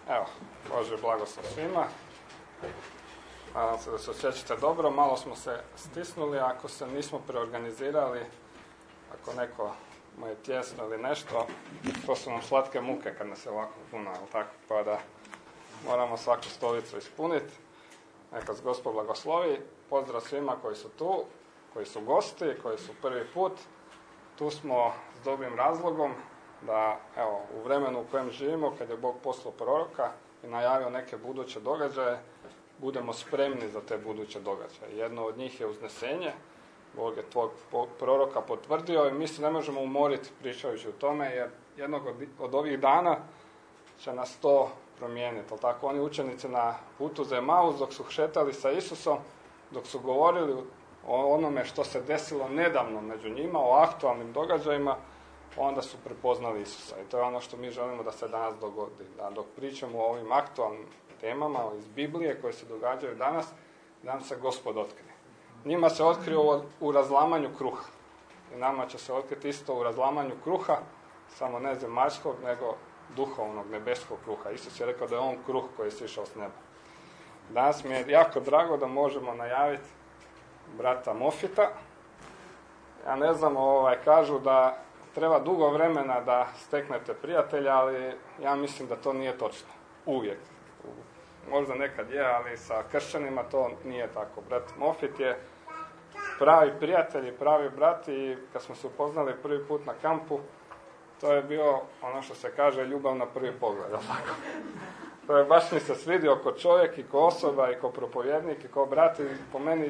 Evo, Bože blagoslov svima. Nadam se da se osjećate dobro. Malo smo se stisnuli, ako se nismo preorganizirali, ako neko mu je tjesno ili nešto, to su nam slatke muke kad nas je ovako puno, tako, pa da moramo svaku stolicu ispuniti. Neka vas Gospod blagoslovi. Pozdrav svima koji su tu, koji su gosti, koji su prvi put. Tu smo s dobrim razlogom da, evo, u vremenu u kojem živimo, kad je Bog poslao proroka i najavio neke buduće događaje, budemo spremni za te buduće događaje. Jedno od njih je uznesenje. Bog je tvog proroka potvrdio i mi se ne možemo umoriti pričajući o tome, jer jednog od ovih dana će nas to promijeniti. Ali tako, oni učenici na putu za Emaus, dok su šetali sa Isusom, dok su govorili o onome što se desilo nedavno među njima, o aktualnim događajima, onda su prepoznali Isusa. I to je ono što mi želimo da se danas dogodi. Da dok pričamo o ovim aktualnim temama iz Biblije koje se događaju danas, da nam se Gospod otkrije. Njima se otkrio u razlamanju kruha. I nama će se otkriti isto u razlamanju kruha, samo ne zemaljskog, nego duhovnog, nebeskog kruha. Isus je rekao da je on kruh koji je sišao s neba. Danas mi je jako drago da možemo najaviti brata Mofita. Ja ne znam, kažu da treba dugo vremena da steknete prijatelja, ali ja mislim da to nije točno. Uvijek. Možda nekad je, ali sa kršćanima to nije tako. Brat Mofit je pravi prijatelj i pravi brat i kad smo se upoznali prvi put na kampu, to je bio ono što se kaže ljubav na prvi pogled. To je baš mi se svidio ko čovjek i ko osoba i ko propovjednik i ko brat i po meni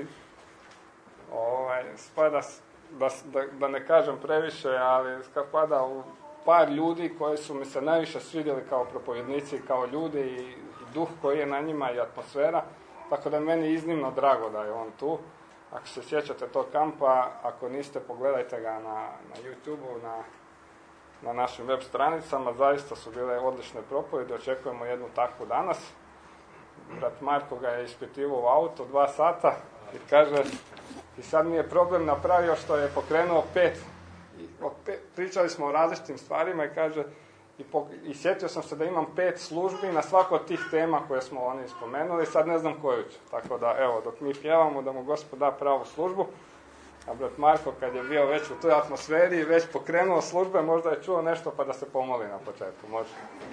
spada, da ne kažem previše, ali spada u par ljudi koji su mi se najviše svidjeli kao propovjednici, kao ljudi i duh koji je na njima i atmosfera, tako da je meni iznimno drago da je on tu. Ako se sjećate tog kampa, ako niste, pogledajte ga na YouTube-u, na našim web stranicama, zaista su bile odlične propovjedi, očekujemo jednu takvu danas. Brat Marko ga je ispitivao u auto 2 sata i kaže, i sad mi je problem napravio što je pokrenuo 5. Pričali smo o različitim stvarima i kaže, i sjetio sam se da imam 5 službi na svako od tih tema koje smo oni spomenuli, sad ne znam koju ću. Tako da, evo, dok mi pjevamo da mu Gospod da pravu službu, a brat Marko kad je bio već u toj atmosferi i već pokrenuo službe, možda je čuo nešto pa da se pomoli na početku, može.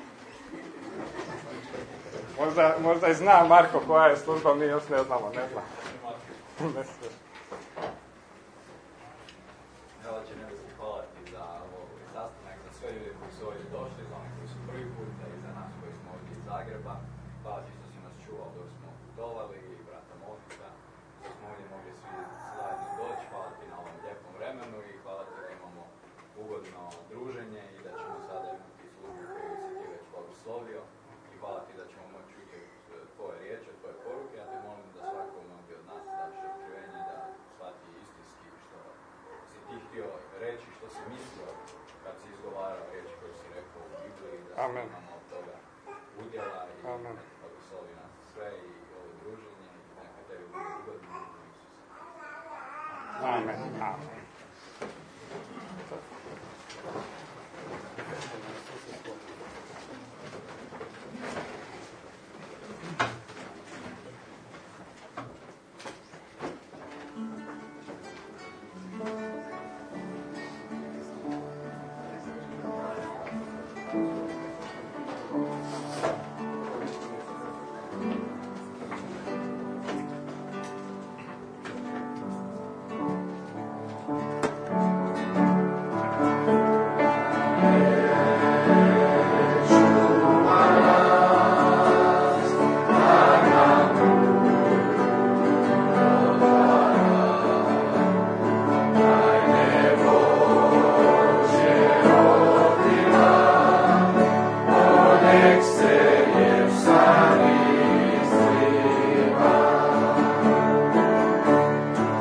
Možda i zna Marko koja je služba, mi još ne znamo, ne znam. Hvala ti za sastanak, za sve ljude koji su ovdje došli, za one koji su prvi put i za nas koji smo ovdje iz Zagreba. Hvala ti što si nas čuvao dok smo putovali i brata Mofita, što smo ovdje mogli svi zajedno doći. Hvala ti na ovom lijepom vremenu i hvala ti da imamo ugodno druženje i da ćemo sada imati službu koju si ti već blagoslovio. I hvala ti da ćemo moći čuti tvoje riječi, tvoje poruke. Ja te molim da svakom ovdje od nas daš otkrivenje da shvati istinski što si ti htio reći, što si mislio kad si izgovarao riječi koje si rekao u Bibliji, da se imamo od toga udjela i blagoslovi nas sve i ovo druženje i neka tebi bude ugodno u Isusa. Amen. Amen.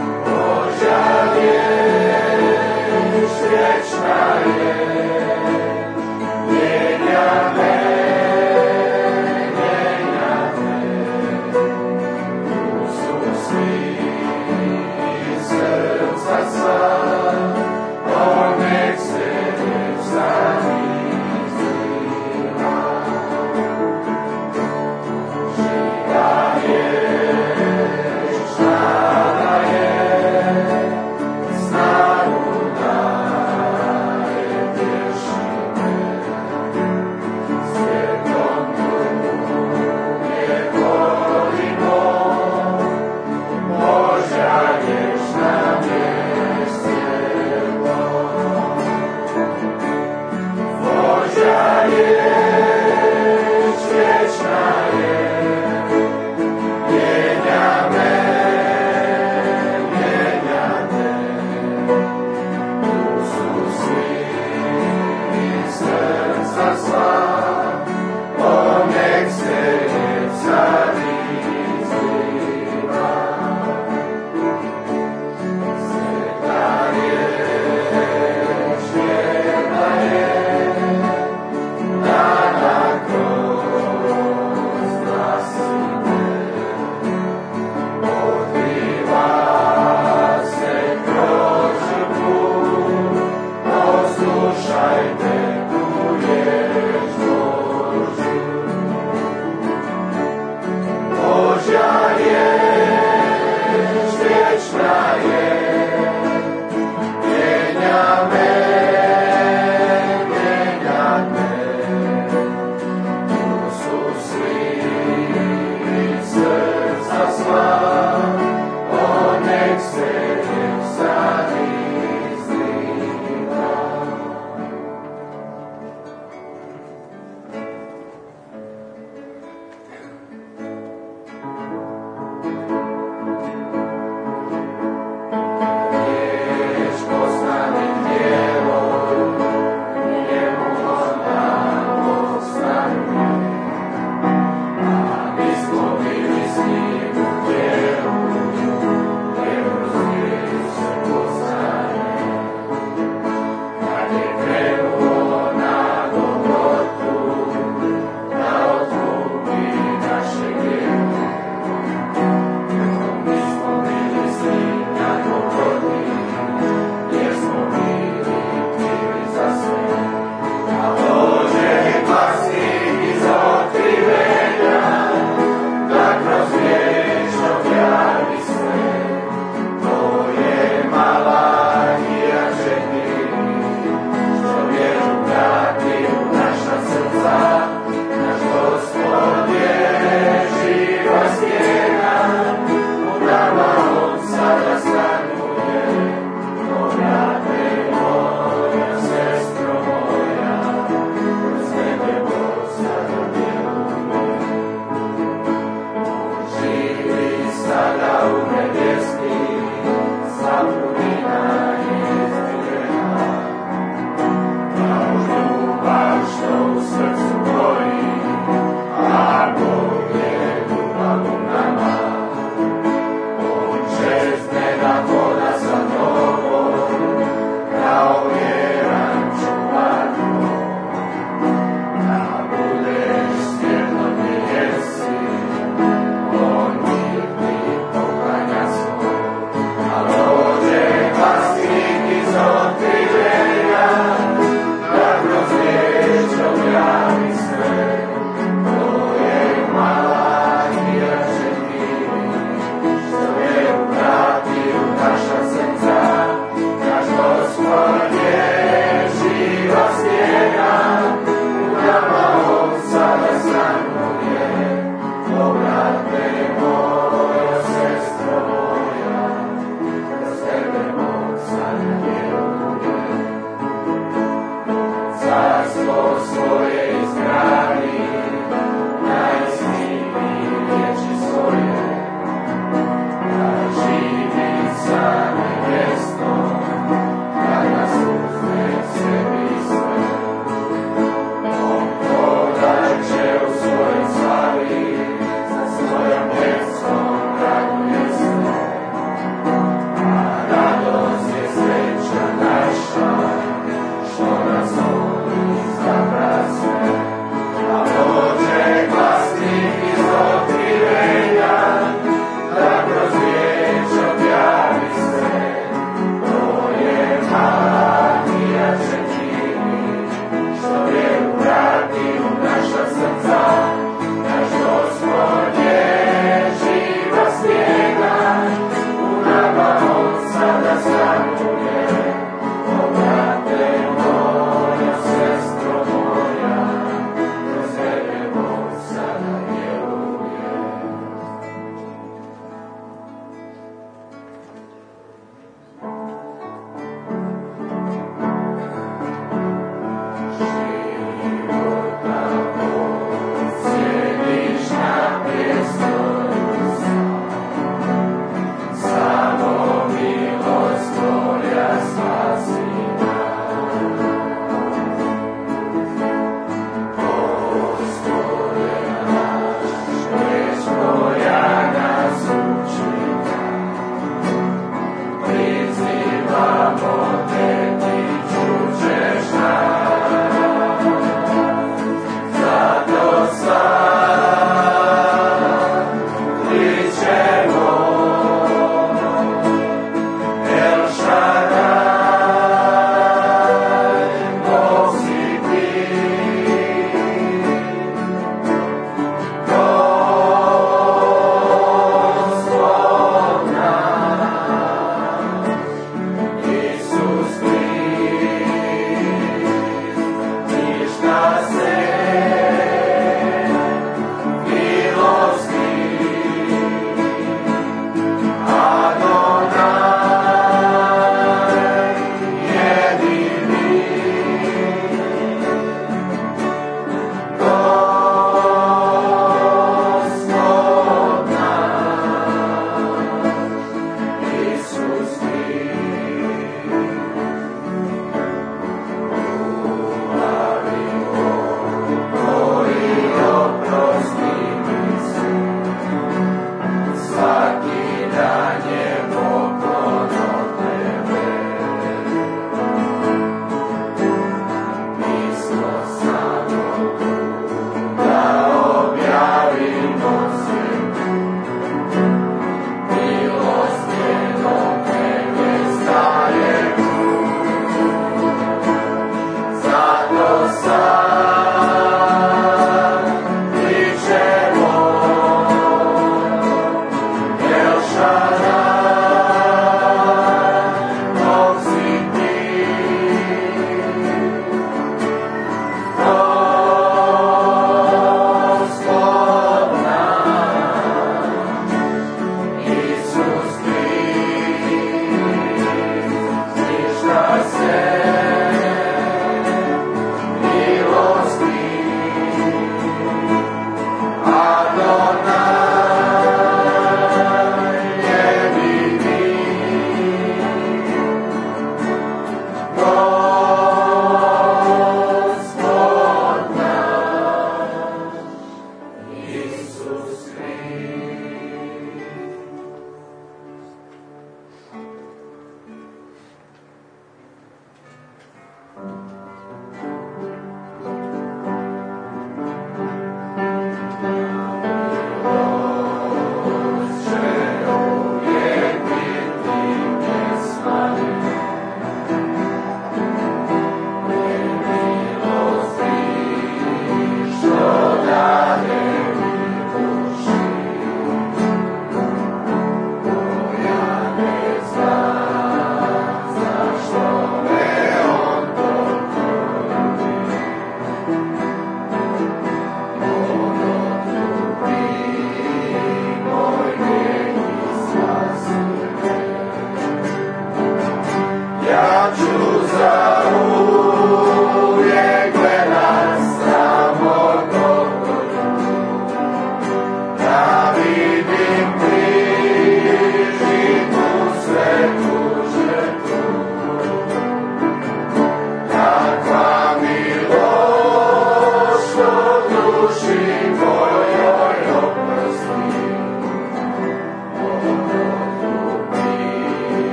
Wieczna jest.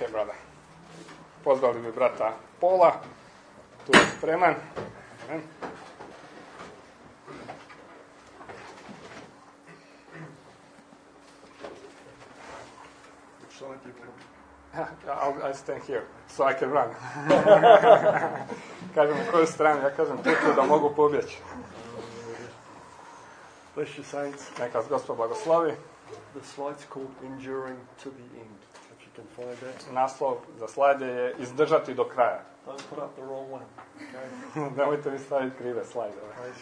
Okay, brother. Pozvali bi brata Pola, tu je spreman. Amen. I stand here, so I can run. Kažem, na koju stranu? Ja kažem, tu da mogu pobjeći. Bless you, saints. Neka vas Gospod blagoslovi. The slide's called Enduring to the End, if you can find that. Naslov za slajde je izdržati do kraja. Don't put up the wrong one, okay? Nemojte mi staviti krive slajdove. Praise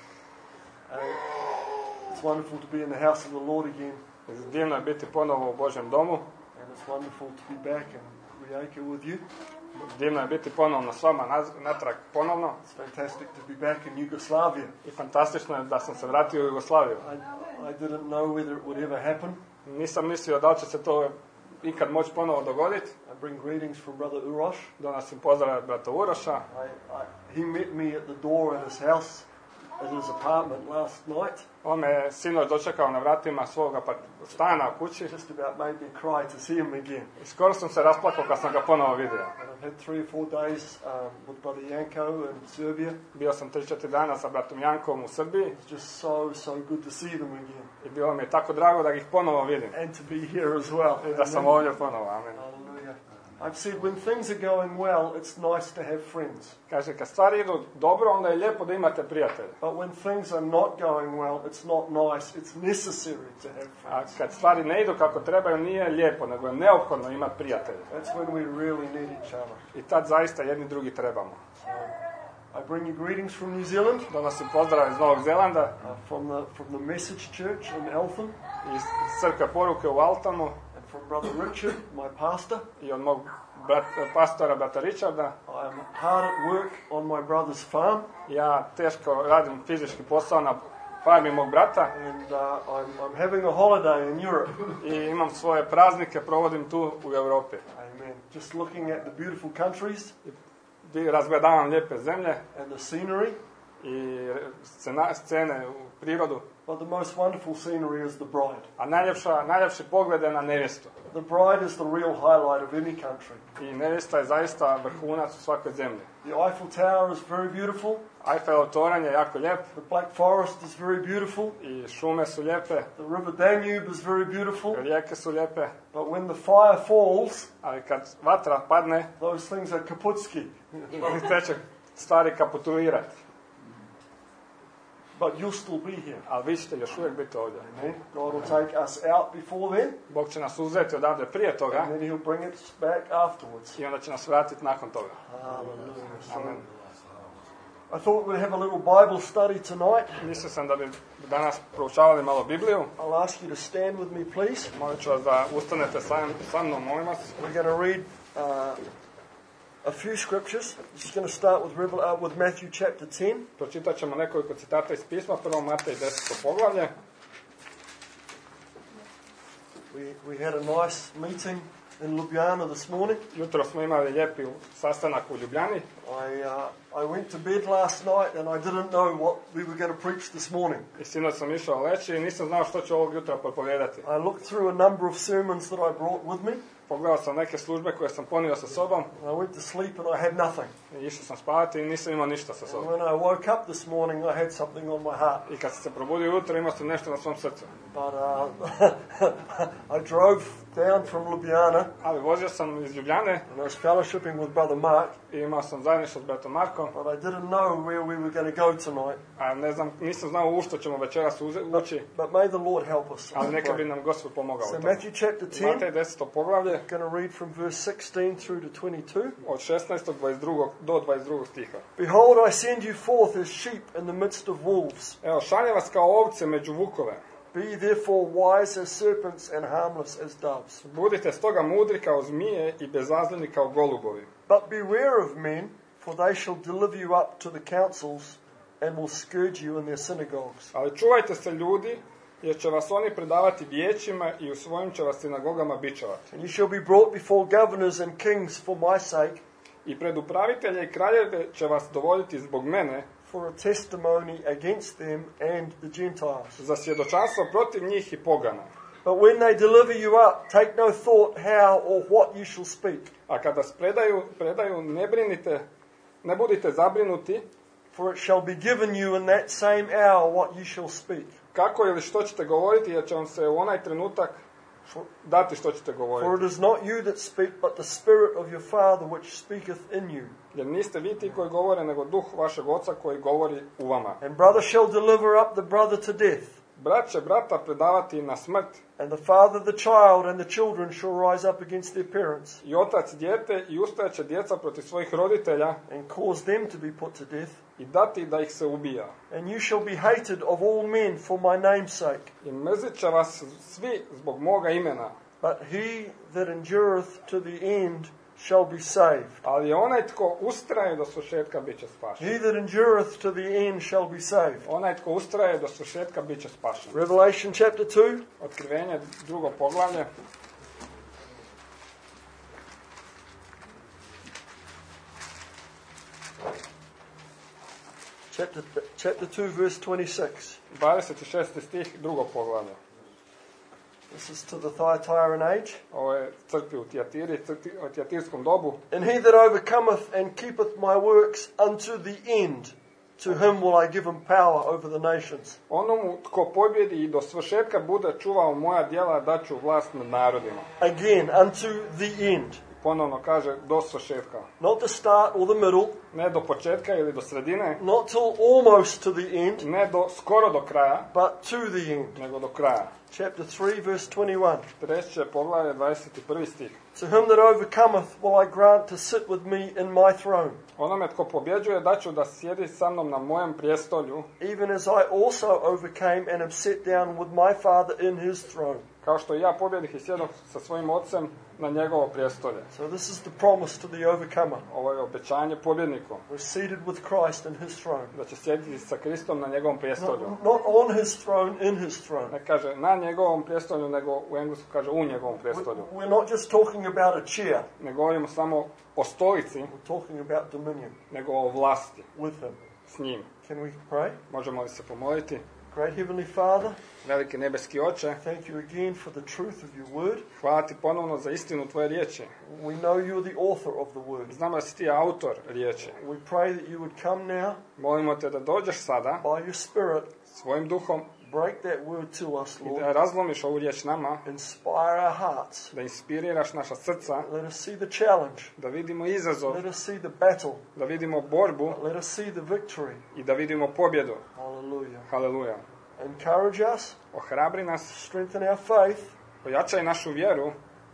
God. It's wonderful to be in the house of the Lord again. Divno je biti ponovo u Božjem domu. And it's wonderful to be back in Rijeka with you. Divno je biti ponovno s vama natrag ponovno. It's fantastic to be back in Yugoslavia. I fantastično je da sam se vratio u Jugoslaviju. I didn't know whether it would ever happen. Nisam mislio da li će se to ikad moći ponovo dogoditi. I bring greetings from Brother Uroš. Donosim pozdrav od brata Uroša. He met me at the door at his house, at his apartment last night. On me sinoć dočekao na vratima svog stana u kući. Just about made me cry to see him again. I skoro sam se rasplakao kad sam ga ponovo vidio. And I've had 3 or 4 days with Brother Janko in Serbia. Bio sam 3-4 dana sa bratom Jankom u Srbiji. It's just so good to see them again. I bilo mi je tako drago da ih ponovo vidim. And to be here as well. I da sam ovdje ponovo. Amen. Hallelujah. I've said when things are going well, it's nice to have friends. Kaže, kad stvari idu dobro, onda je lijepo da imate prijatelje. But when things are not going well, it's not nice, it's necessary to have A friends. kad stvari ne idu kako trebaju, nije lijepo, nego je neophodno imati prijatelje. That's when we really need each other. I tad zaista jedni drugi trebamo. I bring you greetings from New Zealand, Donosim pozdrav iz Novog Zelanda, from the Message Church in Eltham, iz crkve Poruke u Altonu and from Brother Richard, my pastor. i od mog pastora, brata Richarda. I am hard at work on my brother's farm, Ja teško radim fizički posao na farmi mog brata and I'm having a holiday in Europe. i imam svoje praznike, provodim tu u Europi. Amen. Just looking at the beautiful countries Razgledavam lijepe zemlje and the scenery. i scene u prirodu. But the most wonderful scenery is the bride. A najljepši pogled je na nevjestu. The bride is the real highlight of any country. I nevjesta je zaista vrhunac u svakoj zemlji. The Eiffel Tower is very beautiful. Eiffelov toranj je jako lijep The Black Forest is very beautiful. i šume su lijepe, The River Danube is very beautiful. rijeke su lijepe, But when the fire falls, ali kad vatra padne, those things are kaputski. te će stvari kapitulirati. But you'll still be here. Ali vi ćete još uvijek biti ovdje. Amen. God will take us out before then, Bog će nas uzeti odavde prije toga and then He'll bring us back afterwards. i onda će nas vratiti nakon toga. Hallelujah. Amen. I thought we'd have a little Bible study tonight. Mislio sam da bi danas proučavali malo Bibliju. I'll ask you to stand with me, please. Molit ću vas da ustanete sa mnom, molim vas. We're going to read a few scriptures. Just going to start with Matthew chapter 10. Pročitat ćemo nekoliko citata iz pisma, prvo Matej 10. poglavlje. We had a nice meeting in Ljubljana this morning. Jutro smo imali lijepi sastanak u Ljubljani. I went to bed last night and I didn't know what we were going to preach this morning. I sinoć sam išao leći i nisam znao što ću ovog jutra propovijedati. I looked through a number of sermons that I brought with me. Pogledao sam neke službe koje sam ponio sa sobom. I went to sleep and I had nothing. I išao sam spavati i nisam imao ništa sa And sobom. when I woke up this morning, I had something on my heart. I kad sam se probudio jutro, imao sam nešto na svom srcu. But I drove down from Ljubljana Ali vozio sam iz Ljubljane and I was fellowshipping with Brother Mark. i imao sam zajedništvo s bratom Markom. But I didn't know where we were going to go tonight. A nisam znao u što ćemo večeras ući. But may the Lord help us. Ali neka bi nam Gospod pomogao. So Matthew chapter 10, Matej 10. poglavlje, going to read from verse 16 through to 22. od 16. do 22. stiha. Behold, I send you forth as sheep in the midst of wolves. Evo, šaljem vas kao ovce među vukove. Be therefore wise as serpents and harmless as doves. Budite stoga mudri kao zmije i bezazleni kao golubovi. But beware of men, for they shall deliver you up to the councils and will scourge you in their synagogues. Ali čuvajte se ljudi, jer će vas oni predavati vijećima i u svojim će vas sinagogama bičevati. And you shall be brought before governors and kings for my sake, I pred upravitelje i kraljeve će vas dovoditi zbog mene, for a testimony against them and the Gentiles. za svjedočanstvo protiv njih i pogana. But when they deliver you up, take no thought how or what you shall speak. A kada vas predaju, ne budite zabrinuti For it shall be given you in that same hour what you shall speak. kako ili što ćete govoriti, jer će vam se u onaj trenutak dati što ćete For govoriti. it is not you that speak, but the Spirit of your Father which speaketh in you. Jer niste vi ti koji govore, nego duh vašeg oca koji govori u vama. And brother shall deliver up the brother to death, Brat će brata predavati na smrt, and the father the child, and the children shall rise up against their parents, i otac dijete, i ustajaće djeca protiv svojih roditelja and cause them to be put to death. i dati da ih se ubija. And you shall be hated of all men for my name's sake. I mrzit će vas svi zbog moga imena. But he that endureth to the end shall be saved. Ali onaj tko ustraje do svršetka bit će spašen. He that endureth to the end shall be saved. Onaj tko ustraje do svršetka bit će spašen. Revelation chapter 2. Otkrivenje, 2. poglavlje. Chapter 2, verse 26. 26. stih, 2. poglavlje. This is to the Thyatiran age. Ovo je crkvi u Tijatiri, u tijatirskom dobu. And he that overcometh and keepeth my works unto the end, to him will I give him power over the nations. Onomu tko pobjedi i do svršetka bude čuvao moja djela, daću vlast nad narodima. Again, unto the end. Ponovno kaže do svršetka. Not the start or the middle. Ne do početka ili do sredine. Not till almost to the end. Ne skoro do kraja. But to the end. Nego do kraja. Chapter 3, verse 21. 3. poglavlje, 21. stih. To him that overcometh will I grant to sit with me in my throne. Onome tko pobjeđuje daću da sjedi sa mnom na mojem prijestolju. Even as I also overcame and am set down with my Father in his throne. Kao što i ja pobjedih i sjedoh sa svojim ocem na njegovo prijestolje. So this is the promise to the overcomer. Ovo je obećanje pobjedniku. We're seated with Christ in his throne. Da će sjediti sa Kristom na njegovom prijestolju. Not on his throne, in his throne. Ne kaže na njegovom prijestolju, nego u engleskom kaže u njegovom prijestolju. We're not just talking about a chair. Ne govorimo samo o stolici, We're talking about dominion. nego o vlasti With him. s njim. Can we pray? Možemo li se pomoliti? Great Heavenly Father, Veliki nebeski Oče, thank you again for the truth of your word. hvala ti ponovno za istinu tvoje riječi. We know you're the author of the word. Znamo da si ti autor riječi. We pray that you would come now Molimo te da dođeš sada by your Spirit, svojim duhom break that word to us, i da Lord. razlomiš ovu riječ nama, Inspire our hearts. da inspiriraš naša srca, Let us see the challenge. da vidimo izazov, Let us see the battle. da vidimo borbu Let us see the victory. i da vidimo pobjedu. Hallelujah. Haleluja. Encourage us, Ohrabri nas, strengthen our faith. pojačaj našu vjeru.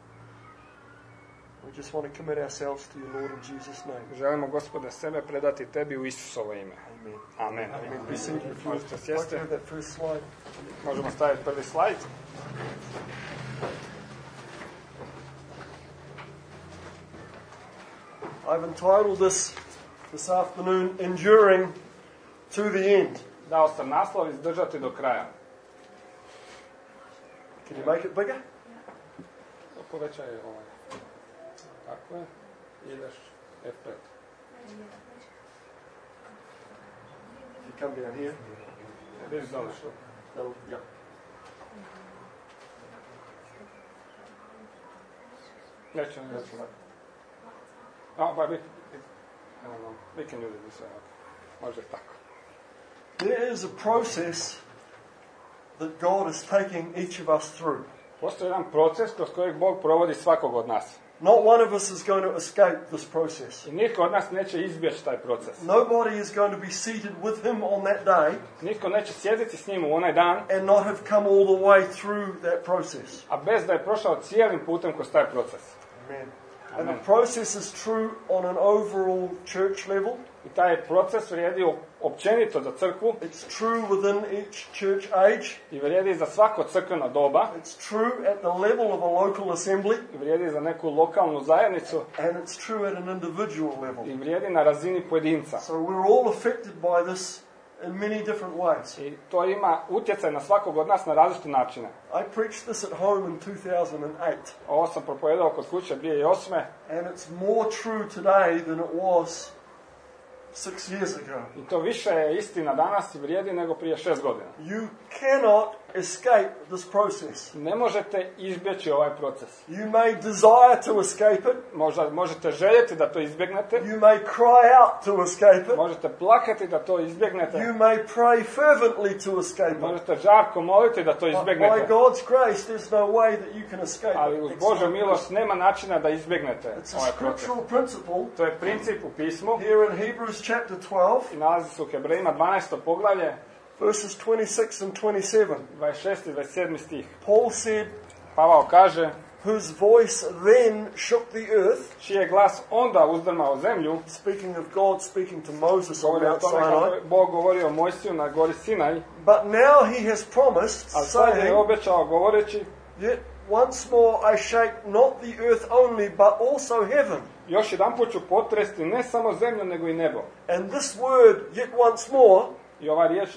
We just want to commit ourselves to you, Lord, in Jesus' name. Želimo, Gospode, sebe predati tebi u Isusovo ime. Amen. Amen. Amen. Be seated if you Možete like to sjesti. have that first slide. Možemo staviti prvi slajd. I've entitled this afternoon, Enduring to the End. Dao sam naslov izdržati do kraja. Can you make it bigger? Povećaj ovaj. Tako je. Ideš F5. If you come down here. Vidiš dole. Yeah. Neću. Oh, but we can use it this way. Može tako. There is a process that God is taking each of us through. Postoji jedan proces kroz kojeg Bog provodi svakog od nas. Not one of us is going to escape this process. I nitko od nas neće izbjeći taj proces. Nobody is going to be seated with him on that day Nitko neće sjediti s njim u onaj dan, and not have come all the way through that process. a bez da je prošao cijelim putem kroz taj proces. Amen. And the process is true on an overall church level. I taj proces vrijedi općenito za crkvu It's true within each church age. i vrijedi za svako crkveno doba It's true at the level of a local assembly. i vrijedi za neku lokalnu zajednicu And it's true at an individual level. i vrijedi na razini pojedinca. So we're all affected by this in many different ways. I to ima utjecaj na svakog od nas na različite načine. I preached this at home in 2008. Ovo sam propovedao kod kuće 2008. And it's more true today than it was 6 years ago. I to više je istina danas i vrijedi nego prije 6 godina. You cannot escape this process. Ne možete izbjeći ovaj proces. You may desire to escape it. Možda možete željeti da to izbjegnete. You may cry out to escape it. Možete plakati da to izbjegnete. You may pray fervently to escape it. Možete žarko moliti da to By izbjegnete. God's grace, there's no way that you can escape Ali it. uz Božju milost nema načina da izbjegnete It's a ovaj proces. scriptural principle To je princip u pismu here in Hebrews chapter 12, i nalazi se u Hebrejima 12. poglavlje, verses 26 and 27. 26. i 27. stih. Paul said, Pavao kaže, whose voice then shook the earth, čiji je glas onda uzdrmao zemlju, speaking of God speaking to Moses on govori o Mount tome kako Sinai, je Bog govorio Mojsiju na gori Sinaj, but now he has promised, ali sad je saying, obećao govoreći, yet once more I shake not the earth only, but also heaven. još jedanput ću potresti ne samo zemlju, nego i nebo. And this word, yet once more, I ova riječ,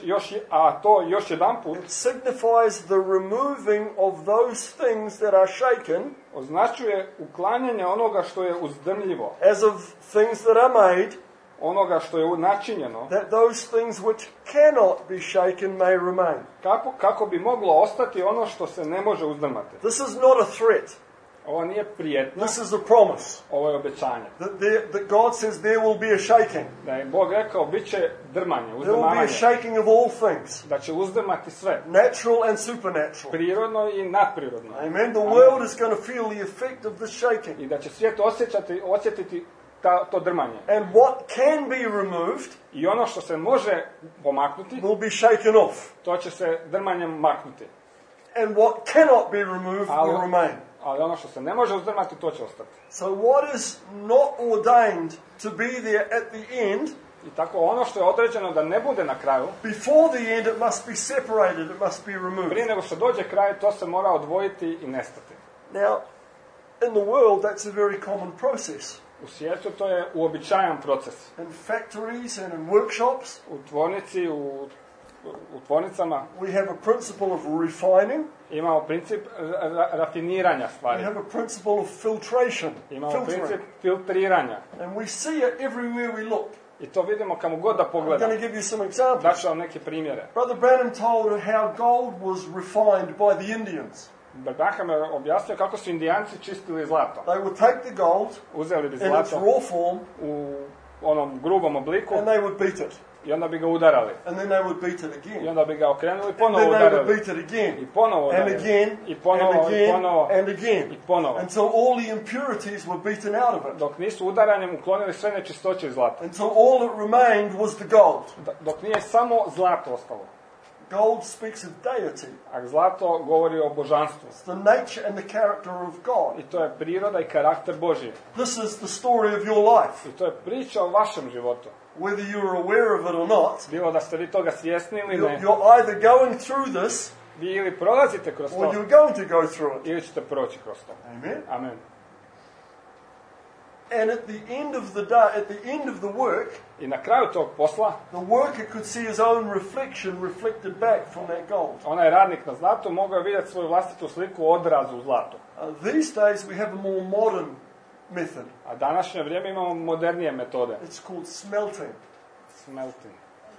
to još jedanput, it signifies the removing of those things that are shaken, označuje uklanjanje onoga što je uzdrmljivo, as of things that are made, onoga što je načinjeno, that those things which cannot be shaken may remain. kako bi moglo ostati ono što se ne može uzdrmati. This is not a threat. Ovo nije prijetnja, This is a promise. ovo je obećanje. That God says there will be a shaking. Da je Bog rekao, bit će drmanje, There will be a uzdrmavanje, shaking of all things, da će uzdrmati sve, natural and supernatural. prirodno i nadprirodno. Amen. The world is going to feel the effect of this shaking. I da će svijet osjetiti to drmanje. And what can be removed I ono što se može pomaknuti, will be shaken off. to će se drmanjem maknuti. And what cannot be removed will remain. Ali ono što se ne može uzdrmati, to će ostati. So what is not ordained to be there at the end, I tako ono što je određeno da ne bude na kraju, before the end it must be separated, it must be removed. prije nego što dođe kraj, to se mora odvojiti i nestati. Now, in the world that's a very common process. U svijetu to je uobičajan proces. In factories and in workshops, U tvornici, u tvornicama we have a principle of refining. imamo princip rafiniranja We stvari. have a principle of filtration, Imamo filtering. princip filtriranja. And we see it everywhere we look. I to vidimo kamo god da I'm going pogledamo. to give you some examples. Daću vam neke primjere. Brother Branham told how gold was refined by the Indians. Branham je objasnio kako su Indijanci čistili zlato. They would take the gold Uzeli bi in its zlato raw form u onom grubom obliku and they would beat it. i onda bi ga udarali. And then they would beat it I again. onda bi ga okrenuli i And ponovo then they would udarali. beat it again. I ponovo And udarali. again. I ponovo, And i again. ponovo, And i again. ponovo. Until all the impurities were beaten out of it. Dok nisu udaranjem uklonili sve nečistoće iz zlata. Until all that remained was the gold. Dok nije samo zlato ostalo. Gold speaks of deity. A zlato govori o božanstvu. It's the nature and the character of God. I to je priroda i karakter Božji. This is the story of your life. I to je priča o vašem životu. Whether you're aware of it or not, Bilo da ste vi toga svjesni ili ne. you're either going through this Vi ili prolazite kroz or to, you're going to go through it. ili ćete proći kroz to. Amen. Amen. And at the end of the day, at the end of the work, I na kraju tog posla, the worker could see his own reflection reflected back from that gold. onaj radnik na zlatu mogao vidjeti svoju vlastitu sliku u odrazu u zlatu. These days we have a more modern method. A današnje vrijeme imamo modernije metode. It's called smelting. Smelting.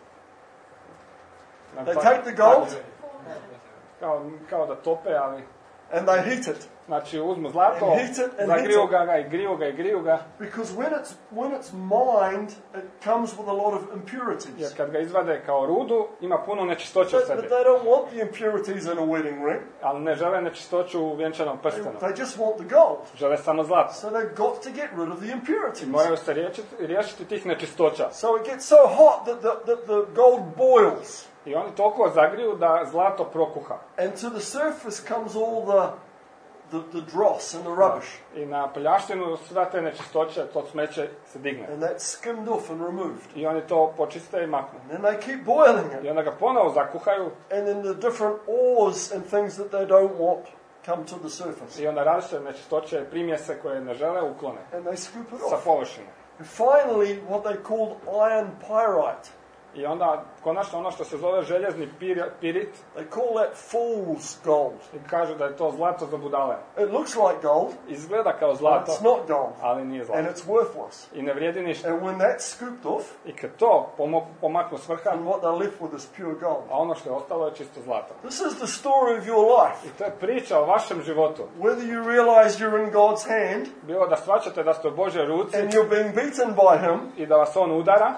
They take the gold Kao da tope, ali... and they heat it. Znači uzmu zlato, And heat it, and zagriju heat it. ga i griju ga i griju ga. Because when it's mined, it comes with a lot of impurities. Jer kad ga izvade kao rudu, ima puno nečistoće u But sebi. they don't want the impurities in a wedding ring. Ali ne žele nečistoću u vjenčanom prstenu. They just want the gold. Žele samo zlato. So they've got to get rid of the impurities. Moraju se riješiti tih nečistoća. So it gets so hot that the gold boils. I oni toliko zagriju da zlato prokuha. And to the surface comes all the dross and the rubbish. I na peljaštinu sva te nečistoće, to smeće se digne. And that's skimmed off and removed. I oni to počiste i maknu. And then they keep boiling I it. onda ga ponovo zakuhaju And then the different ores and things that they don't want come to the surface. i onda različite nečistoće, primjese koje ne žele uklone And they scoop it sa off. površine. And finally, what they called iron pyrite. I onda, konačno ono što se zove željezni pirit, they call that fool's gold. i kažu da je to zlato za budale. It looks like gold, Izgleda kao but zlato, it's not gold. ali nije And zlato. it's worthless. I ne vrijedi ništa. And when that's scooped off, I kad to pomaknu s vrha, and what they're left with is pure gold. a ono što je ostalo je čisto zlato. This is the story of your life. I to je priča o vašem životu. Whether you realize you're in God's hand Bilo da shvaćate da ste u Božoj ruci and you're being beaten by Him i da vas on udara,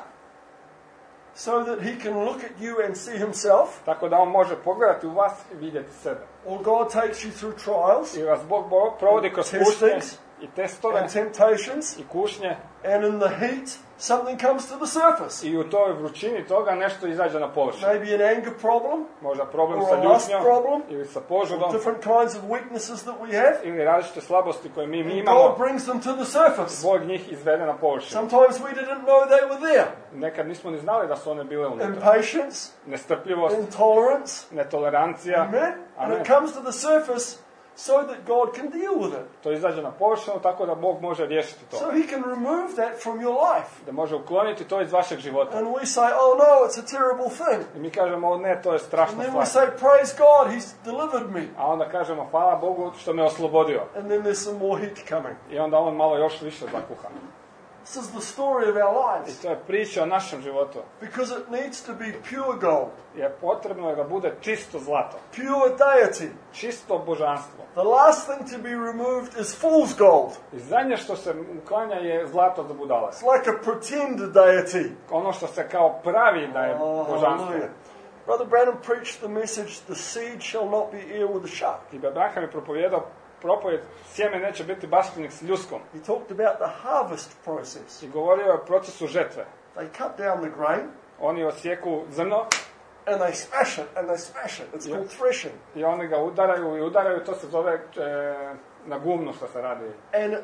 so that He can look at you and see Himself, tako da on može pogledati u vas i vidjeti sebe. or God takes you through trials I vas Bog provodi kroz kušnje i testove and temptations, i kušnje, and in the heat, something comes to the surface. i u toj vrućini toga nešto izađe na površinu. Maybe an anger problem, Možda problem or sa a lust ljutnjom, problem, ili sa or požudom, different kinds of weaknesses that we have. ili različite slabosti koje mi And imamo. God brings them to the surface. Bog njih izvede na površinu. Sometimes we didn't know they were there. Nekad nismo ni znali da su one bile unutra. Impatience, Nestrpljivost, intolerance, netolerancija, amen? And Amen. it comes to the surface so that God can deal with it. To izađe na površinu tako da Bog može riješiti to. So He can remove that from your life. Da može ukloniti to iz vašeg života. And we say, oh no, it's a terrible thing. I mi kažemo, ne, to je And strašna then we stvar. say, praise God, He's delivered me. A onda kažemo, hvala Bogu što me oslobodio. And then there's some more heat coming. I onda on malo još više zakuha. This is the story of our I lives. to je priča o našem životu. Because it needs to be pure gold, Jer potrebno je da bude čisto zlato. pure deity. Čisto božanstvo. The last thing to be removed is fool's gold. I zadnje što se uklanja je zlato za budale. It's like a pretend deity. Ono što se kao pravi da je Oh, božanstvo. hallelujah. Brother Branham preached the message, the seed shall not be heir with a shark. I Branham je propovijedao propovjed, sjeme neće biti baštenik s ljuskom. He talked about the harvest process. I govorio je o procesu žetve. They cut down the grain Oni osjeku zrno and they smash it and they smash it. It's called threshing. i oni ga udaraju i udaraju, to se zove na gumnu što se radi.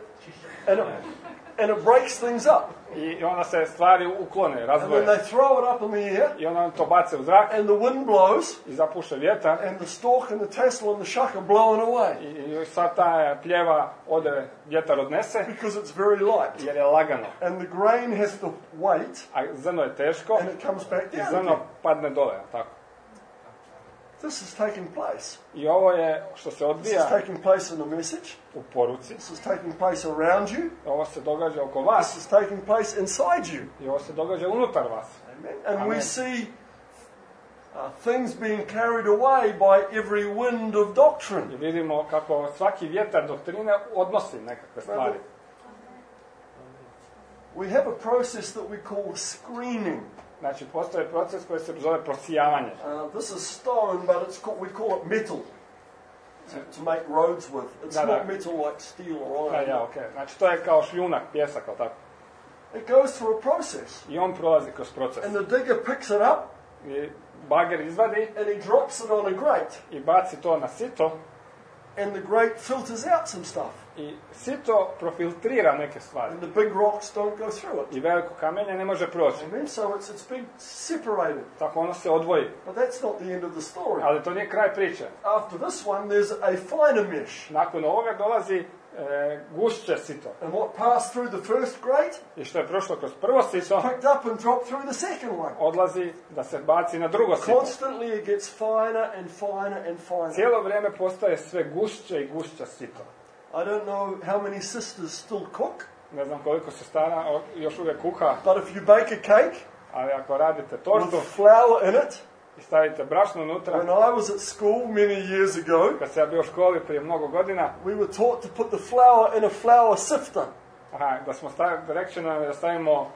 And it breaks things up. I onda se stvari uklone, And then razvoje. they throw it up in the air I onda to bace u zrak and the wind blows i zapuše vjetar. and the stalk and the tassel and the shuck are blown away I sad ta pljeva ode, vjetar odnese because it's very light. jer je lagano. And the grain has to wait A zrno je teško and it comes back i down zrno again. padne dole. Tako. This is taking place. I ovo je što se This is odvija taking place in the message. u poruci. This is taking place around you. Ovo se događa oko This vas is taking place inside you. i ovo se događa unutar vas. Amen. And we Amen. see things being carried away by every wind of doctrine. I vidimo kako svaki vjetar doktrine odnosi nekakve stvari. We have a process that we call screening. Znači, postoji proces koji se zove prosijavanje. This is stone, but we call it metal to make roads with. It's Da, da. not metal like steel or Da, iron. ja, okej. Znači, to je kao šljunak, pjesak, ali tako. It goes through a process. I on prolazi kroz proces. And the digger picks it up I bager izvadi and he drops it on a grate. i baci to na sito. And the grate filters out some stuff. I sito profiltrira neke stvari. And the big rocks don't go through it. I veliko kamenje ne može proći. Amen. So it's been separated. Tako ono se odvoji. But that's not the end of the story. Ali to nije kraj priče. After this one, there's a finer mesh. Nakon ovoga dolazi gušće sito. And what passed through the first grate I što je prošlo kroz prvo sito, picked up and dropped through the second one. odlazi da se baci na drugo sito. Constantly it gets finer and finer and finer. Cijelo vrijeme postaje sve gušće i gušće sito. I don't know how many sisters still cook, Ne znam koliko se stara još uvijek kuha, but if you bake a cake ali ako radite tortu with flour in it, i stavite brašno unutra, when I was at school many years ago, kad sam ja bio u školi prije mnogo godina, we were taught to put the flour in a flour sifter. da smo rečeno nam je da stavimo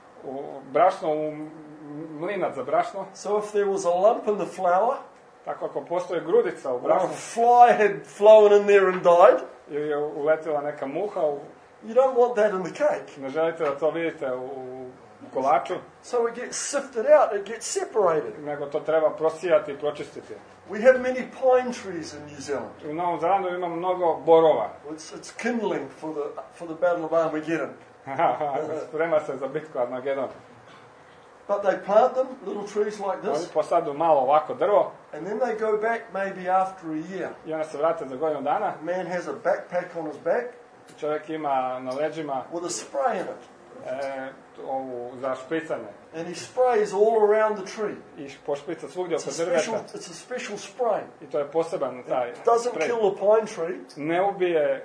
brašno u mlinac za brašno, So if there was a lump in the flour, tako ako postoji grudica u or a brašnu fly had flown in there and died, ili je uletila neka muha, you don't want that in the cake. ne želite da to vidite u kolaču, So it gets sifted out, it gets separated. nego to treba prosijati i pročistiti. We have many pine trees in New Zealand. U Novom Zelandu ima mnogo borova. It's kindling for the Battle of Armageddon. Sprema se za bitku Armagedon. But they plant them, little trees like Oni this, posadu malo ovako drvo and then they go back maybe after a year. i onda se vrate za godinu dana. A man has a backpack on his back Čovjek ima na leđima with a spray in it. ovu za špricanje. And he sprays all around the tree. I pošprica svugdje oko It's drveta. a special spray. I to je poseban taj It doesn't sprej. kill a pine tree, Ne ubije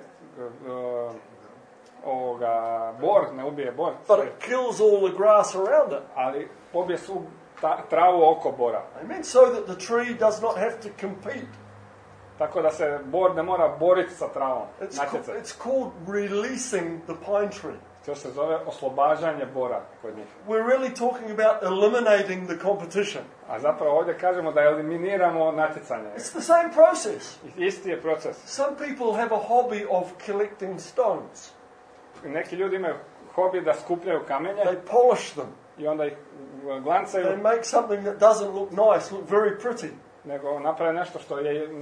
bor, ne ubije bor, but it kills all the grass around it. ali pobije svu travu oko bora. Amen. So that the tree does not have to compete. Tako da se bor ne mora boriti sa travom. Natjecati. It's called releasing the pine tree. To se zove oslobađanje bora kod njih. We're really talking about eliminating the competition. A zapravo ovdje kažemo da eliminiramo natjecanje. It's the same process. Isti je proces. Some people have a hobby of collecting stones. Neki ljudi imaju hobi da skupljaju kamenje They polish them. i onda ih glancaju, They make something that doesn't look nice, look very pretty. nego naprave nešto što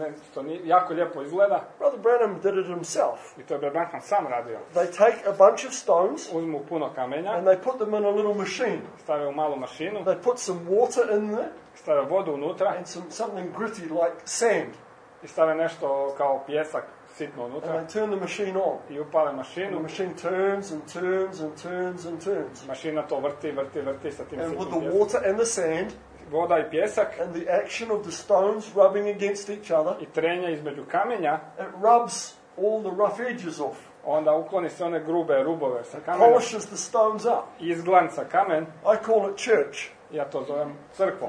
jako lijepo izgleda. Brother Branham did it himself. I to je Brother Branham sam radio. They take a bunch of stones Uzmu puno kamenja, and they put them in a little machine. stave u malu mašinu, They put some water in there stave vodu unutra and something gritty like sand. i stave nešto kao pijesak sitno And unutra they turn the machine on. i upale And the mašinu. machine turns and turns and turns and turns. Mašina to vrti sa tim And with sitnim the pijeskom. water and the sand Voda i pjesak and the action of the stones rubbing against each other, i trenje između kamenja, it rubs all the rough edges off. onda ukloni se one grube rubove sa kamena Polishes the stones up. i izglanca kamen. I call it church. Ja to zovem crkvom.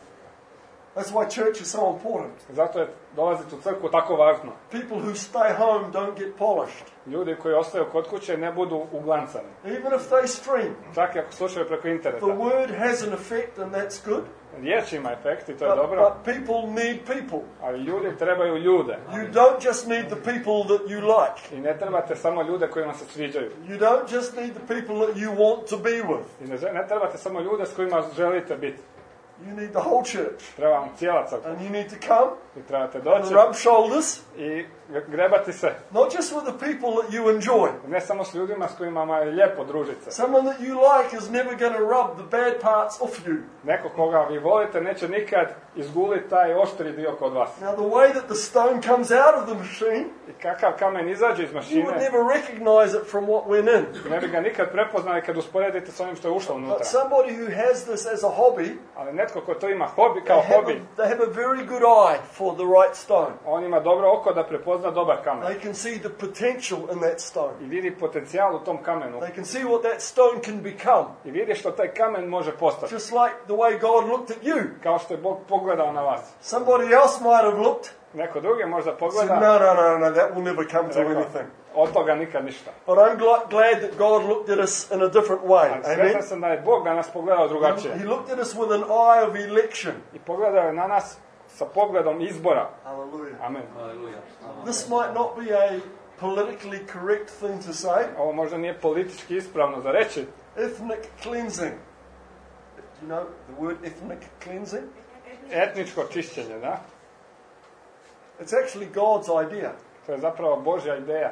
That's why church is so important. Zato je dolaziti u crkvu tako važno. People who stay home don't get polished. Ljudi koji ostaju kod kuće ne budu uglancani. Even if they stream. Čak i ako slušaju preko The interneta. word has an effect and that's good. Riječ ima efekt i to je dobro, But people need people. ali ljudi trebaju ljude. You don't just need the people that you like. I ne trebate samo ljude kojima se sviđaju. You don't just need the people that you want to be with. I ne trebate samo ljude s kojima želite biti. You need the whole church. Treba vam cijela crkva. And you need to come I trebate and doći rub shoulders, i grebati se. not just with the people that you enjoy. Ne samo s ljudima s kojima je lijepo družiti se. Someone that you like is never going to rub the bad parts off you. Neko koga vi volite neće nikad izguliti taj oštri dio kod vas. Now the way that the stone comes out of the machine, I kakav kamen izađe iz you would mašine, never recognize it from what went in. ne bi ga nikad prepoznali kad usporedite s onim što je ušlo unutra. But somebody who has this as a hobby, Ali netko ko to ima hobi, kao hobi, they have a very good eye for the right stone. on ima dobro oko da prepozna dobar kamen. They can see the potential in that stone. I vidi potencijal u tom kamenu. They can see what that stone can become. I vidi što taj kamen može postati. Just like the way God looked at you. Kao što je Bog pogledao na vas. Somebody else might have looked Neko drugi možda and said, pogleda, no, that will never come to rekao, anything. od toga nikad ništa. But I'm glad that God looked at us in a different way. Ali sretan Amen. sam da je Bog na nas pogledao drugačije. He looked at us with an eye of election. I pogledao je na nas sa pogledom izbora. Hallelujah. Amen. This might not be a politically correct thing to say. Ovo možda nije politički ispravno za reći. Ethnic cleansing. Do you know the word ethnic cleansing? Etničko čišćenje, da? It's actually God's idea. To je zapravo Božja ideja.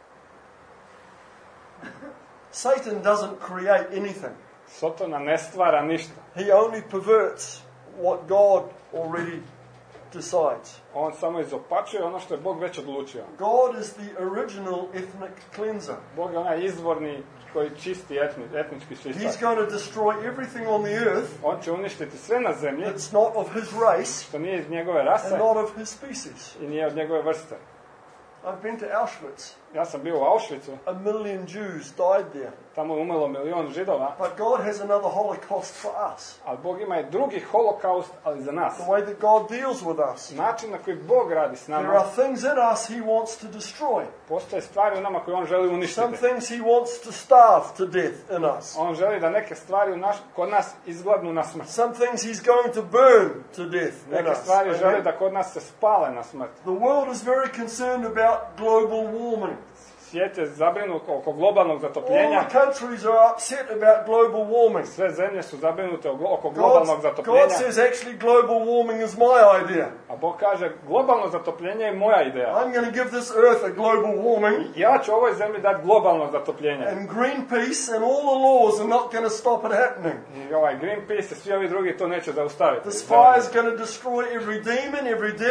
Satan doesn't create anything. Sotona ne stvara ništa. He only perverts what God already decides. On samo izopačuje ono što je Bog već odlučio. God is the original ethnic cleanser. Bog je onaj izvorni koji čisti etnički He's čistač. going to destroy everything on the earth On će uništiti sve na zemlji that's not of his race što nije iz njegove rase and not of his species. i nije od njegove vrste. I've been to Auschwitz. Ja sam bio u Auschwitzu, 1 million Jews died there. tamo je umrlo 1 milion Židova, But God has another Holocaust for us. ali Bog ima i drugi holokaust, ali za nas. The way that God deals with us. Način na koji Bog radi s There are nama, things in us He wants to destroy. postoje stvari u nama koje on želi Some uništiti. things He wants to starve to death in us. On želi da neke stvari kod nas izgladnu na smrt. Some things He's going to burn to death in Neke us. stvari želi Amen. da kod nas se spale na smrt. The world is very concerned about global warming. Svijet je zabrinut oko globalnog All zatopljenja. the countries are upset about global warming. Sve zemlje su zabrinute oko globalnog God zatopljenja. says actually global warming is my idea. A Bog kaže, globalno zatopljenje je moja ideja. I'm going to give this earth a global warming. Ja ću ovoj zemlji dati globalno zatopljenje. And Greenpeace and all the laws are not going to stop it happening. I ovaj Greenpeace i svi ovi drugi to neće zaustaviti. This fire is going to destroy every demon, every devil.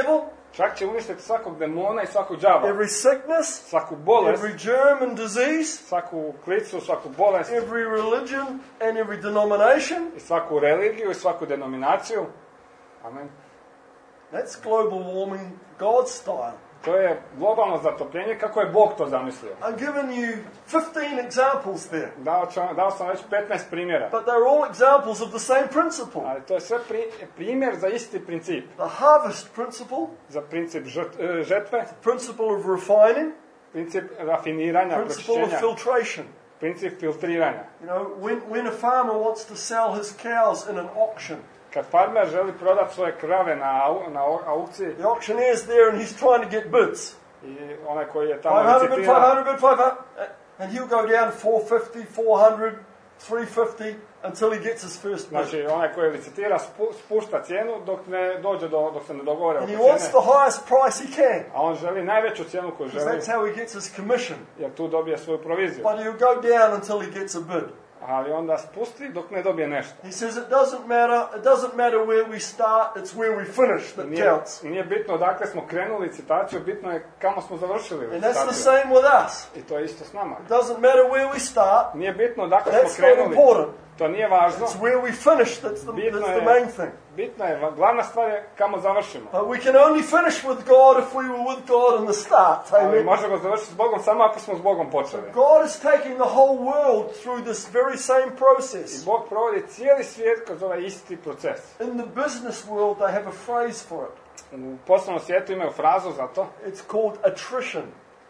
Čak će uništiti svakog demona i svakog đava. every sickness, Svaku bolest, every germ and disease, svaku klicu, svaku bolest every religion and every denomination. i svaku religiju i svaku denominaciju. Amen. That's global warming God's style. To je globalno zatopljenje kako je Bog to zamislio. I've given you 15 examples there, Dao sam već 15 primjera. but they're all examples of the same principle. Ali to je sve primjer za isti princip. The harvest principle, Za princip žetve, principle of refining, princip rafiniranja, principle of pročišćenja, filtration. princip filtriranja. You know, when a farmer wants to sell his cows in an auction, Kad farmer želi prodati svoje krave na aukciji the auctioneer's there and he's trying to get bids. i onaj koji je tamo 500 bid, licitira, 500 bid, 500, and he'll go down 450, 400, 350 until he gets his first bid. znači onaj koji licitira spušta cijenu dok se ne dogovore oko And he wants cijene, the highest price he can, a on želi najveću cijenu koju because želi, that's how he gets his commission. jer tu dobije svoju proviziju. But he'll go down until he gets a bid. Ali onda spusti dok ne dobije nešto. He says it doesn't matter where we start, it's where we finish that counts. Nije bitno odakle smo krenuli licitaciju, bitno je kamo smo završili And that's the licitaciju. same with us. I to je isto s nama. It doesn't matter where we start, Nije bitno odakle that's smo not krenuli. important. To nije važno. It's where we finish that's the main thing. Bitno je, glavna stvar je kamo završimo. But we can only finish with God if we were with God in the start. Ali Amen. možemo završiti s Bogom samo ako smo s Bogom počeli. God is taking the whole world through this very same I process. Bog provodi cijeli svijet kroz ovaj isti proces. In the business world, they have a phrase for it. U poslovnom svijetu imaju frazu za to. It's called attrition.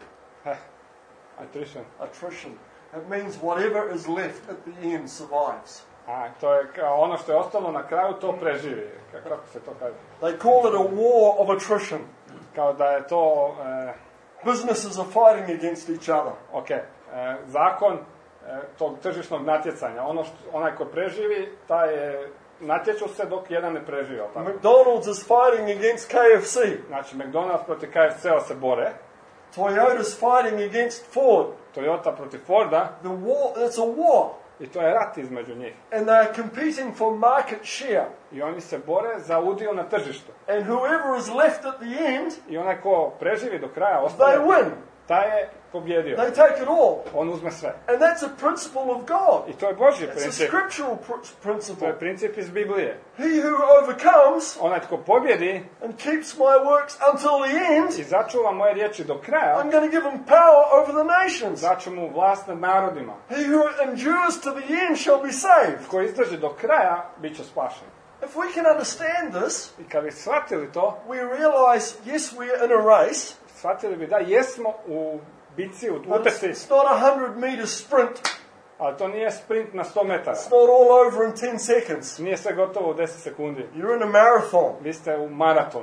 Attrition. Attrition. It means whatever is left at the end survives. To je kao ono što je ostalo na kraju, to preživi. Kako se to kaže? They call it a war of attrition. Kao da je to... Businesses are fighting against each other. Zakon tog tržišnog natjecanja. Onaj ko preživi, taj natječu se dok jedan ne preživi. McDonald's is fighting against KFC. Znači, McDonald's protiv KFC-a se bore. Toyota's fighting against Ford. Toyota protiv Forda. It's a war. I to je rat između njih. And they're competing for market share. I oni se bore za udio na tržištu. And whoever is left at the end, I onaj ko preživi do kraja, they win. taj je pobjedio. They take it all. On uzme sve. And that's a principle of God. I to je Božji It's a princip. scriptural To principle. je princip iz Biblije. He who overcomes Onaj tko pobjedi and keeps my works until the end, i začuva moje riječi do kraja, I'm going to give him power over the nations. daću mu vlast nad narodima. He who endures to the end shall be saved. Ko izdrži do kraja, bit će spašen. If we can understand this, I kad bi shvatili to, we realize, yes, we're in a race, shvatili bi da jesmo u bici, u but utrci, it's not a 100-meter sprint. ali to nije sprint na 100 metara. It's not all over in 10 seconds. Nije sve gotovo u 10 sekundi. You're in a marathon. Vi ste u maratonu.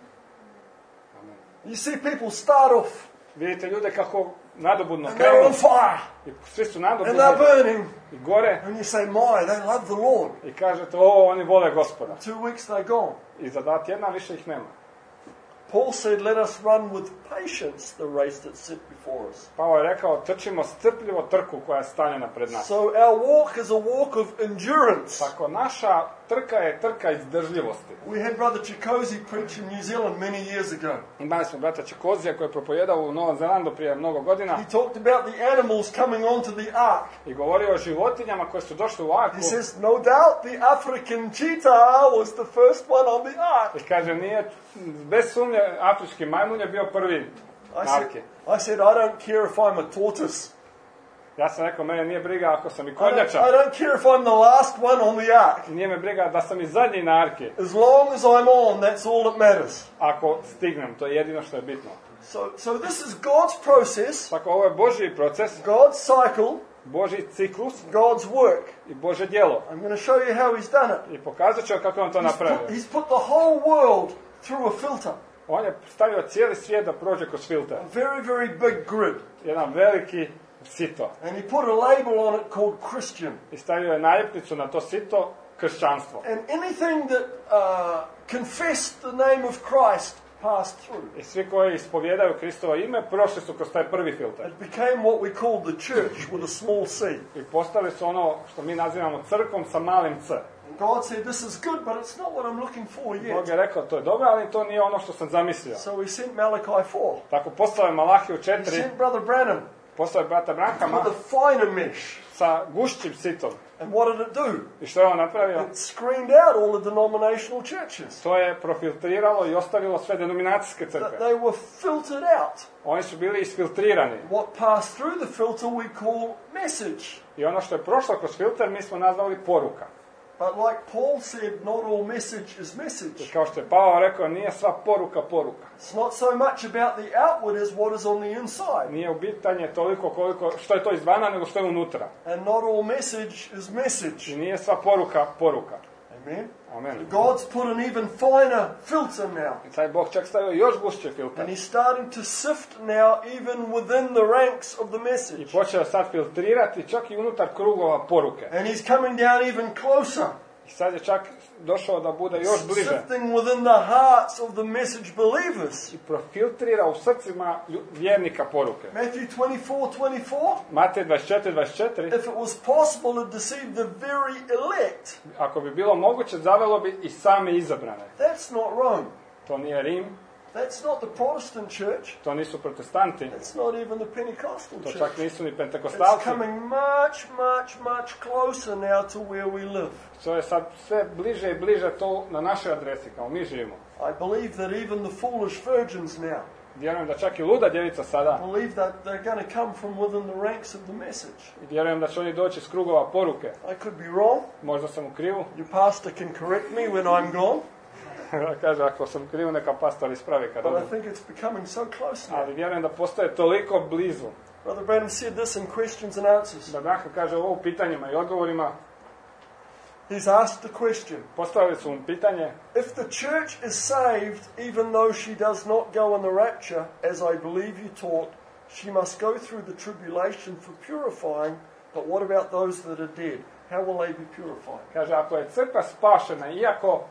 You see people start off Vidite ljude kako nadobudno and they're on krenu fire i svi su and nadobudni they're burning. i gore And you say, my, they love the Lord. i kažete, oni vole Gospoda. 2 weeks they're gone. I za 2 tjedna više ih nema. Paul said, let us run with patience the race that's set before us. Pavao je rekao, trčimo strpljivo trku koja je stavljena pred nas. So our walk is a walk of endurance. Tako naša trka je trka izdržljivosti. We had Brother Chikosi preach in New Zealand many years ago. Imali smo brata Čikozija koji je propovijedao u Novom Zelandu prije mnogo godina He talked about the animals coming onto the ark. i govorio o životinjama koje su došle u arku. He says, no doubt the African cheetah was the first one on the ark. I kaže, nije, bez sumnje, afrički majmun je bio prvi na arki. I said, I don't care if I'm a tortoise. Ja sam rekao, mene nije briga ako sam i I kornjača. don't care if I'm the last one on the ark. Nije me briga da sam i zadnji na arki. As long as I'm on, that's all that matters. Ako stignem, to je jedino što je bitno. So this is God's process, Tako, ovo je Božji proces, God's cycle, Božji ciklus God's work. i Božje djelo. I'm going to show you how he's done it. I pokazat ću kako on to napravio. He's put the whole world through a filter. On je stavio cijeli svijet da prođe kroz filter. A very, very big grid. Jedan veliki sito. And he put a label on it called Christian. I stavio je naljepnicu na to sito, kršćanstvo. And anything that confessed the name of Christ passed through. I svi koji ispovjedaju Kristovo ime prošli su kroz taj prvi filter. It became what we call the church with a small c. I postali su ono što mi nazivamo crkvom sa malim c. God said, this is good, but it's not what I'm looking for Bog yet. je rekao, to je dobro, ali to nije ono što sam zamislio. So he sent Malachi 4. Tako poslao je Malahiju He 4, sent Brother Branham poslao je brata Brankama with a finer mesh. sa gušćim sitom. And what did it do? I što je on napravio? It screened out all the denominational churches. To je profiltriralo i ostavilo sve denominacijske crkve. They were filtered out. Oni su bili isfiltrirani. What passed through the filter we call message. I ono što je prošlo kroz filter mi smo nazvali poruka. But like Paul said, not all message is message. I kao što je Pavao rekao, nije sva poruka poruka. It's not so much about the outward as what is on the inside. Nije u pitanje toliko koliko što je to izvana, nego što je unutra. And not all message is message. I nije sva poruka poruka. Amen. Amen. God's put an even finer filter now. I taj Bog čak stavio još gušće filter. And he's starting to sift now even within the ranks of the I message. počeo sad filtrirati čak i unutar krugova poruke. And he's coming down even closer. I sad je čak došao da bude još bliže. Sifting within the hearts of the message believers. I profiltrira u srcima vjernika poruke. Matthew 24:24. Matej 24:24. If it was possible to deceive the very elect, Ako bi bilo moguće, zavelo bi i same izabrane. that's not Rome. To nije Rim, That's not the Protestant church. to nisu protestanti, That's not even the Pentecostal to church. čak nisu ni It's pentekostalci. coming much closer now to where we live. To je sad sve bliže i bliže to na našoj adresi, kao mi živimo. I believe that even the foolish virgins now Vjerujem da čak i luda djevica sada, believe that they're going to come from within the ranks of the message. i vjerujem da će oni doći iz krugova poruke. I could be wrong. Možda sam u krivu. Your pastor can correct me when I'm gone. Kaže, ako sam kriv, neka pastor ispravi kad But I odem. think it's becoming so close now. Ali vjerujem da postaje toliko blizu. Brother Branham said this in Questions and Answers. Da Branko kaže ovo u pitanjima i odgovorima. He's asked the question, Postavili su mu pitanje, if the church is saved even though she does not go in the rapture, as I believe you taught, she must go through the tribulation for purifying, but what about those that are dead? How will they be purified? kaže, ako je crkva spašena, iako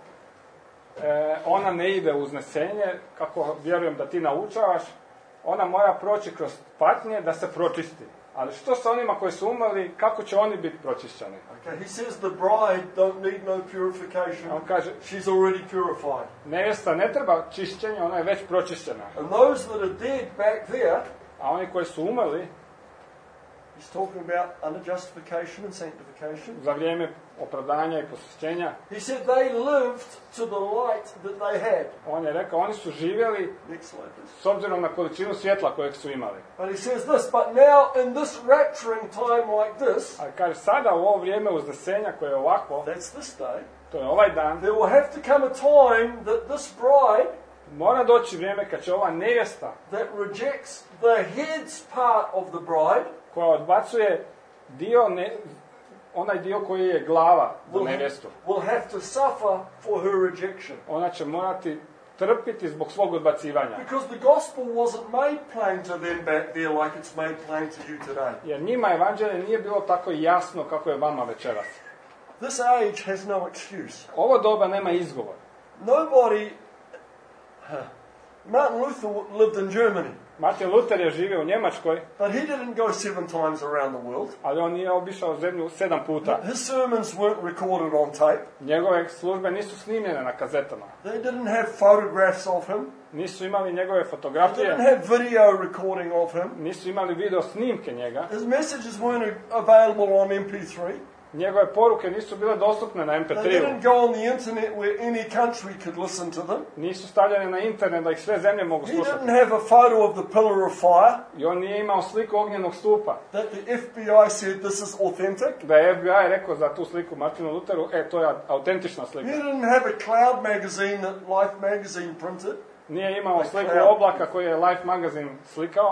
ona ne ide u uznesenje, kako vjerujem da ti naučavaš, ona mora proći kroz patnje da se pročisti. Ali što sa onima koji su umrli, kako će oni biti pročišćeni? Okay, he says the bride don't need no purification. On kaže, She's already purified. nevjesta ne treba čišćenje, ona je već pročišćena. And those that are dead back there, A oni koji su umrli, he's talking about under justification and sanctification. za vrijeme opravdanja i posvećenja, He said they lived to the light that they had. on je rekao, oni su živjeli Next slide, please. s obzirom na količinu svjetla kojeg su imali. But he says this, but now in this rapturing time like this, Ali kaže, sada u ovo vrijeme uznesenja koje je ovako, that's this day, to je ovaj dan, there will have to come a time that this bride mora doći vrijeme kad će ova nevjesta, that rejects the head's part of the bride koja odbacuje onaj dio koji je glava za nevjestu, will have to suffer for her rejection. ona će morati trpiti zbog svog odbacivanja. Because the gospel wasn't made plain to them back there like it's made plain to you today. Jer njima evanđelje nije bilo tako jasno kako je vama večeras. This age has no excuse. Ovo doba nema izgovor. Nobody... Martin Luther lived in Germany, Martin Luther je živio u Njemačkoj, but he didn't go 7 times around the world. ali on nije obišao zemlju 7 puta. His sermons weren't recorded on tape. Njegove službe nisu snimljene na kazetama. They didn't have photographs of him. Nisu imali njegove They fotografije, didn't have video recording of him. nisu imali video snimke njega. His messages weren't available on MP3. Njegove poruke nisu bile dostupne na They MP3-u. didn't go on the internet where any country could listen to them. Nisu stavljene na internet da ih sve zemlje mogu He slušati. didn't have a photo of the pillar of fire I on nije imao sliku ognjenog stupa. that the FBI said this is authentic. Da je FBI rekao za tu sliku Martinu Lutheru, to je autentična He slika. didn't have a cloud magazine that Life magazine printed. Nije imao sliku Cloud. oblaka koji je Life magazine slikao.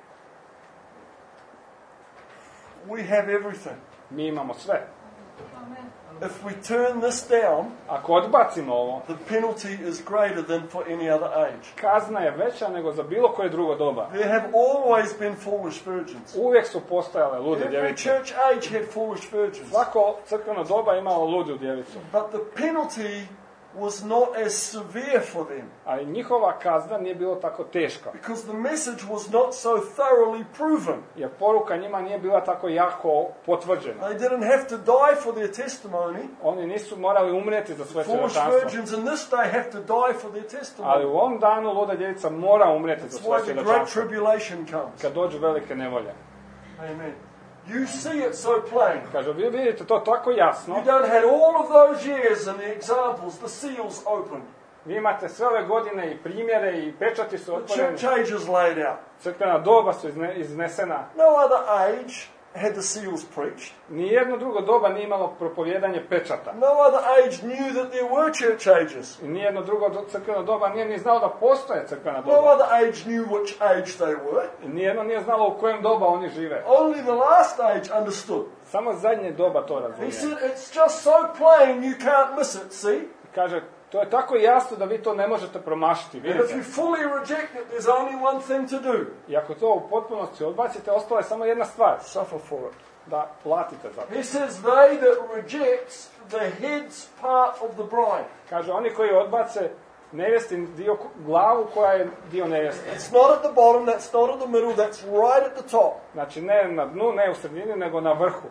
We have everything. Mi imamo sve. If we turn this down, Ako odbacimo ovo, the penalty is greater than for any other age. kazna je veća nego za bilo koje drugo doba. There have always been foolish virgins. Uvijek su postojale lude Every djevice. church age had foolish virgins. Svako crkveno doba imalo ludu djevicu. But the penalty was not as severe for them, Ali njihova kazna nije bilo tako teška. because the message was not so thoroughly proven. Jer poruka njima nije bila tako jako potvrđena. They didn't have to die for their testimony. Oni nisu morali umrijeti za svoje Foolish svjedočanstvo. virgins in this day have to die for their testimony. Ali u ovom danu luda djevica mora umrijeti za That's svoje why the great svjedočanstvo. tribulation comes. Kad dođu velike nevolje. Amen. You see it so plain. Kaže, vi vidite to tako jasno. You don't have all of those years and the examples, the seals opened, Vi imate sve ove godine i primjere i pečati su the otvoreni. church ages laid out. Crkvena doba su iznesena. No other age had the seals preached. Nijedno drugo doba nije imalo propovjedanje pečata. No other age knew that there were church ages. I nijedno drugo crkveno doba nije ni znalo da postoje crkvena No doba. other age knew which age they were. I nijedno nije znalo u kojem doba oni žive. Only the last age understood. Samo zadnje doba to He razumije. said, it's just so plain you can't miss it, see? Kaže, to je tako jasno da vi to ne možete promašiti, And if vidite. you fully reject it, there's only one thing to do. I ako to u potpunosti odbacite, ostala je samo jedna stvar. Suffer for it. Da platite za to. He says, they that rejects the head's part of the bride. Kaže, oni koji odbace nevjestin dio, glavu koja je dio nevjeste. It's not at the bottom, that's not at the middle, that's right at the top. Znači, ne na dnu, ne u sredini, nego na vrhu.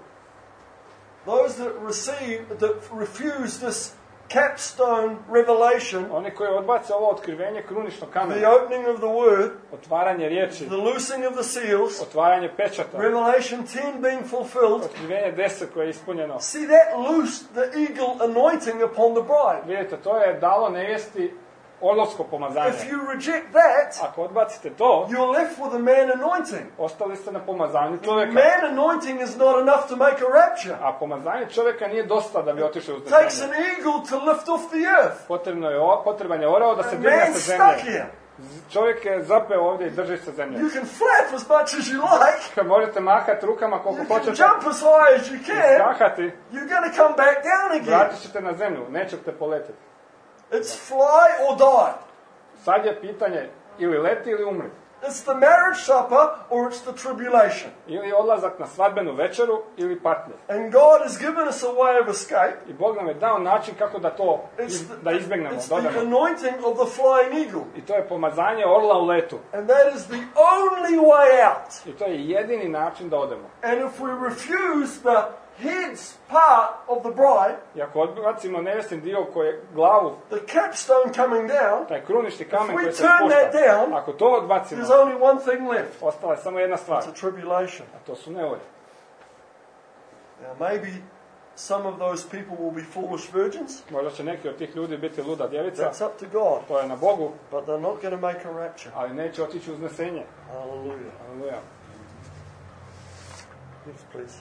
Those that refuse this capstone revelation, Oni koji odbace ovo otkrivenje krunično the kamena, opening of the word, otvaranje riječi, the loosing of the seals, otvaranje pečata, Revelation 10 being fulfilled, otkrivenje 10 koje je ispunjeno. see that loosed the eagle anointing upon the bride. Vidite, to je dalo nevjesti orlovsko pomazanje. If you reject that, Ako odbacite to, you're left with a man anointing. ostali ste na pomazanju čovjeka. Man anointing is not enough to make a rapture. A pomazanje čovjeka nije dosta da bi otišao u Takes an uznesenje. eagle to lift off the earth. Potreban je orao da se A digne man's sa stuck zemlje. here. Čovjek je zapeo ovdje i drži se zemlje. You can flap as much as you like. Kad možete mahati rukama koliko You can hoćete, jump as high as you can. skakati, You're going to come back down again. vratit ćete na zemlju, nećete poletiti. It's fly or die. Sad je pitanje ili leti ili umri. It's the marriage supper or it's the tribulation. Ili odlazak na svadbenu večeru ili patnje. And God has given us a way of escape. I Bog nam je dao način kako da to da izbjegnemo, It's the dodamo. anointing of the flying eagle. I to je pomazanje orla u letu. And that is the only way out. I to je jedini način da odemo. And if we refuse the head's part of the bride, I ako odbacimo nevjestin dio koji je glavu, the capstone coming down, taj krunišni kamen If we koji se turn that spušta, down, ako to odbacimo, there's only one thing left. ostala je samo jedna stvar, It's a tribulation. a to su nevolje. Now maybe some of those people will be foolish virgins. Možda će neki od tih ljudi biti luda djevica, That's up to God. to je na Bogu, But they're not going to make a rapture. ali neće otići u uznesenje. Hallelujah. Aleluja. Next, please.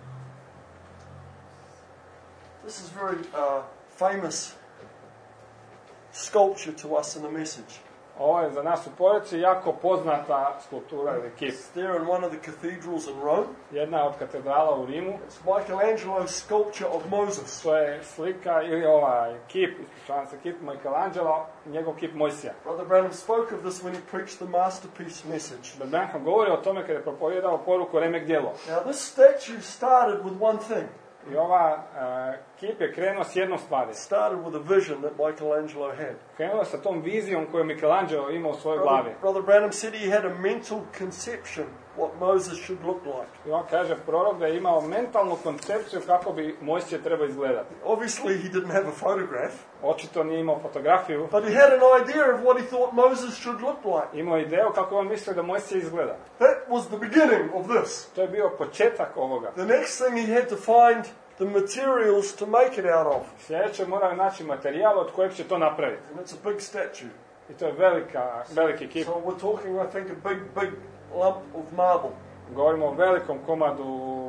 This is very famous sculpture to us in the message. Ovo je za nas u poruci jako poznata skulptura ili kip. It's there in one of the cathedrals in Rome. Jedna od katedrala u Rimu. It's Michelangelo's sculpture of Moses. To je slika ili ovaj kip, ispričavam se, kip Michelangelo, njegov kip Mojsija. Brother Branham spoke of this when he preached the masterpiece message. Branham govori o tome kada je propovijedao poruku remek djelo. Now this statue started with one thing. I ova kip je krenuo s jednom stvari. It started with a vision that Michelangelo had. Krenuo sa tom vizijom koju Michelangelo imao u svojoj glavi. Brother Branham said he had a mental conception what Moses should look like. I on kaže prorok da je imao mentalnu koncepciju kako bi Mojsije trebao izgledati. Obviously he didn't have a photograph, Očito nije imao fotografiju. but he had an idea of what he thought Moses should look like. Imao ideju kako on mislio da Mojsije izgleda. That was the beginning of this. To je bio početak ovoga. The next thing he had to find the materials to make it out of. Sljedeće moraju naći materijal od kojeg će to napraviti. And it's a big statue. I to je veliki kip. So we're talking, I think, a big lump of marble. Govorimo o velikom komadu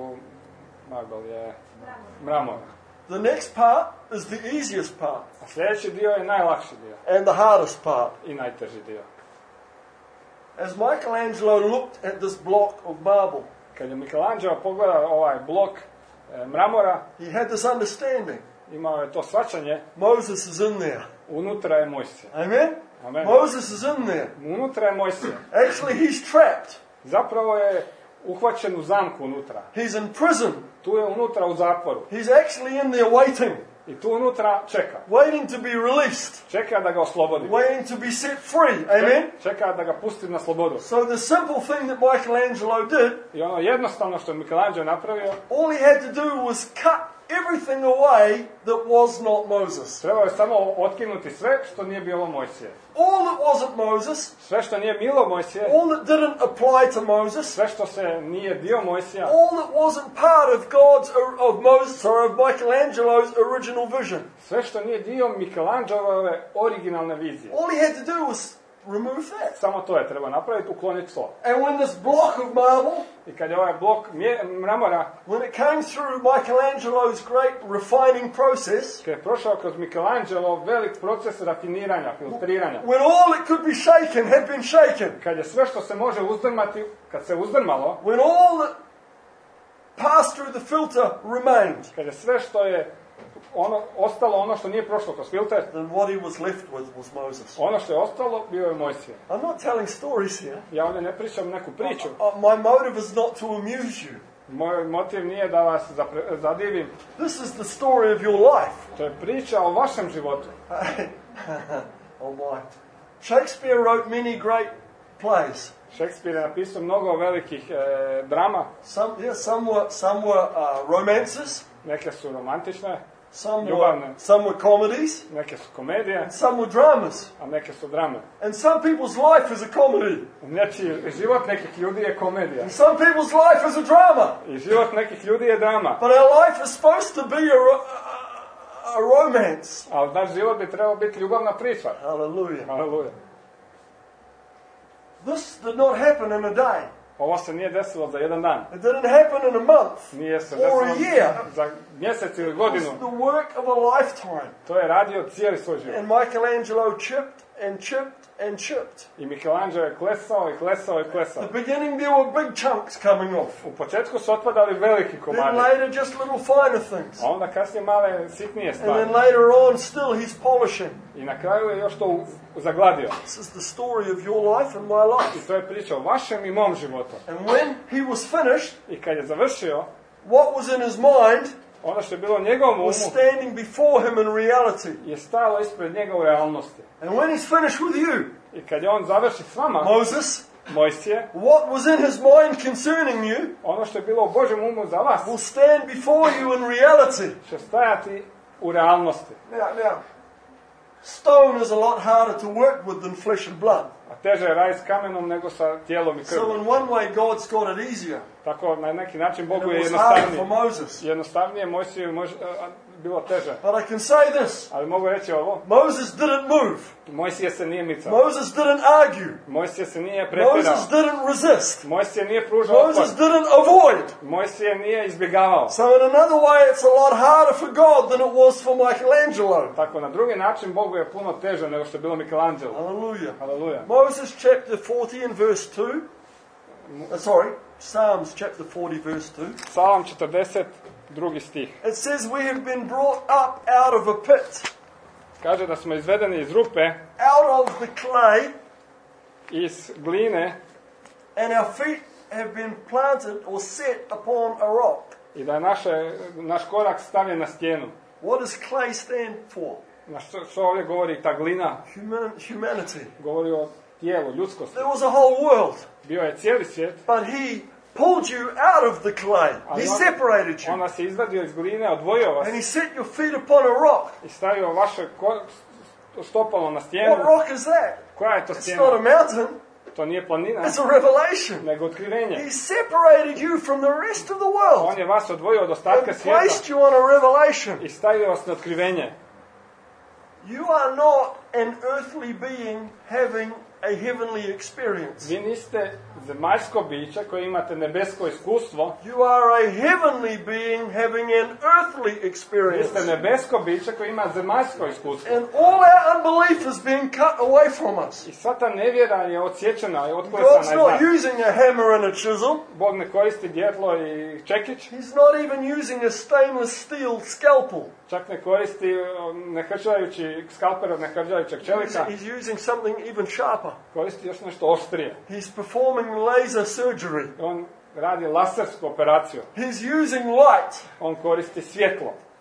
mramora. The next part is the easiest part A sljedeći dio je najlakši dio and the hardest part. i najteži dio. As Michelangelo looked at this block of marble, Kad je Michelangelo pogledao ovaj blok mramora, he had this understanding. imao je to shvaćanje, Moses is in there. unutra je Mojsije. Amen? Amen. Moses is in there. Unutra je Mojsije. Actually, he's trapped. Zapravo je uhvaćen u zamku unutra. He's in prison. Tu je unutra u zatvoru. He's actually in there waiting. I tu unutra čeka. waiting to be released, Čeka da ga oslobodi. waiting to be set free. Amen? Čeka da ga pusti na slobodu. So the simple thing that Michelangelo did, I ono jednostavno što je Michelangelo napravio, all he had to do was cut everything away that was not Moses. trebao je samo otkinuti sve što nije bilo Mojsije. All that wasn't Moses, Sve što nije bilo Mojsije, all that didn't apply to Moses, sve što se nije dio Mojsija, all that wasn't part of Moses or of Michelangelo's original vision. sve što nije dio Michelangelove originalne vizije. All he had to do was remove that. Samo to je treba napraviti, ukloniti to. And when this block of marble, I kad je ovaj blok mramora, when it came through Michelangelo's great refining process, kad je prošao kroz Michelangelo velik proces rafiniranja, filtriranja, when all that could be shaken had been shaken, kad je sve što se može uzdrmati, kad se uzdrmalo, when all that passed through the filter remained, kad je sve što je ostalo, ono što nije prošlo kroz filter, then what he was left with was Moses. ono što je ostalo bio je Mojsije. I'm not telling stories here. Ja ovdje ne pričam neku priču. My motive is not to amuse you. Moj motiv nije da vas zadivim. This is the story of your life. To je priča o vašem životu. Oh my. Shakespeare wrote many great plays. Shakespeare je napisao mnogo velikih drama. Some were romances. Neke su romantične, Some ljubavne. were comedies. Neke su komedije, And some were dramas. a neke su drame. And some people's life is a comedy. Nečiji život nekih ljudi je komedija. And some people's life is a drama. I život nekih ljudi je drama. But our life is supposed to be a romance. Ali naš život bi trebao biti ljubavna priča. Hallelujah. Aleluja. This did not happen in a day. Ovo se nije desilo za jedan dan. It didn't happen in a month. Nije se Or a desilo year. za mjesec ili It godinu. was the work of a lifetime. To je radio cijeli svoj život. And Michelangelo chipped and chipped and chipped. I Michelangelo je klesao i klesao i klesao. At the beginning there were big chunks coming off. U početku su otpadali veliki Then komadi. later just little finer things. A onda kasnije male, sitnije And stvari. then later on still he's polishing. I na kraju je još to zagladio. This is the story of your life and my life. I to je priča o vašem i mom životu. And when he was finished, I kad je završio, what was in his mind ono što je bilo u njegovom umu was standing before him in reality. je stalo ispred njega u realnosti. And when he's finished with you, I kad je on završi s vama, Moses, Mojsije, what was in his mind concerning you ono što je bilo u Božjem umu za vas will stand before you in reality. će stajati u realnosti. Now, stone is a lot harder to work with than flesh and blood. A teže je raditi s kamenom nego sa tijelom i So krvlju. in one way, God's got it easier. Tako na neki način And Bogu it je was harder for jednostavnije. Moses. Jednostavnije Mojsiju bilo teže. But I can say this. Ali mogu reći ovo, Moses didn't move. Mojsije se nije micao. Moses didn't argue. Mojsije se nije prepirao. Moses didn't resist. Mojsije nije pružao Moses otpor. didn't avoid. Mojsije nije izbjegavao. So in another way, it's a lot harder for God than it was for Michelangelo. Tako na drugi način Bogu je puno teže nego što je bilo Michelangelo. Hallelujah. Haleluja. Moses chapter 40 and verse 2. Psalms chapter 40 verse 2. Psalam 40, drugi stih. It says we have been brought up out of a pit, Kaže da smo izvedeni iz rupe, out of the clay, iz gline and our feet have been planted or set upon a rock. i da je naš korak stavljen na stijenu. What does clay stand for? Na što ovdje govori ta glina? Humanity. Govori o tijelu, ljudskosti. There was a whole world, Bio je cijeli svijet. but he pulled you out of the clay. He separated On you. nas je izvadio iz gline, odvojio vas And he set your feet upon a rock. i stavio vaše stopalo na stijenu. What rock is that? Koja je to It's not a stijena? mountain. To nije planina, It's a revelation. nego otkrivenje. He separated you from the rest of the world On je vas odvojio od and ostatka svijeta placed you on a revelation. i stavio vas na otkrivenje. You are not an earthly being having a heavenly experience. Vi niste zemaljsko biće koje imate nebesko iskustvo. You are a heavenly being having an earthly Vi experience. ste nebesko biće koje ima zemaljsko iskustvo. And all our unbelief is being cut away from us. I sva ta nevjera je odsječena i otklesana God's iz not nas. using a hammer and a chisel. Bog ne koristi djetlo i čekić. He's not even using a stainless steel scalpel. Čak ne koristi ne hrđajući skalpera, ne hrđajućeg čelika. He's using something even sharper. Koristi još nešto oštrije. He's performing laser surgery. On radi lasersku operaciju. He's using light. On koristi svjetlo.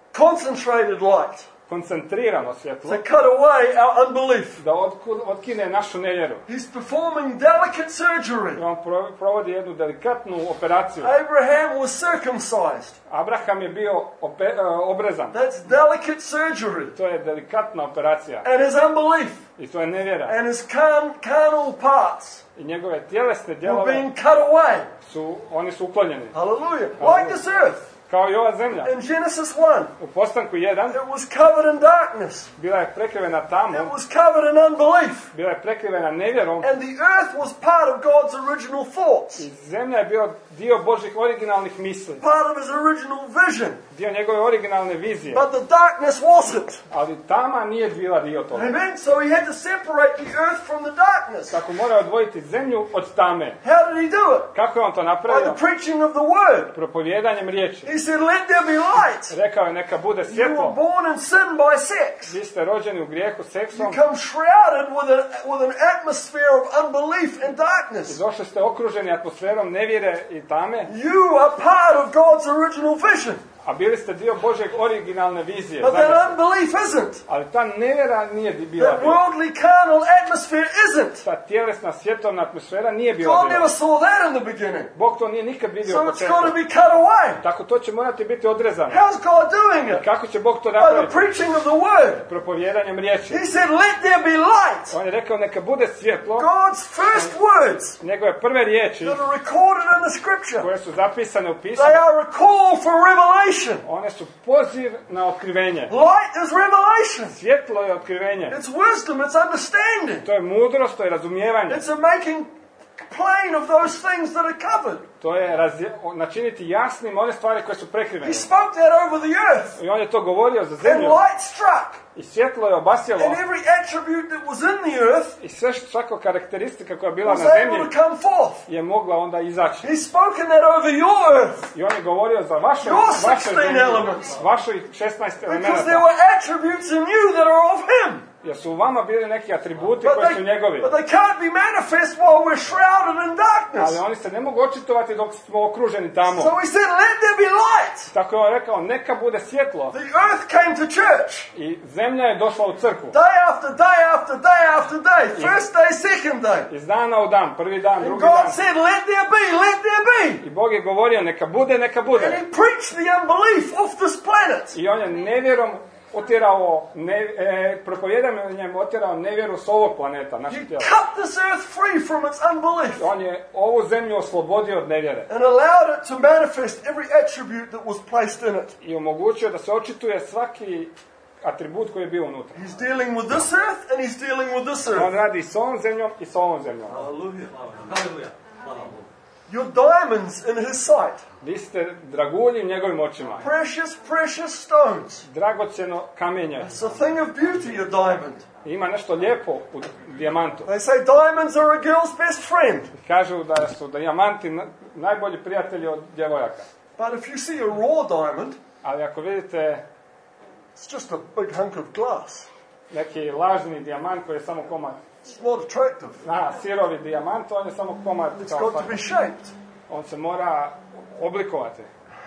concentrated light koncentrirano svjetlo, to cut away our unbelief. da otkine našu nevjeru. He's performing delicate surgery. I on provodi jednu delikatnu operaciju. Abraham was circumcised. Abraham je bio obrezan. That's delicate surgery. To je delikatna operacija. And his unbelief I to je nevjera. and his carnal parts I njegove tjelesne were dijelove being cut away. oni su uklonjeni. Hallelujah. Like this earth. Kao i ova zemlja. In Genesis 1, U postanku 1 it was covered in darkness. bila je prekrivena It tamom, was covered in unbelief. bila je prekrivena nevjerom And the earth was part of God's original thoughts, i zemlja je bio dio Božjih originalnih misli, part of his original vision. dio njegove originalne vizije. But the darkness wasn't. Ali tama nije bila dio toga. Amen. So he had to separate the earth from the darkness. Tako mora odvojiti zemlju od tame. How did he do it? Kako je on to By napravio? the preaching of the word. Propovjedanjem riječi. He said, let there be light. Rekao je neka bude You were svjetlo. born in sin by sex. Vi ste rođeni u grijehu seksom You come shrouded with an atmosphere of unbelief and i darkness. došli ste okruženi atmosferom nevjere i tame, You are part of God's original vision. a bili ste dio Božjeg originalne vizije. But that Znate, unbelief isn't. ali ta nevjera nije bila That dio. worldly carnal atmosphere isn't. Ta tjelesna svjetovna atmosfera nije bila God dio. never saw that in the beginning. Bog to nije nikad vidio So u it's početku. got to be cut away. Tako to će morati biti odrezano. How's God doing it? Kako će Bog to By the napraviti? preaching of the word. Propovjedanjem riječi. He said, let there be light. On je rekao neka bude svjetlo. God's first words Njegove prve riječi that are recorded in the scripture, koje su zapisane u they pismu, are a call for revelation. one su poziv na otkrivenje. Light is revelation. Svjetlo je otkrivenje. It's wisdom, it's understanding. To je mudrost, to je razumijevanje. It's a making plain of those things that are covered. To je načiniti jasnim one stvari koje su prekrivene. He spoke that over the earth. I on je to govorio za And zemlju. light struck. I svjetlo je obasjalo. And every attribute that was in the earth I svaka karakteristika koja je bila was na able zemlji to come forth. je mogla onda izaći. He's spoken that over your earth. I on je govorio za vaše Your 16 zemlji, elements. vaših 16 Because there elemenata. were attributes in you that are of him. Jer su u vama bili neki atributi But koji su njegovi. they can't be manifest while we're shrouded in Ali darkness. oni se ne mogu očitovati dok smo okruženi tamo. So he said, let there be light. Tako je on rekao, neka bude svjetlo. The earth came to church. I zemlja je došla u crkvu. Day after day after day after day. First day, second day. Iz dana u dan, prvi dan, And drugi God dan. said, let there be, let there be. I Bog je govorio, neka bude, neka And bude. he preached the unbelief off this planet. I on je nevjerom otjerao, propovjedanjem otjerao nevjeru s ovog planeta, He našeg tijela. cut this earth free from its unbelief On je ovu zemlju oslobodio od nevjere. and allowed it to manifest every attribute that was placed in it. I omogućio da se očituje svaki atribut koji je bio unutra. He's dealing with this earth and he's dealing with this On earth. radi i s ovom zemljom i s ovom zemljom. Hallelujah. Hallelujah. Hvala Bogu. You're diamonds in his sight. Vi ste dragulji u njegovim očima. Precious, precious stones. Dragocjeno kamenje. It's a thing of beauty, a diamond. Ima nešto lijepo u dijamantu. They say diamonds are a girl's best friend. Kažu da su dijamanti najbolji prijatelji od djevojaka. But if you see a raw diamond, Ali ako vidite it's just a big hunk of glass. neki lažni dijamant koji je samo komad, It's not attractive. sirovi dijamant, on je samo komad. It's got to be shaped. On se mora oblikovati.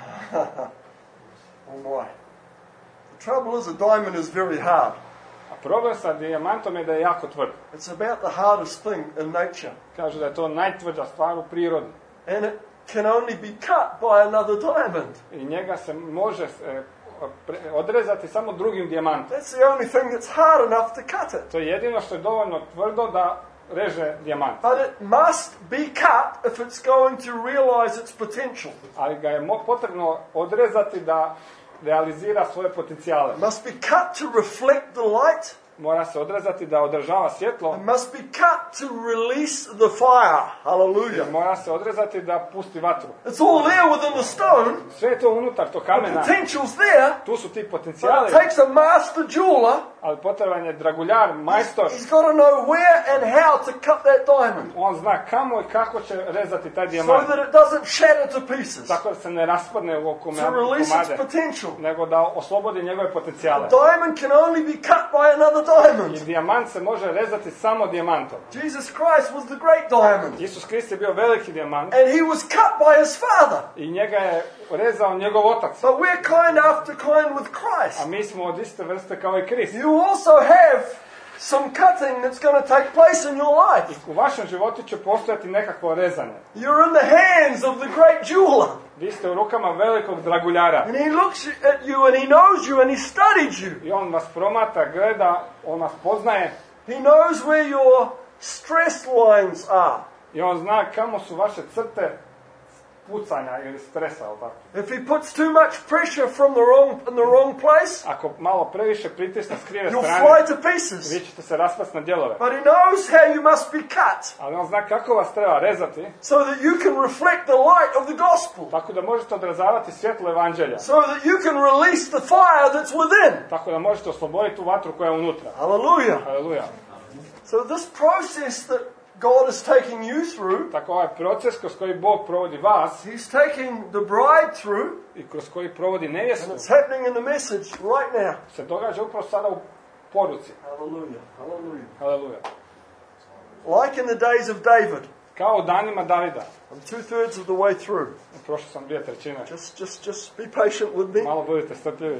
Oh my. The trouble is a diamond is very hard. A problem sa dijamantom je da je jako tvrd. It's about the hardest thing in nature. Kažu da je to najtvrđa stvar u prirodi. And it can only be cut by another diamond. I njega se može odrezati samo drugim dijamantom. That's the only thing that's hard enough to cut it. To je jedino što je dovoljno tvrdo da reže dijamant. But it must be cut if it's going to realize its potential. Ali ga je potrebno odrezati da realizira svoje potencijale. It must be cut to reflect the light. Mora se odrezati da održava svjetlo. It must be cut to release the fire. Hallelujah. Mora se odrezati da pusti vatru. It's all there within the stone. Sve je to unutar tog The kamena. potential's there. Tu su ti But potencijali, it takes a master jeweler. ali potreban je draguljar, majstor. He's got to know where and how to cut that diamond. On zna kamo i kako će rezati taj So dijamant. that it doesn't shatter to pieces. Tako da se ne raspadne u To release its komade, potential. nego da oslobodi njegove potencijale. The diamond can only be cut by another I diamond. dijamant se može rezati samo dijamantom. Do Jesus Christ was the great diamond. Isus Krist je bio veliki dijamant And he was cut by his Father. i njega je rezao njegov otac. But we're kind after kind with A Christ. mi smo od iste vrste kao i Krist. You also have some cutting that's going to take place in your life. U vašem životu će postojati nekakvo rezanje. You're in the hands of the great jeweler. Vi ste u rukama velikog draguljara. And he looks at you and he knows you and he studied you. I on vas promatra, gleda, on vas poznaje He knows where your stress lines are. i on zna kamo su vaše crte pucanja ili stresa, ali tako. If he puts too much pressure from in the wrong place, Ako malo previše pritisne s krive you'll strane, fly to pieces. vi ćete se raspasti na dijelove. But he knows how you must be cut Ali on zna kako vas treba rezati, so that you can reflect the light of the gospel. tako da možete odrazavati svjetlo evanđelja. So that you can release the fire that's within. Tako da možete osloboditi tu vatru koja je unutra. Hallelujah. Aleluja. So this process that God is taking you through, Tako ovaj proces kroz koji Bog provodi vas He's taking the bride through, i kroz koji provodi and nevjestu it's happening in the message right now. se događa upravo sada u poruci. Hallelujah. Hallelujah. Aleluja. Like in the days of David. Kao u danima Davida. I'm 2/3 of the way through. Prošao sam 2/3. Just be patient with me. Malo budite strpljivi.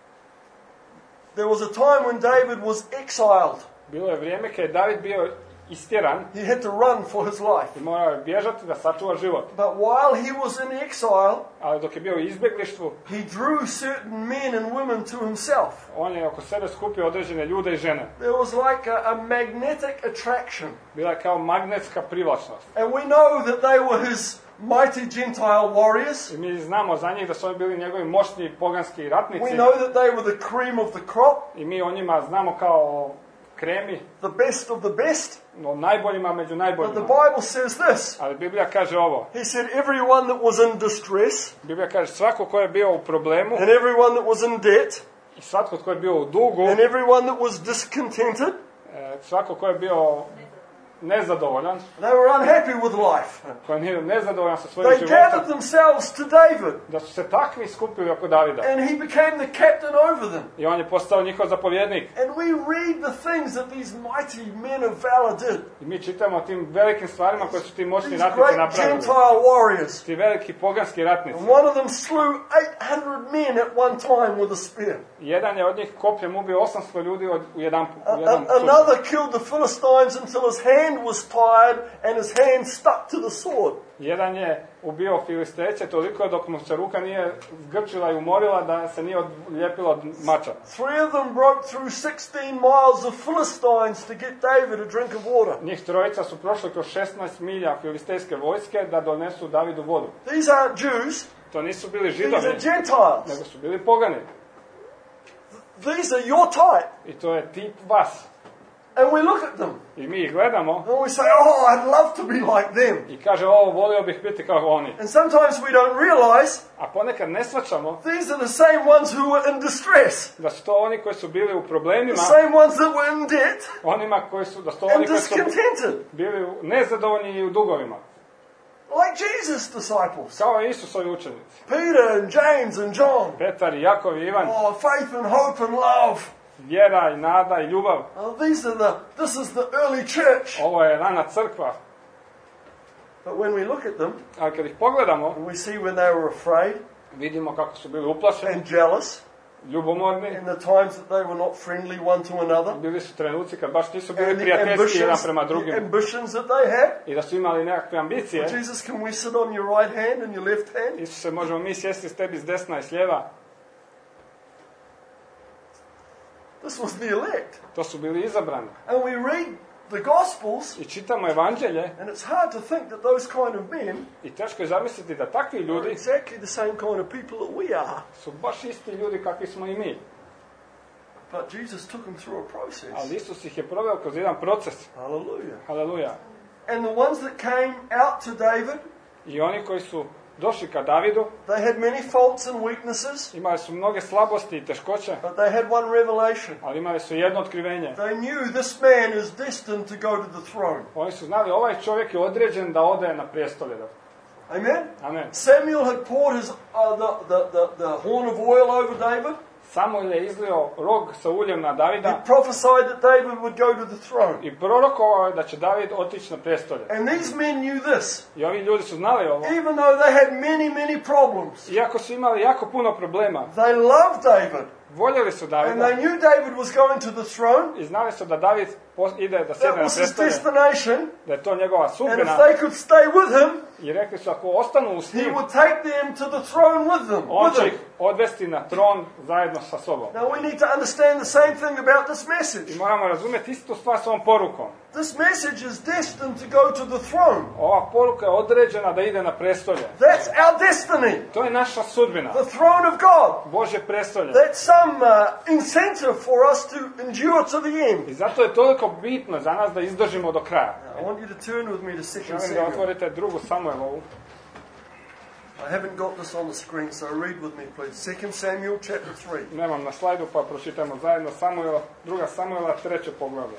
There was a time when David was exiled. Bilo je vrijeme kad je David bio istjeran He had to run for his life. i morao je bježati da sačuva život. But while he was in exile, Ali dok je bio u izbjeglištvu, he drew certain men and women to himself. on je oko sebe skupio određene ljude i žene. There was like a magnetic attraction. Bila je kao magnetska privlačnost. And we know that they were his mighty Gentile warriors. I mi znamo za njih da su oni bili njegovi moćni poganski ratnici. We know that they were the cream of the crop, I mi o njima znamo kao kremi, the best of the best. no najboljima među But najboljima. the Bible says this. Ali Biblija kaže ovo. He said, everyone that was in distress, Biblija kaže svako ko je bio u problemu and everyone that was in debt, i svatko ko je bio u dugu, and everyone that was discontented, svako ko je bio nezadovoljan, they were unhappy with life. ko je nezadovoljan sa svojim They gathered životom, themselves to David, da su se takvi skupili oko Davida. and he became the captain over them. I on je postao njihov zapovjednik. And we read the things that these mighty men of valor did. I mi čitamo o tim velikim stvarima koje su ti moćni These ratnici great napravili. Gentile warriors. Ti veliki poganski ratnici. And one of them slew 800 men at one time with a spear. Jedan je od njih kopljem ubio 800 ljudi u jedan Another killed the Philistines until his hand was tired and his hand stuck to the sword. Jedan je ubio Filisteće toliko dok mu se ruka nije zgrčila i umorila da se nije odlijepila od mača. 3 of them broke through 16 miles of Philistines to get David a drink of water. Njih trojica su prošli kroz 16 milja filistejske vojske da donesu Davidu vodu. These aren't Jews, To nisu bili these Židovi, are Gentiles. nego su bili pogani. These are your type. I to je tip vas. And we look at them I mi ih gledamo and we say, oh, I'd love to be like them. i kaže, ovo, volio bih biti kao oni. And sometimes we don't realize A ponekad ne shvaćamo these are the same ones who were in distress. da su to oni koji su bili u The problemima, same ones that were in debt onima koji su, da su to and oni koji su discontented. bili nezadovoljni i u dugovima. Like Jesus' disciples. Kao i Isusovi učenici. Peter and James and John. Petar i Jakov i Ivan, Oh, faith and hope and love. vjera i nada i ljubav. Oh, this is the early church. Ovo je rana crkva. But when we look at them, Ali kad ih pogledamo, and we see when they were afraid vidimo kako su bili uplašeni, and jealous, ljubomorni. in the times that they were not friendly one to another, Bili su trenuci kad baš nisu bili and the prijateljski jedan prema drugim. ambitions that they had. I da su imali nekakve ambicije. Jesus, can we sit on your right hand and your left hand? Isuse, možemo mi sjesti s tebi s desna i s lijeva. This was the elect. To su bili izabrani. And we read the Gospels, I čitamo evanđelje and it's hard to think that those kind of men i teško je zamisliti da takvi are ljudi exactly the same kind of people that we are. su baš isti ljudi kakvi smo i mi. But Jesus took them through a process. Ali Isus ih je proveo kroz jedan proces. Hallelujah. Haleluja. And the ones that came out to David, I oni koji su došli ka Davidu, they had many faults and weaknesses, imali su mnoge slabosti i teškoće, but they had one revelation. ali imali su jedno otkrivenje. They knew this man is destined to go to the throne. Oni su znali, ovaj čovjek je određen da ode na prijestolje. Amen? Amen. Samuel had poured his the horn of oil over David. Samuel je izlio rog sa uljem na He Davida prophesied that David would go to the throne. i prorokovao je da će David otići na prestolje. And these men knew this. I ovi ljudi su znali ovo. Even though they had many problems, Iako su imali jako puno problema, they loved David. voljeli su And they Davida knew David was going to the throne. i znali su da David ide da That sjedne na was his prestolje, destination. da je to njegova And if sudbina. they could stay with him, I rekli su ako ostanu s he njim, would take them to the throne with them. on će ih odvesti na tron zajedno sa sobom. Now we need to understand the same thing about this message. I moramo razumjeti istu stvar s ovom porukom. This message is destined to go to the throne. Ova poruka je određena da ide na prestolje. That's our destiny. To je naša sudbina. The throne of God. Božje prestolje. That's some incentive for us to endure to the end. I zato je toliko bitno za nas da izdržimo do kraja. I want you to turn with me to 2 Želim da Samuel. otvorite 2. Samuelovu. I haven't got this on the screen, so read with me, please. 2 Samuel chapter 3. Nemam na slajdu, pa pročitajmo zajedno Samuela, 2. Samuela, 3. poglavlje.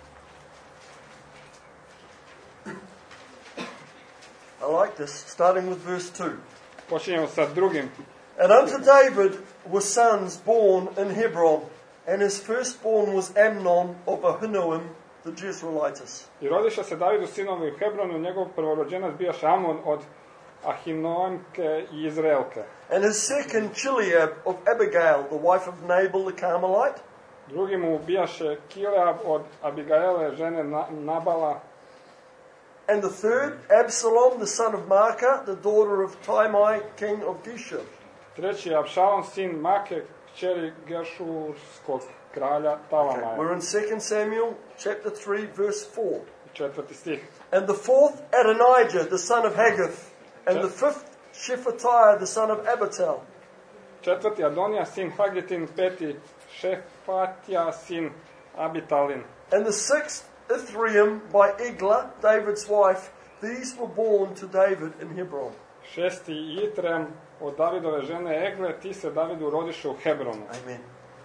I like this, starting with verse 2. Počinjemo sa 2. And unto David were sons born in Hebron, and his firstborn was Amnon of Ahinoam the Jezreelitess. I rodiše se Davidu sinovi u Hebronu, njegov prvorođenac bio Amnon od Ahinoamke i Izraelke. And his second Chileab of Abigail, the wife of Nabal the Carmelite. Drugi mu bijaše Kileab od Abigaele, žene Nabala. And the third, Absalom, the son of Maacah, the daughter of Talmai, king of Geshur. Treći je Abšalom, sin Make, kćeri Gešurskog kralja Talamaja. We're in 2 Samuel chapter 3, verse 4. 4. stih. And the fourth, Adonijah, the son of Haggith. And the fifth, Shephatiah, the son of Abital. 4. Adonija, sin Hagitin. 5. Šefatija, sin Abitalin. And the sixth, Ithream by Eglah, David's wife. These were born to David in Hebron. 6. Itrem od Davidove žene Egle, ti se Davidu rodiše u Hebronu. Amen.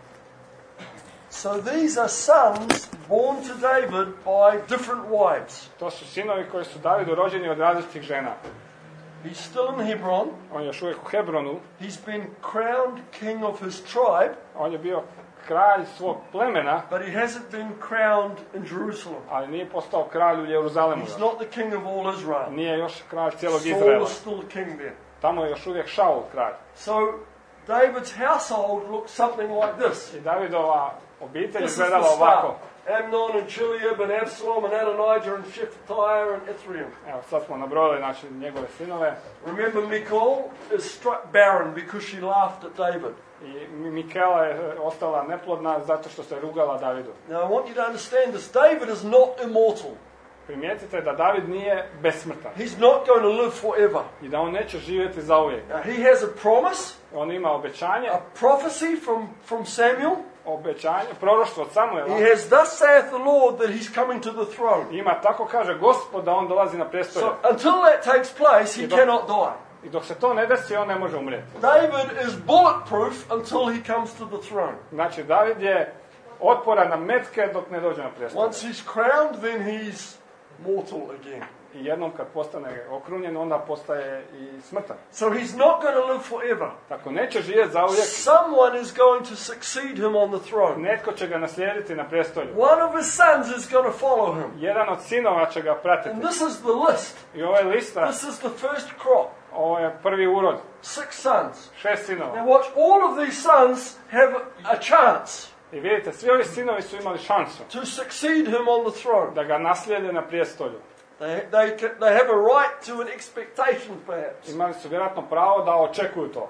So these are sons born to David by different wives. To su sinovi koji su Davidu rođeni od različitih žena. He's still in Hebron. On je još uvijek u Hebronu. He's been crowned king of his tribe, On je bio kralj svog plemena, but he hasn't been crowned in Jerusalem. ali nije postao kralj u Jeruzalemu. He's not the king of all Israel. Nije još kralj cijelog Saul Izraela. is still the king there. Tamo je još uvijek Šaul kralj. So David's household looks something like this. I Davidova obitelj This is izgledala the ovako. start. Amnon and Chileab and Absalom and Adonijah and Shephatiah and Ithream. Evo sad smo nabrojali znači njegove sinove. Remember, Michal is struck barren because she laughed at David. I Mikela je ostala neplodna zato što se rugala Davidu. Now I want you to understand this. David is not immortal. Primijetite da David nije besmrtan He's not going to live forever. i da on neće živjeti zauvijek. Now, he has a promise, On ima obećanje, a prophecy from Samuel. proroštvo od Samuela. He has, thus saith the Lord, that he's coming to the throne. Ima, tako kaže Gospod, da on dolazi na prestolje. So until that takes place, he cannot die. I dok se to ne desi, on ne može umrijeti. David is bulletproof until he comes to the throne. Znači, David je otporan na metke dok ne dođe na prestolje. Once he's crowned, then he's mortal again. I jednom kad postane okrunjen, onda postaje i smrtan. So he's not going to live forever. Tako neće živjeti zauvijek. Someone is going to succeed him on the throne. Netko će ga naslijediti na prestolju. One of his sons is going to follow him. Jedan od sinova će ga pratiti. And this is the list. I ovo je lista, This is the first crop. ovo je prvi urod. 6 sons. 6 sinova. Now watch, all of these sons have a chance I vidite, svi ovi sinovi su imali šansu to succeed him on the throne. da ga naslijede na prijestolju. They have a right to an expectation, perhaps. Imali su vjerojatno pravo da očekuju to.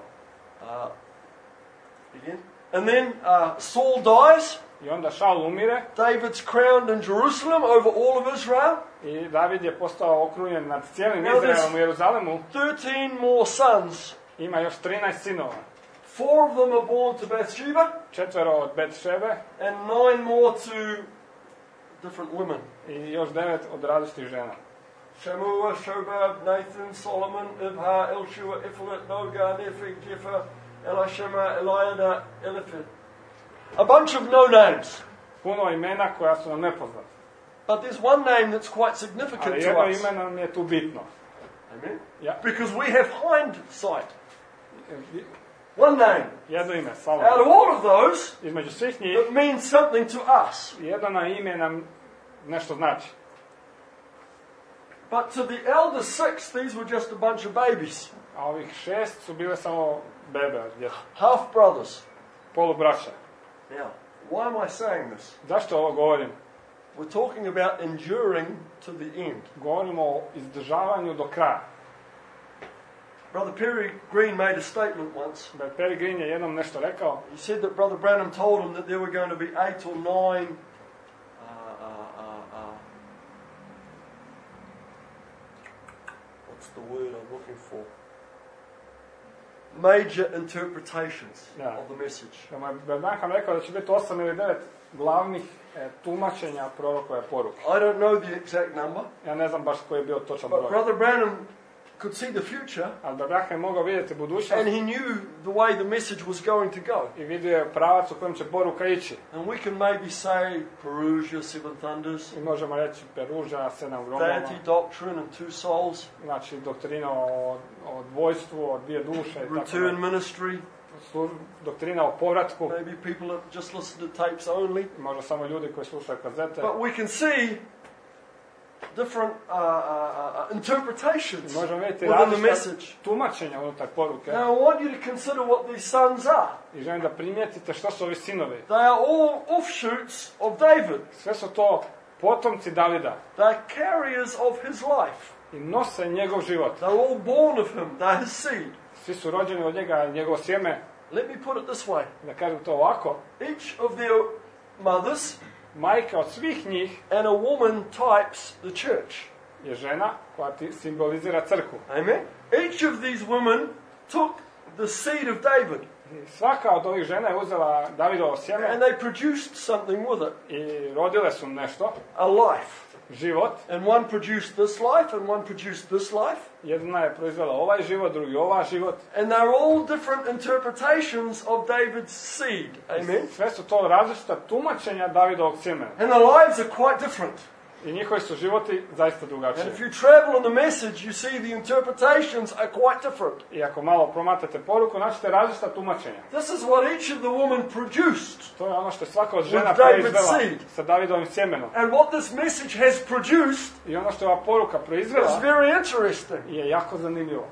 Again. And then Saul dies. I onda Šaul umire David's crowned in Jerusalem over all of Israel. i David je postao okrunjen nad cijelim Now Izraelom u Jeruzalemu. 13 more sons. Ima još 13 sinova. 4 of them are born to Bathsheba, 4 od Bet-šebe and 9 more to different women. i još 9 od različitih žena. Shammua, Shobab, Nathan, Solomon, Ibhar, Elshua, Ephelet, Noga, Nepheg, Jephah, Elishama, Eliada, Eliphid. A bunch of no names. Puno imena koja su nam nepoznata. But there's one name that's quite significant Ali to jedno us. ime nam je tu bitno. Amen? Ja. Because we have hindsight. One name. Jedno ime, Out of Salomon. all of those, Između svih njih, it means something to us. jedno ime nam nešto znači. But to the elder 6, these were just a bunch of babies. A ovih 6 su bile samo bebe, Half brothers. polubraća. Now, why am I saying this? Zašto ovo govorim? We're talking about enduring to the end. Govorimo o izdržavanju do kraja. Brother Perry Green made a statement once. Perry Green je jednom nešto rekao. He said that Brother Branham told him that there were going to be 8 or 9 what's the word I'm looking for? Major interpretations of the message. Branham rekao da će biti 8 ili 9 glavnih tumačenja prorokove poruke. I don't know the exact number. Ja ne znam baš koji je bio točan But broj. Brother Branham could see the future, Ali Branham je mogao vidjeti budućnost and he knew the way the message was going to go. i vidio je pravac u kojem će poruka ići. And we can maybe say Perugia, 7 thunders, I možemo reći Peruža, 7 gromova, vanity doctrine and 2 souls, znači doktrina o dvojstvu, o 2 duše, i tako return dalje. ministry. Doktrina o povratku, Maybe people that just listen to tapes only. možda samo ljudi koji slušaju kazete. But we can see different interpretations Možemo vidjeti within the različita message. tumačenja unutar poruke. Now I want you to consider what these sons are. I želim da primijetite što su ovi sinovi. They are all offshoots of David. Sve su to potomci Davida They are carriers of his life. i nose njegov život. They're all born of him. They're his seed. Svi su rođeni od njega, njegovo sjeme. Let me put it this way. Da kažem to ovako, Each of their mothers majka od svih njih and a woman types the church. je žena koja ti simbolizira crkvu. Amen. Each of these women took the seed of David I svaka od ovih žena je uzela Davidovo sjeme and they produced something with it, i rodile su nešto, a life. život. And one produced this life and one produced this life. Jedna je proizvela ovaj život, drugi ovaj život. And they're all different interpretations of David's seed. Amen. Sve su to različita tumačenja Davidovog sjemena. And the lives are quite different. I njihovi su životi zaista And drugačiji. if you travel in the message, you see the interpretations are quite different. I ako malo promatrate poruku, naćete različita tumačenja. This is what each of the women produced. To je ono što je svaka od žena With David's proizvela seed. sa Davidovim sjemenom. And what this message has produced I ono što je ova poruka is proizvela very interesting. je jako zanimljivo.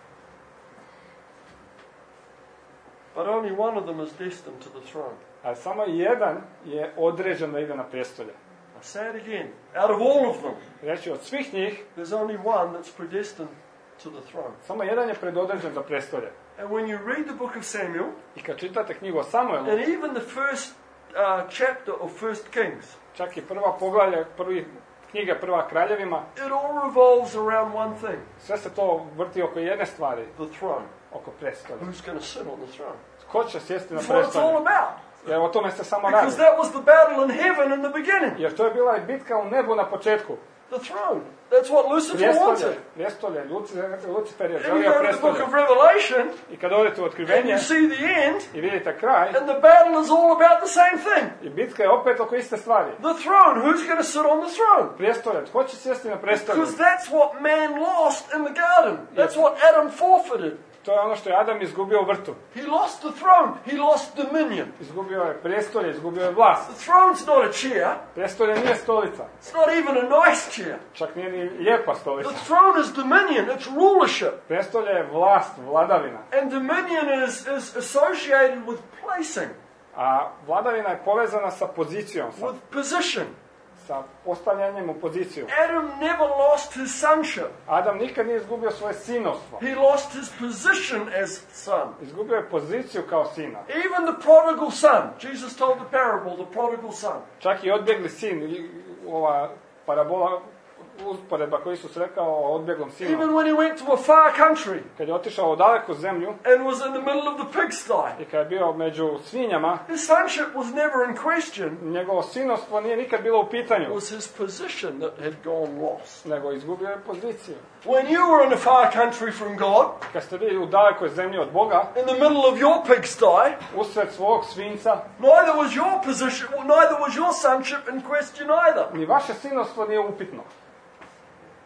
But only one of them is destined to the throne. Ali samo jedan je određen da ide na prijestolje. I say it again. Out of all of them, Reći, od svih njih, there's only one that's predestined to the throne. samo jedan je predodređen za prijestolje. And when you read the book of Samuel, I kad čitate knjigu o Samuelu, and even the first chapter of First Kings, čak i prva poglavlja, knjiga Prva kraljevima, it all revolves around one thing, sve se to vrti oko jedne stvari, the throne. oko prijestolja. Who's going to sit on the throne? Ko će sjesti na That's what it's all prijestolje? about. Jer o tome se samo Because radi. that was the battle in heaven in the beginning. Jer to je bila i bitka u nebu na početku. The throne. That's what Lucifer wanted. Prijestolje, Lucifer je And you želio go to the book prijestolje. of Revelation, I kad odete u and otkrivenje you see the end, i vidite kraj, and the battle is all about the same thing. i bitka je opet oko iste stvari. The throne. Who's going to sit on the throne? Prijestolje, tko će sjesti na prijestolje? Because that's what man lost in the garden. That's what Adam forfeited. To je ono što je Adam izgubio u vrtu. He lost the throne. He lost dominion. Izgubio je prijestolje, izgubio je vlast. The throne's not a chair. Prijestolje nije stolica. It's not even a nice chair. Čak nije ni lijepa stolica. The throne is dominion. It's rulership. Prijestolje je vlast, vladavina. And dominion is associated with placing, A vladavina je povezana sa pozicijom, with position. sa postavljanjem u poziciju. Adam never lost his sonship. Adam nikad nije izgubio svoje sinovstvo. He lost his position as son. Izgubio je poziciju kao sina. Even the prodigal son. Jesus told the parable, the prodigal son. Čak i odbjegli sin, ova parabola, usporedba koji su rekao o odbjeglom sinu. Even when he went to a far country Kad je otišao u daleku zemlju and was in the middle of the pigsty, i kad je bio među svinjama, his sonship was never in question. njegovo sinovstvo nije nikad bilo u It pitanju, was his position that had gone lost. nego izgubio je poziciju. When you were in a far country from God, Kad ste bili u dalekoj zemlji od Boga, in the middle of your pigsty, usred svog svinca, neither was your position, neither was your sonship in question either. ni vaše sinovstvo nije upitno.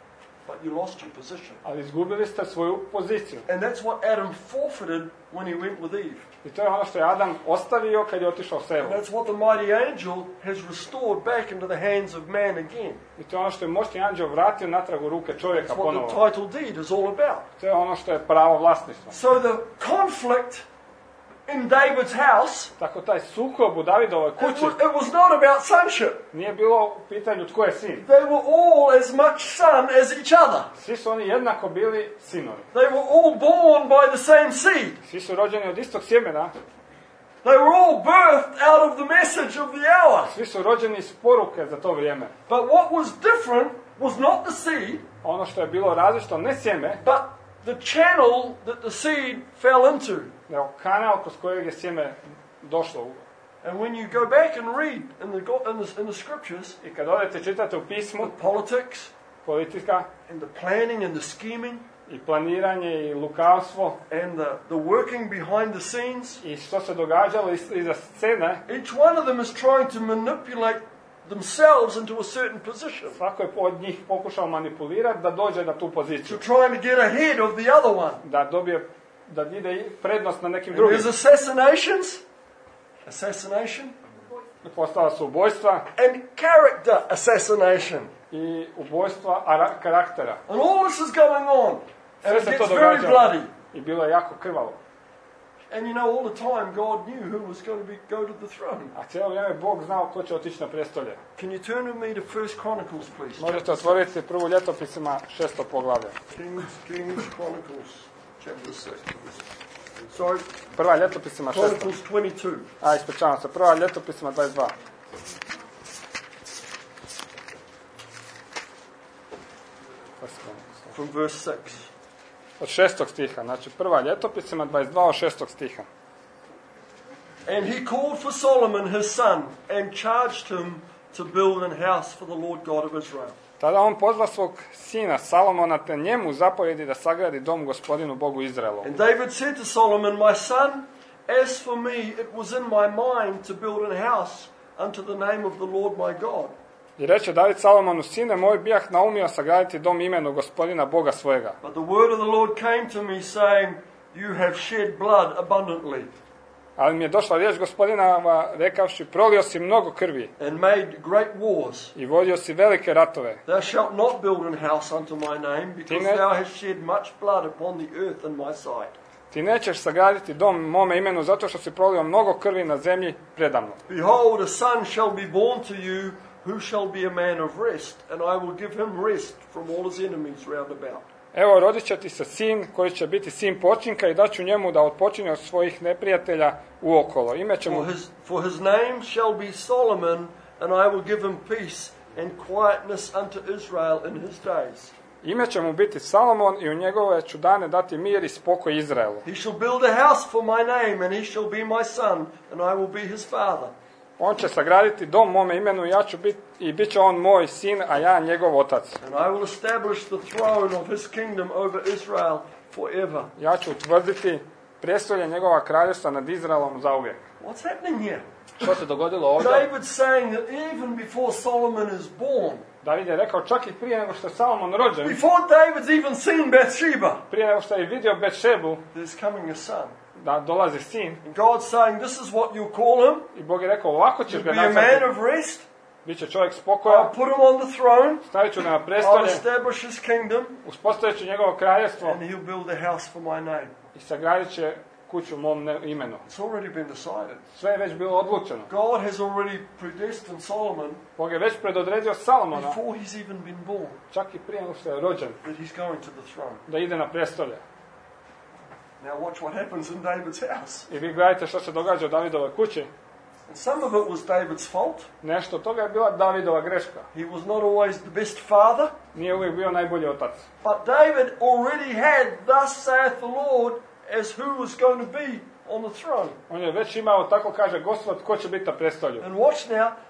but you lost your position. Ali izgubili ste svoju poziciju. And that's what Adam forfeited when he went with Eve. I to je ono što je Adam ostavio kad je otišao s Evom. And that's what the mighty angel has restored back into the hands of man again. I to je ono što je moćni anđeo vratio natrag u ruke čovjeka That's what ponovo. the title deed is all about. To je ono što je pravo vlasništva. So the conflict in David's house, Tako taj sukob u Davidovoj kući it was not about sonship. nije bilo u pitanju tko je sin. They were all as much son as each other. Svi su oni jednako bili sinovi. They were all born by the same seed. Svi su rođeni od istog sjemena. They were all birthed out of the message of the hour. Svi su rođeni iz poruke za to vrijeme. But what was different was not the seed, Ono što je bilo različito, ne sjeme, but the channel that the seed fell into. nego kanal kroz kojeg je sjeme došlo. And when you go back and read in the scriptures, I kad odete čitati u pismu, the politics politika and the planning and the scheming i planiranje i lukavstvo and the working behind the scenes, i što se događalo iza scene, each one of them is trying to manipulate themselves into a certain position. svako je od njih pokušao manipulirati da dođe na tu To poziciju. trying to get ahead of the other one. Da ide prednost na nekim And drugim. there's assassination, Postala su ubojstva and character assassination. i ubojstva karaktera. And all this is going on. And Sve it se gets to very događalo. bloody. I bilo je jako krvavo. And you know, all the time God knew who was going to go to the throne. A cijelo vrijeme Bog znao ko će otići na prijestolje. Can you turn with me to 1 Chronicles, please? Možete otvoriti prvu Ljetopisima 6. poglavlje. Kings Chronicles, chapter 6. Sorry, Prva Ljetopisima 6. Chronicles 22. Ispričavam se. Prva Ljetopisima 22. From verse 6. Od 6. stiha. Znači prva Ljetopisima 22 od 6. stiha. And he called for Solomon his son and charged him to build an house for the Lord God of Israel. Tada on pozva svog sina Salomona te njemu zapovjedi da sagradi dom Gospodinu Bogu Izraelovu. And David said to Solomon, my son, as for me, it was in my mind to build an house unto the name of the Lord my God. I reče David Salomonu, sine moj, bijah naumio sagraditi dom imenu Gospodina Boga svojega. But the word of the Lord came to me saying, you have shed blood abundantly Ali mi je došla riječ Gospodinova rekavši, prolio si mnogo krvi and made great wars. i vodio si velike ratove. Thou shalt not build an house unto my name, because thou hast shed much blood upon the earth in my sight. Ti nećeš sagraditi dom mome imenu zato što si prolio mnogo krvi na zemlji predamno. Behold, a son shall be born to you, who shall be a man of rest, and I will give him rest from all his enemies round about. Evo, rodit će ti se sin koji će biti sin počinka i daću njemu da odpočinje od svojih neprijatelja uokolo. Ime će mu... For his name shall be Solomon, and I will give him peace and quietness unto Israel in his days. Ime će mu biti Salomon i u njegove ću dane dati mir i spokoj Izraelu. He shall build a house for my name, and he shall be my son, and I will be his father. On će sagraditi dom mome imenu i bit će on moj sin, a ja njegov otac. And I will establish the throne of his kingdom over Israel forever. Ja ću utvrditi prijestolje njegova kraljevstva nad Izraelom zauvijek. What's happening here? Što se dogodilo ovdje? David's saying that even before Solomon is born, David je rekao čak i prije nego što je Salomon rođen, before David's even seen Bathsheba, prije nego što je vidio Betšebu there's coming a son. da dolazi sin, And God's saying, this is what you call him. i Bog je rekao ovako ćeš He'll ga be a man nazvati, of rest. bit će čovjek spokojan, I'll put him on the throne. stavit ću ga na I'll prestolje, establish his kingdom. uspostavit ću njegovo kraljevstvo And he'll build a house for my name. i sagradit će kuću mom imenu. It's already been decided. Sve je već bilo odlučeno. God has already predestined Solomon Bog je već predodredio Salomona, before he's even been born čak i prije nego što je rođen, that he's going to the throne. da ide na prestolje. Now watch what happens in David's house. I vi gledajte što se događa u Davidovoj kući. And some of it was David's fault. Nešto od toga je bila Davidova greška. He was not always the best father. Nije uvijek bio najbolji otac. But David already had, thus saith the Lord, as who was going to be on the throne. On je već imao, tako kaže Gospod, ko će biti na prestolju. And watch now,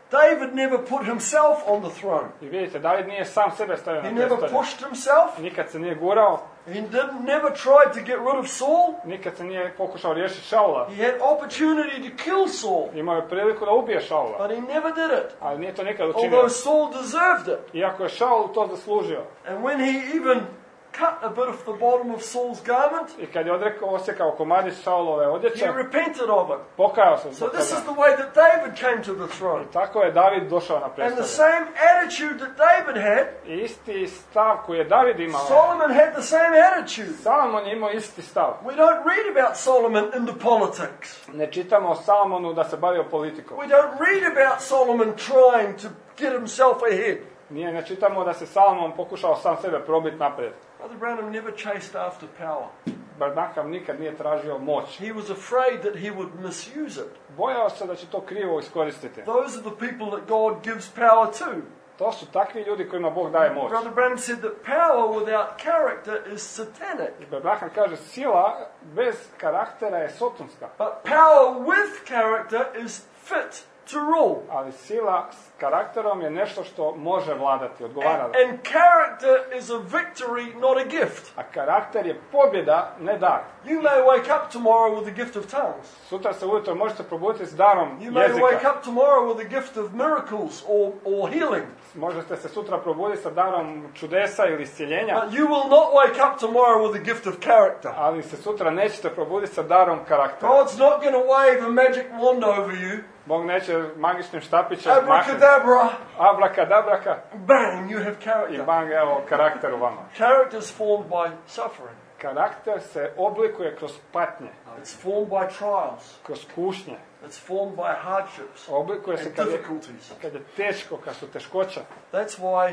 David never put himself on the throne. I vidite, David nije sam sebe stavio He na never prestolje. pushed himself. Nikad se nije gurao, He never tried to get rid of Saul. nikad se nije pokušao riješiti Šaula. He had opportunity to kill Saul, Imao je priliku da ubije Šaula, but he never did it, ali nije to nikad učinio. although Saul deserved it. Iako je Šaul to zaslužio. And when he even cut a bit of the bottom of Saul's garment, I kad je osjekao komadić Šaulove odjeće, he repented of it. pokajao se So zbog this is toga. the way that David came to the throne. Tako je David došao na And the prestolje. same attitude that David had, I isti stav koji je David imao, Solomon had the same attitude. Salomon je imao isti stav. We don't read about Solomon in the politics. Ne čitamo o Salomonu da se bavio politikom. We don't read about Solomon trying to get himself ahead. Ne čitamo da se Salomon pokušao sam sebe probiti naprijed. Brother Branham never chased after power. Branham nikad nije tražio moć. He was afraid that he would misuse it. Bojao se da će to krivo iskoristiti. Those are the people that God gives power to. To su takvi ljudi kojima Bog daje moć. Brother Branham said that power without character is satanic. Branham kaže, sila bez karaktera je sotonska. But power with character is fit to rule. Ali sila s karakterom je nešto što može vladati, odgovara. And character is a victory, not a gift. A karakter je pobjeda, ne dar. You may wake up tomorrow with the gift of tongues. Sutra se ujutro možete probuditi s darom You may wake jezika. up tomorrow with the gift of miracles or healing. Možete se sutra probuditi sa darom čudesa ili iscjeljenja, But you will not wake up tomorrow with the gift of character. ali se sutra nećete probuditi sa darom karaktera. God's not going to wave a magic wand over you. Bog neće magičnim štapićem mahnuti. Abracadabra. Abracadabraka Bang, you have i character. bang, evo, karakter u vama. Character is formed by suffering. Karakter se oblikuje kroz patnje, It's formed by trials. kroz kušnje. It's formed by hardships Oblikuje se and kad je difficulties. teško, kad su teškoća. That's why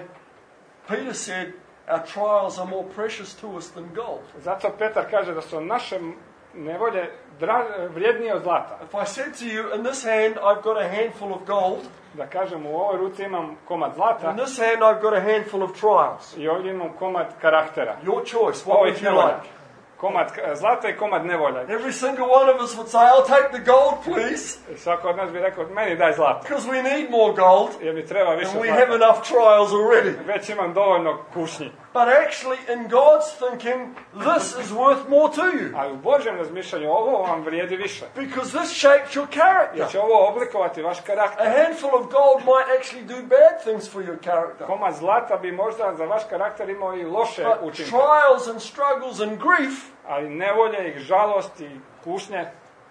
Peter said our trials are more precious to us than gold. Zato Petar kaže da su naše nevolje vrijednije od zlata. If I said to you, in this hand I've got a handful of gold, Da kažem, u ovoj ruci imam komad zlata in this hand I've got a handful of trials. i ovdje imam komad karaktera. Your choice, what Ovih would you nevolja. like? Komad zlata i komad nevolja. Every single one of us would say, I'll take the gold, please, I svako od nas bi rekao, meni daj zlato, because we need more gold, jer mi treba više and we have zlata. enough trials already. Već imam dovoljno kušnji. But actually, in God's thinking, this is worth more to you, Ali u Božjem razmišljanju ovo vam vrijedi više. because this shapes your Jer character. će ovo oblikovati vaš A karakter. handful of gold might actually do bad things for your character. Komad zlata bi možda za vaš karakter imao i loše But učinke. trials and struggles and grief, Ali nevolje i žalost i kušnje,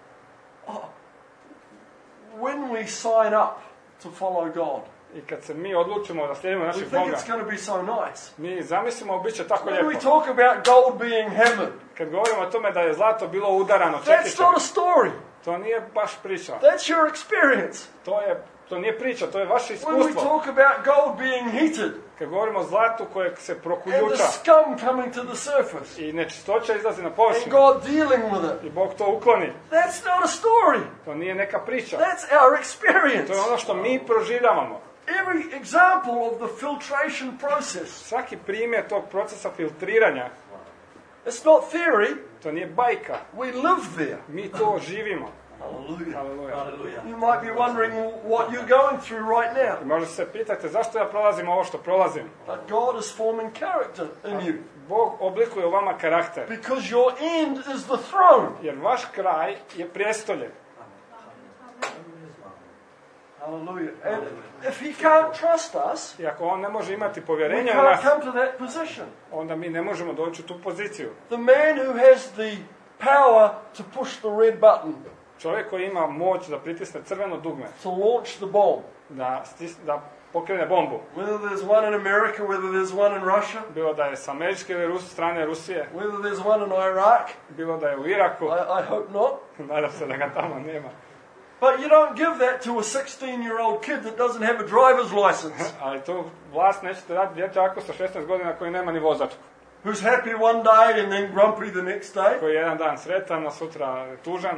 when we sign up to follow God, i kad se mi odlučimo da slijedimo we našeg think Boga, it's going to be so nice. mi zamislimo bit će tako When we lijepo. talk about gold being heaven, Kad govorimo o tome da je zlato bilo udarano that's čekićem, not a story. to nije baš priča. That's your experience. To nije priča, to je vaše When we iskustvo. talk about gold being heated Kad govorimo o zlatu kojeg se and the prokuljuča scum coming to the surface i nečistoća izlazi na and površinu God dealing with it, i Bog to ukloni, that's not a story. to nije neka priča. That's our experience. To je ono što mi proživljavamo. Every example of the filtration process, Svaki primjer tog procesa filtriranja, it's not theory, to nije bajka. we live there. Mi to živimo. Hallelujah. Haleluja. You might be wondering what you're going through right now. I možda se pitate zašto ja prolazim ovo što prolazim. But God is forming character in you. Bog oblikuje u vama karakter. Because your end is the throne. Jer vaš kraj je prijestolje. Hallelujah. And if He can't trust us, I ako on ne može imati we povjerenja u can't nas, come to that position. onda mi ne možemo doći u tu poziciju. The man who has the power to push the red button, Čovjek koji ima moć da pritisne crveno dugme, to launch the bomb, da pokrene bombu, whether there's one in America, whether there's one in Russia, bilo da je s američke ili strane Rusije, whether there's one in Iraq, bilo da je u Iraku, I hope not. nadam se da ga tamo nema. But you don't give that to a 16-year-old kid that doesn't have a driver's license, Ali tu vlast nećete dati dječaku sa 16 godina koji nema ni vozačku. who's happy one day and then grumpy the next day. Koji je jedan dan sretan, a sutra tužan.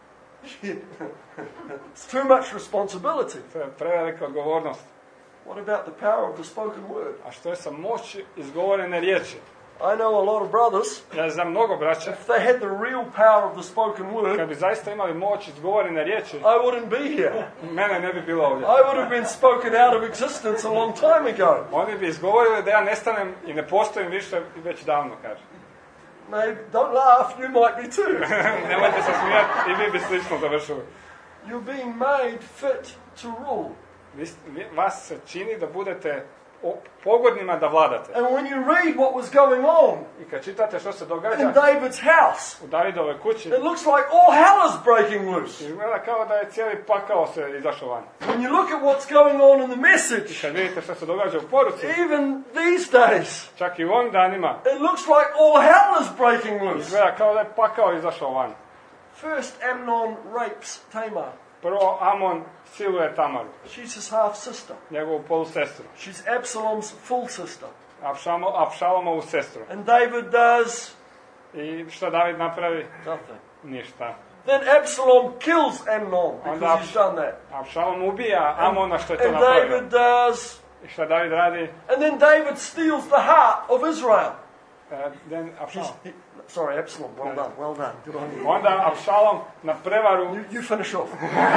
It's too much responsibility. To je prevelika odgovornost. What about the power of the spoken word? A što je sa moći izgovorene riječi? I know a lot of brothers, Ja znam mnogo braća, if they had the real power of the spoken word, kad bi zaista imali moć izgovorene riječi, I wouldn't be here. mene ne bi bilo ovdje. I would have been spoken out of existence a long time ago. Oni bi izgovorili da ja nestanem i ne postojim više već davno, kaže. Maybe, don't laugh, you might be too. Nemojte se smijati i vi bi slično završili. You're being made fit to rule. Vas se čini da budete pogodnima da vladate. And when you read what was going on I kad čitate što se događa in David's house, u Davidovoj kući, it looks like all hell is breaking loose. izgleda kao da je cijeli pakao se izašao van. When you look at what's going on in the I message, kad vidite što se događa u poruci, even these days, čak i u ovim danima, it looks like all hell is breaking loose. izgleda kao da je pakao izašao van. First, Amnon rapes Tamar. Prvo, Amon siluje Tamaru, She's his half sister. njegovu polusestru. She's Absalom's full sister. Abšalomovu sestru. And David does I šta David napravi? nothing. Ništa. Then Absalom kills Amnon because he's done that. Abšalom ubija Amona što je to And napravio. David does, I šta David radi? and then David steals the heart of Israel. Abšalom. Sorry, Absalom. Well done. Well done. Good on you. Onda Abšalom na prevaru, You finish off.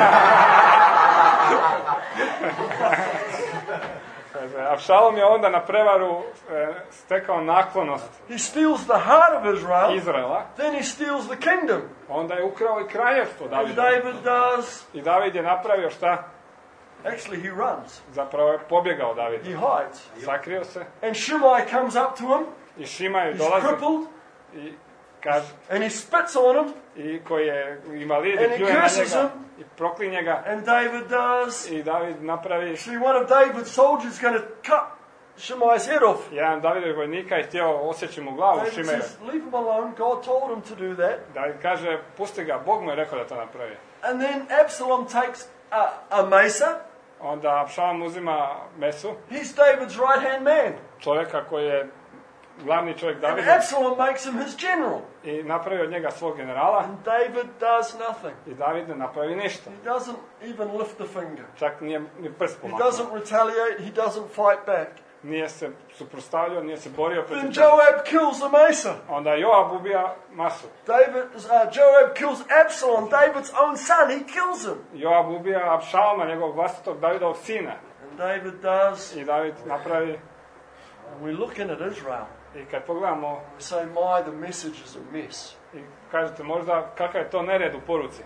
Abšalom je onda na prevaru stekao naklonost He steals the heart of Israel. Izraela, Then he steals the kingdom. onda je ukrao i kraljevstvo And Davida. David does. I David je napravio šta? Actually, he runs. Zapravo je pobjegao David. He hides. Sakrio se And Shimei comes up to him. i Šimaj He's dolazi crippled. i kaže, And he spits on him. i koji je invalid And i he pljuje na curses njega him. i proklinje ga. And David does. I David napravi, Actually, one of David's soldiers going to cut Shimei's head off. jedan Davidov vojnika je htio osjeći mu glavu David Šimeja. says, leave him alone. God told him to do that. David kaže, pusti ga, Bog mu je rekao da to napravi. And then Absalom takes a macer. Onda Abšalom uzima mesu, He's David's right-hand man. čovjeka koji je glavni čovjek And Davida, Absalom makes him his general. i napravi od njega svog generala, And David does nothing. i David ne napravi ništa. He doesn't even lift the finger. Čak nije ni prst He pomaknuo. doesn't retaliate. He doesn't fight back. Nije se suprotstavljao, nije se borio Then protiv toga. Joab kills the macer. Onda Joab ubija masu. Joab kills Absalom, David's own son. He kills him. Joab ubija Abšaloma, njegovog vlastitog Davidovog sina. And David does. I David napravi, We're looking at Israel. i kad pogledamo We say, my, the message is a mess. i kažete možda kakav je to nered u poruci.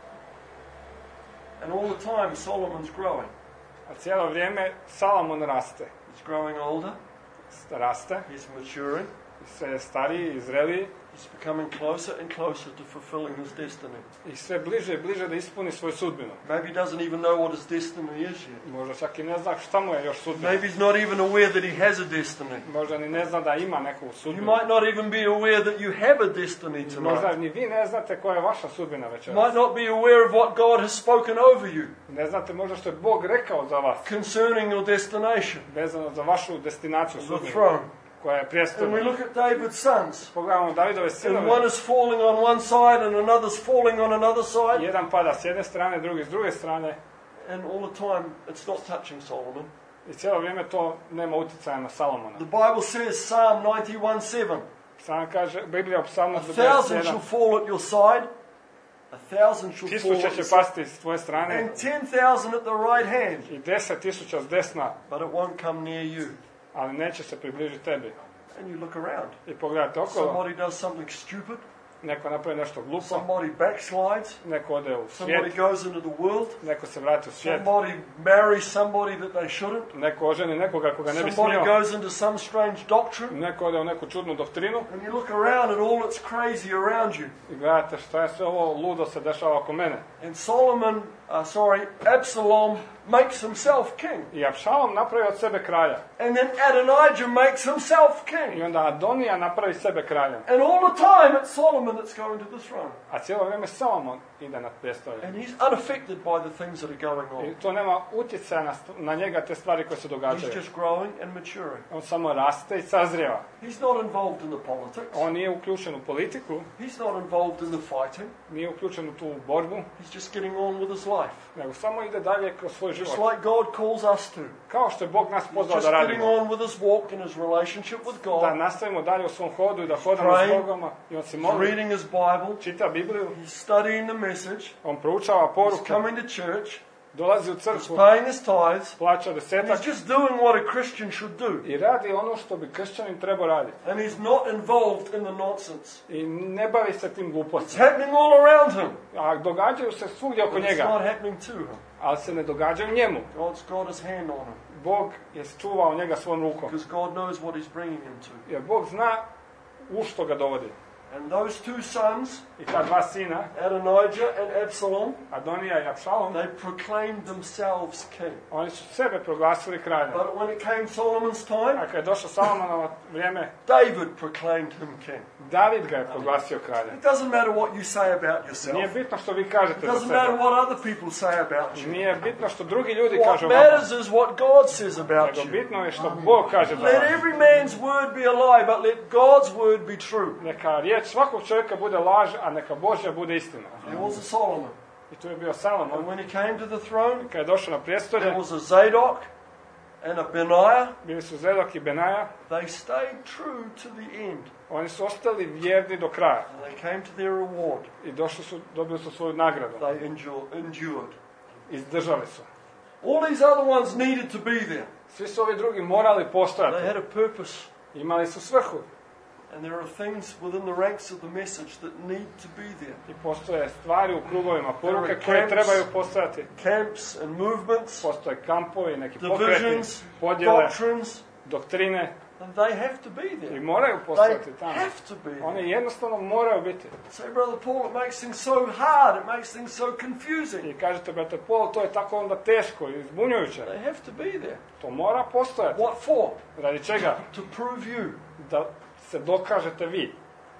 And all the time, Solomon's growing. A cijelo vrijeme Salomon raste. He's growing older. Raste, He's maturing. sve stariji i zreliji He's becoming closer and closer to fulfilling his destiny. i sve bliže i bliže da ispuni svoju sudbinu. Maybe he doesn't even know what his destiny is yet. Možda čak i ne zna šta mu je još sudbina. Maybe he's not even aware that he has a destiny. Možda ni ne zna da ima neku You sudbinu. might not even be aware that you have a destiny Možda tonight. ni vi ne znate koja je vaša sudbina You večeras. might not be aware of what God has spoken over you Ne znate možda što je Bog rekao za vas, concerning your destination, vezano za vašu destinaciju the sudbinu, throne. koja je And we prijestolna. look at David's sons, Pogledamo Davidove and sinove. one is falling on one side and another's falling on another side, Jedan pada s jedne strane, drugi s druge strane. and all the time it's not touching Solomon. I cijelo vrijeme to nema utjecaja na Salomona. The Bible says, Psalm 91:7, Sam kaže, Biblija u Psalmu 1,000 shall 91, fall at your side, 1,000 shall fall tisuća at će your side, pasti s tvoje strane and 10,000 at the right hand, i 10.000 s desna, but it won't come near you. ali neće se približiti tebi. And you look around. I pogledajte okolo, Somebody does something stupid. neko napravi nešto glupo, Somebody backslides. neko ode u Somebody svijet, goes into the world. neko se vrati u svijet, Somebody marries somebody that they shouldn't. neko oženi nekoga koga ne bi Somebody smio, goes into some strange doctrine. neko ode u neku čudnu doktrinu And you look around and all that's crazy around you. i gledate šta je sve ovo ludo se dešava oko mene. And Absalom makes himself king. I Abšalom napravi od sebe kralja. And then Adonijah makes himself I king. onda Adonija napravi sebe kraljem. And all the time it's Solomon's Solomon that's going to the throne. A cijelo vrijeme Salomon ide na prijestolje. And he's unaffected by the things that are going I on. to nema utjecaja na njega, te stvari koje se He's događaju. just growing and maturing. On samo raste i sazrijeva. He's not involved in the politics. On nije uključen u politiku, He's not involved in the fighting. nije uključen u tu borbu, He's just getting on with his life. nego samo ide dalje kroz svoj Just život. like God calls us to. Kao što je Bog nas pozvao Just da getting radimo. on with his walk and his relationship with Da God. nastavimo dalje u svom hodu i da hodamo s Praying. Bogom i on se He's moli, reading his Bible. čita Bibliju, He's studying the message. on proučava He's poruku, coming to church. dolazi u He's crkvu, paying his tithes. plaća And desetak he's just doing what a Christian should do. i radi ono što bi kršćanin trebao raditi. And he's not involved in the nonsense. I ne bavi se tim It's glupostima. happening all around him. A događaju se svugdje oko But it's njega, not happening to him. ali se ne događaju njemu. God's got his hand on him. Bog je čuvao njega svom rukom. Because God knows what he's bringing him to. Jer Bog zna u što ga dovodi. And those two sons, I ta dva sina, Adonijah and Absalom, Adonija i Abšalom, they proclaimed themselves king. oni su sebe proglasili kraljem. But when it came Solomon's time, A kad je došlo Salomonovo vrijeme, David proclaimed him king. David ga je proglasio kraljem. It doesn't matter what you say about Nije yourself. bitno što vi It kažete za doesn't matter sebe. what other people say about you. Nije bitno što drugi ljudi What kažu o vama. matters is what God says about Nego you. bitno je što Bog kaže za Let vas. every man's word be a lie, but let God's word be true. Neka riječ svakog čovjeka bude laž, a neka Božja bude istina. There was a Solomon. I tu je bio And Salomon. when he came to the throne, Kad je došao na prijestolje, there was a Zadok and a Benaiah. bili su Zedok i Benaja. They stayed true to the end. Oni su ostali vjerni do kraja. And they came to their reward. I dobili su svoju nagradu. They endured. Izdržali su. All these other ones needed to be there. Svi su ovi drugi morali They postojati. had a purpose. Imali su svrhu. And there are things within the ranks of the message that need to be there. I postoje stvari u krugovima poruke There are koje camps. trebaju postojati. Camps and movements, Postoje kampovi, neki pokreti, divisions, podjele, doctrines, doktrine. and they have to be I there. moraju They postojati tamo. have to be there. Oni jednostavno moraju biti. Say, Brother Paul, it makes things so hard, it makes things so confusing. I kažete, brate Paul, to je tako onda teško i zbunjujuće. They have to be there. To mora postojati. What for? Radi čega? To prove you, Da se dokažete vi.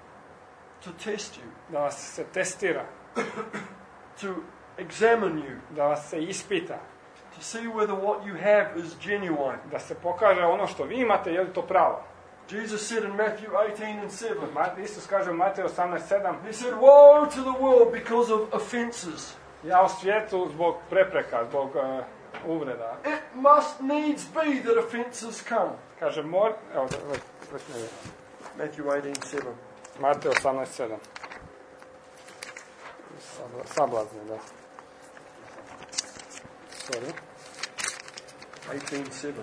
to test you, Da vas se testira. to examine you, Da vas se ispita. to see whether what you have is genuine. Da se pokaže ono što vi imate, je li to pravo. Jesus said in Matthew 18 and 7, Isus kaže u Mateo 18:7, he said, woe to the world because of offenses. ja u svijetu zbog prepreka, zbog uvreda. It must needs be that offenses come. Kaže, evo, Matthew 18:7. Mateo 18:7. Sablazni, da. Sorry. 18:7.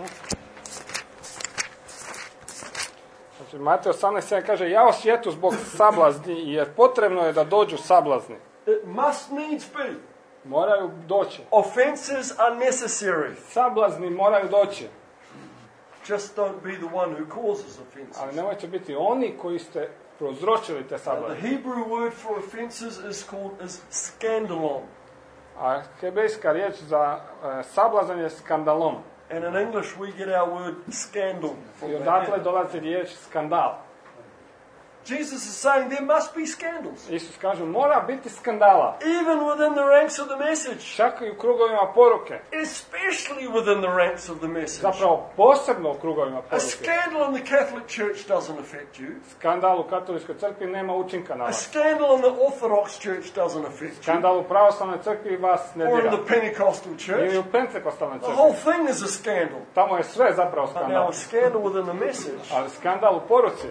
Znači, Mateo 18:7 kaže, ja u svijetu zbog sablazni, jer potrebno je da dođu sablazni. It must needs be. Moraju doći. Offenses are necessary. Sablazni moraju doći. Just don't be the one who causes offenses. Ali nemojte biti oni koji ste prouzročili te The sablazni. Hebrew word for offenses is scandalon. A hebrejska riječ za sablazan je skandalom. And in English we get our word scandal from I that. odatle dolazi riječ skandal. Jesus is saying there must be scandals. Isus kaže, mora biti skandala. Even within the ranks of the message. Čak i u krugovima poruke. Especially within the ranks of the message. Zapravo, posebno u krugovima A poruke. scandal in the Catholic Church doesn't affect you. Skandal u katoličkoj crkvi nema učinka na A vas. scandal in the Orthodox Church doesn't affect you. Skandal u pravoslavnoj crkvi vas ne Or in dira. the Pentecostal Ili Church. u pentekostalnoj The whole crkvi. thing is a scandal. Tamo je sve zapravo But now skandal. a scandal within the message, Ali skandal u poruci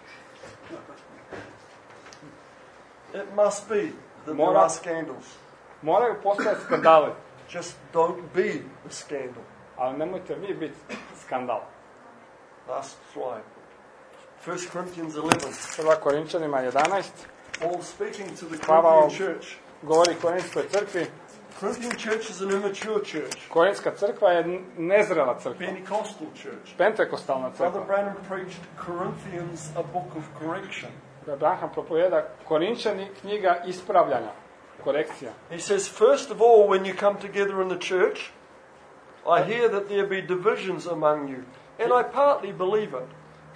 it must be that there Mora- are scandals. moraju postojati skandali. Just don't be a scandal. Ali nemojte vi biti skandal. Last slide. 1 Corinthians 11. Prva Korinčanima 11 Paul speaking to the Pavao Corinthian church. govori Korinskoj crkvi. Corinthian church is an immature church. Korinska crkva je nezrela crkva. Pentecostal church. Pentekostalna Brother crkva. Branham preached Corinthians a book of correction. Branham propovjeda Korinčani knjiga ispravljanja, korekcija. He says, first of all, when you come together in the church, I hear that there be divisions among you. And I partly believe it.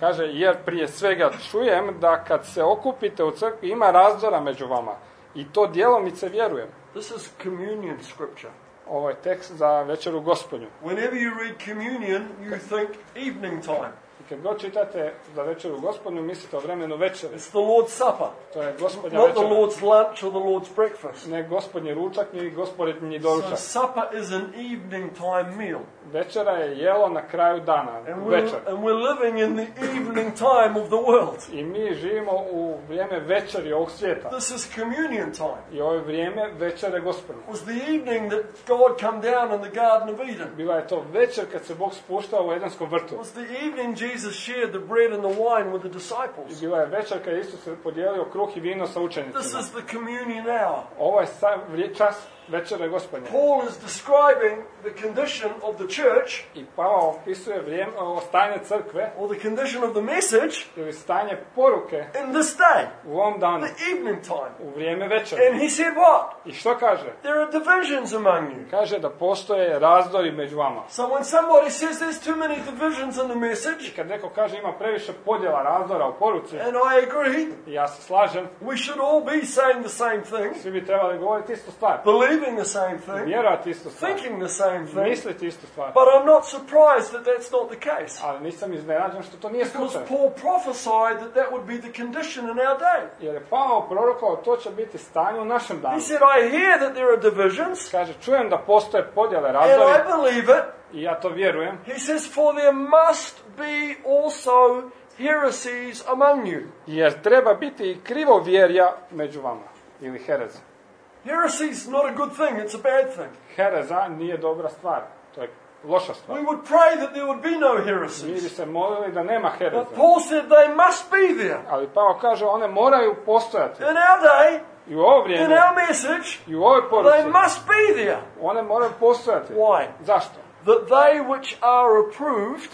Kaže, jer prije svega čujem da kad se okupite u crkvi ima razdora među vama. I to djelomice vjerujem. This is communion scripture. Ovo je tekst za večeru Gospodnju. Whenever you read communion, you think evening time. I kad god čitate za večeru Gospodnju, mislite o vremenu večere. It's the Lord's Supper. To je Gospodnja Not the večera. Lord's lunch or the Lord's breakfast. Ne Gospodnji ručak, ni Gospodnji doručak. So supper is an evening time meal. Večera je jelo na kraju dana, večer. And we're living in the evening time of the world. I mi živimo u vrijeme večeri ovog svijeta. This is communion time. I ovo je vrijeme večere Gospodnje. It was the evening that God came down in the Garden of Eden. Bila je to večer kad se Bog spuštao u Edenskom vrtu. It was the evening Jesus shared the bread and the wine with the I disciples. bila je večer kad Isus se podijelio kruh i vino sa This učenicima. is the communion hour. Ovo je čas večere Gospodnje. Paul is describing the condition of the church, I Pavao opisuje stanje crkve or the condition of the message, ili stanje poruke in this day, u ovom danu, the evening time. u vrijeme večere. And he said what? I što kaže? There are divisions among you. Kaže da postoje razdori među vama. So when somebody says there's too many divisions in the message, I kad neko kaže ima previše podjela, razdora u poruci, and I agree, i ja se slažem, we should all be saying the same thing, svi bi trebali govoriti istu stvar, believing the same thing, vjerovati istu stvar, thinking the same thing, misliti istu stvar. but I'm not surprised that that's not the case. Ali nisam iznenađen što to nije Because slučaj. Paul prophesied that that would be the condition in our day. Jer je Pavao prorokao to će biti stanje u našem danu. He said, I hear that there are divisions, Kaže, čujem da postoje podjele, and razdori, I believe it. i ja to vjerujem. He says, for there must be also heresies among you. Jer treba biti i krivovjerja među vama. Ili hereza. Heresy is not a good thing, it's a bad thing. Hereza nije dobra stvar. To je loša stvar. We would pray that there would be no Mi bi heresies. se molili da nema hereza. But Paul said they must be there. Ali Pavao kaže, one moraju postojati. In our day, I u ovo in vrijeme, our message, i u ovoj they poruci, must be there. one moraju postojati. Why? Zašto? That they which are approved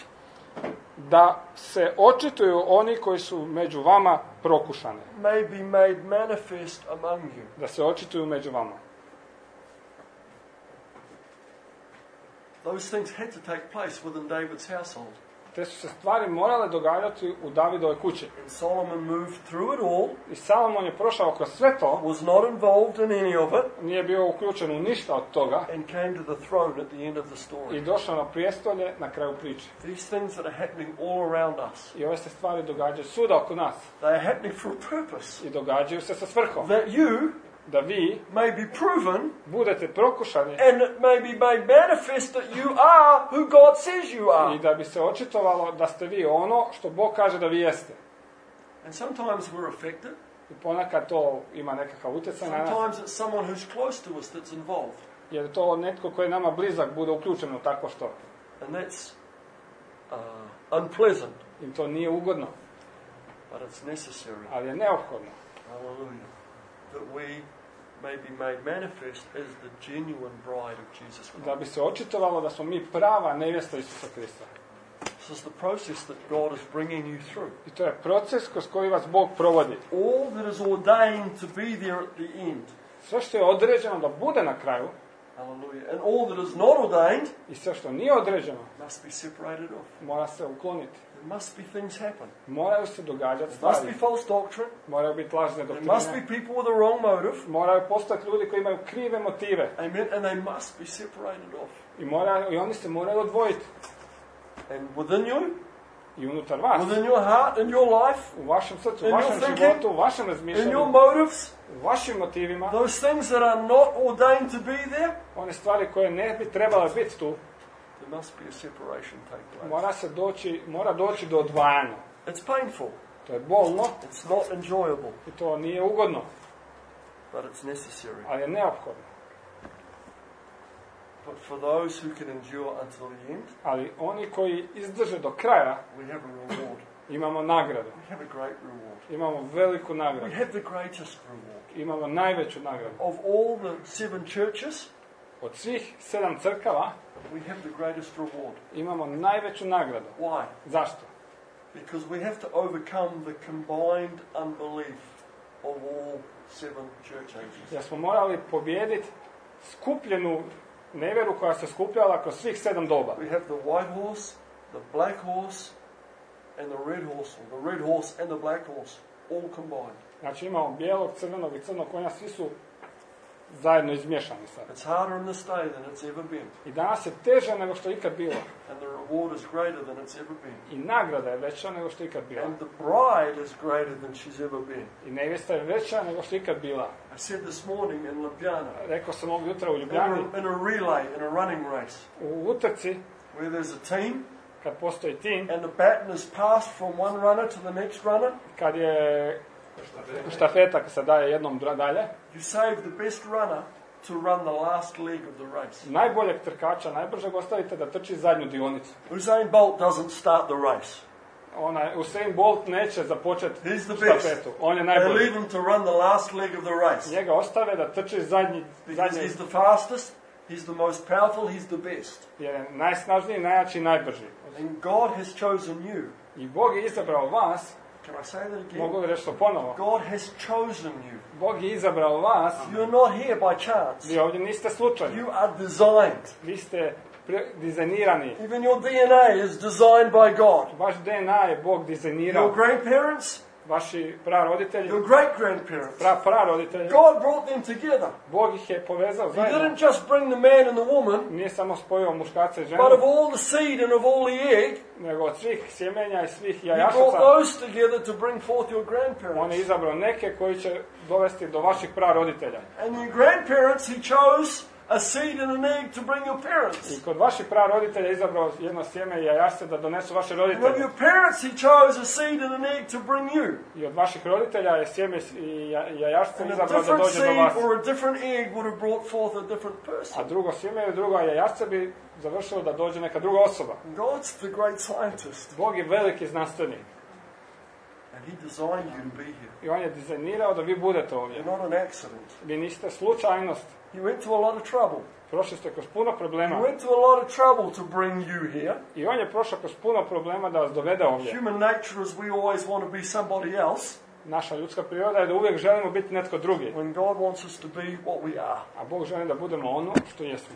Da se očituju oni koji su među vama prokušani. may be made manifest among you. Da se očituju među vama. Those things had to take place within David's household. Te su se stvari morale događati u Davidovoj kući. And Solomon moved through it all, I Salomon je prošao kroz sve to, was not involved in any of it, nije bio uključen u ništa od toga and came to the throne at the end of the i story. došao na prijestolje na kraju priče. These things that are happening all around us, I ove se stvari događaju svuda oko nas they are happening for a purpose. i događaju se sa svrhom. That you Da vi may be proven budete prokušani and it may be made manifest that you are who God says you are. i da bi se očitovalo da ste vi ono što Bog kaže da vi jeste. And sometimes we're affected. I ponekad to ima nekakav utjecaj na nas, Sometimes it's someone who's close to us that's involved. jer to netko koji je nama blizak bude uključen u tako što. And that's unpleasant, I to nije ugodno, but it's necessary. ali je neophodno. Hallelujah. That we may be made manifest as the genuine bride of Jesus Da Christ. bi se očitovalo da smo mi prava nevjesta Isusa Krista. This is the process that God is bringing you through. I to je proces kroz koji vas Bog provodi. All that is ordained to be there at the end. Sve što je određeno da bude na kraju Hallelujah. And all that is not ordained i sve što nije određeno must be separated off. mora se ukloniti. There must be things happen. Moraju se događati There must stvari. be false doctrine. Moraju biti lažne There must be doktrine. people with a wrong motive. Moraju postati ljudi koji imaju krive motive. Amen. And they must be separated off. I oni se moraju odvojiti. And within you, I unutar vas, within your heart, in your life, u vašem srcu, u in your vašem thinking, životu, u vašem in your razmišljanju, motives, u vašim motivima, those things that are not ordained to be there, one stvari koje ne bi trebale biti tu, there must be a separation take place. mora doći do odvajanja. It's painful. To je bolno It's not enjoyable, i to nije ugodno, but it's necessary. ali je neophodno. But for those who can endure until the end, Ali oni koji izdrže do kraja, we have a reward. imamo nagradu. We have a great reward. Imamo veliku We nagradu. have the greatest reward. Imamo najveću nagradu. Of all the 7 churches, Od svih 7 crkava we have the greatest reward. imamo najveću nagradu. Why? Zašto? Because we have to overcome the combined unbelief of all 7 church ages. Jer smo morali pobijediti skupljenu nevjeru koja se skupljala kroz svih 7 doba. We have the white horse, the black horse, and the red horse, or the red horse and the black horse, all combined. Znači imamo bijelog, crvenog i crnog konja, svi su zajedno izmiješani sad. It's harder in this day than it's ever been. I danas je teže nego što je ikad bilo. And the reward is greater than it's ever been. I nagrada je veća nego što je ikad bila. And the bride is greater than she's ever been. I nevjesta je veća nego što je ikad bila. I said this morning in Ljubljana, Rekao sam ovog jutra u Ljubljani, in a relay, in a running race, u utrci, where there's a team, kad postoji tim, and the baton is passed from one runner to the next runner, kad je štafeta kad se daje jednom dalje, you save the best runner to run the last leg of the race. najboljeg trkača, najbržeg ostavite da trči zadnju dionicu. Usain Bolt doesn't start the race. Usain Bolt neće započeti He's the best. štafetu. On je They najbolji. leave him to run the last leg of the race. Njega ostave da trči zadnji, Because he's the fastest, he's the most powerful, he's the best. jer je najsnažniji, najjači i najbrži. And God has chosen you. I Bog je izabrao vas, Can I say that again? mogu li reći to ponovo? God has chosen you. Bog je izabrao vas, You're not here by chance. vi ovdje niste slučajni. You are designed. Vi ste dizajnirani. Even your DNA is designed by God. Vaš DNA je Bog Your dizajnirao. grandparents, Vaši praroditelji, your great-grandparents, praroditelji, God brought them together. Bog ih je povezao He zajedno. didn't just bring the man and the woman, Nije samo spojio muškarca i ženu, but of all the seed and of all the egg, nego od svih sjemenja i svih He brought jajašaca. those together to bring forth your On je grandparents. izabrao neke koji će dovesti do vaših praroditelja. And your grandparents, He chose a seed and an egg to bring your parents. I kod vaših praroditelja je izabrao jedno sjeme i jajašce da donesu vaše And of roditelje. your parents, He chose a seed and an egg to bring you. I od vaših roditelja je sjeme i jajašce And a izabrao da different dođe do seed vas. or a different egg would have brought forth a different A person. drugo sjeme i druga jajašce bi završilo da dođe neka druga osoba. God's the great scientist. Bog je veliki znanstvenik. And He designed you to be here. I on je dizajnirao da vi budete ovdje. You're not an accident. Vi niste slučajnost. He went to a lot of trouble. Prošli ste kroz puno He problema. went to a lot of trouble to bring you here. I on je prošao kroz puno problema da vas dovede ovdje. Human nature is we always want to be somebody else, Naša ljudska priroda je da uvijek želimo biti netko drugi. when God wants us to be what we are. A Bog želi da budemo ono što jesmo.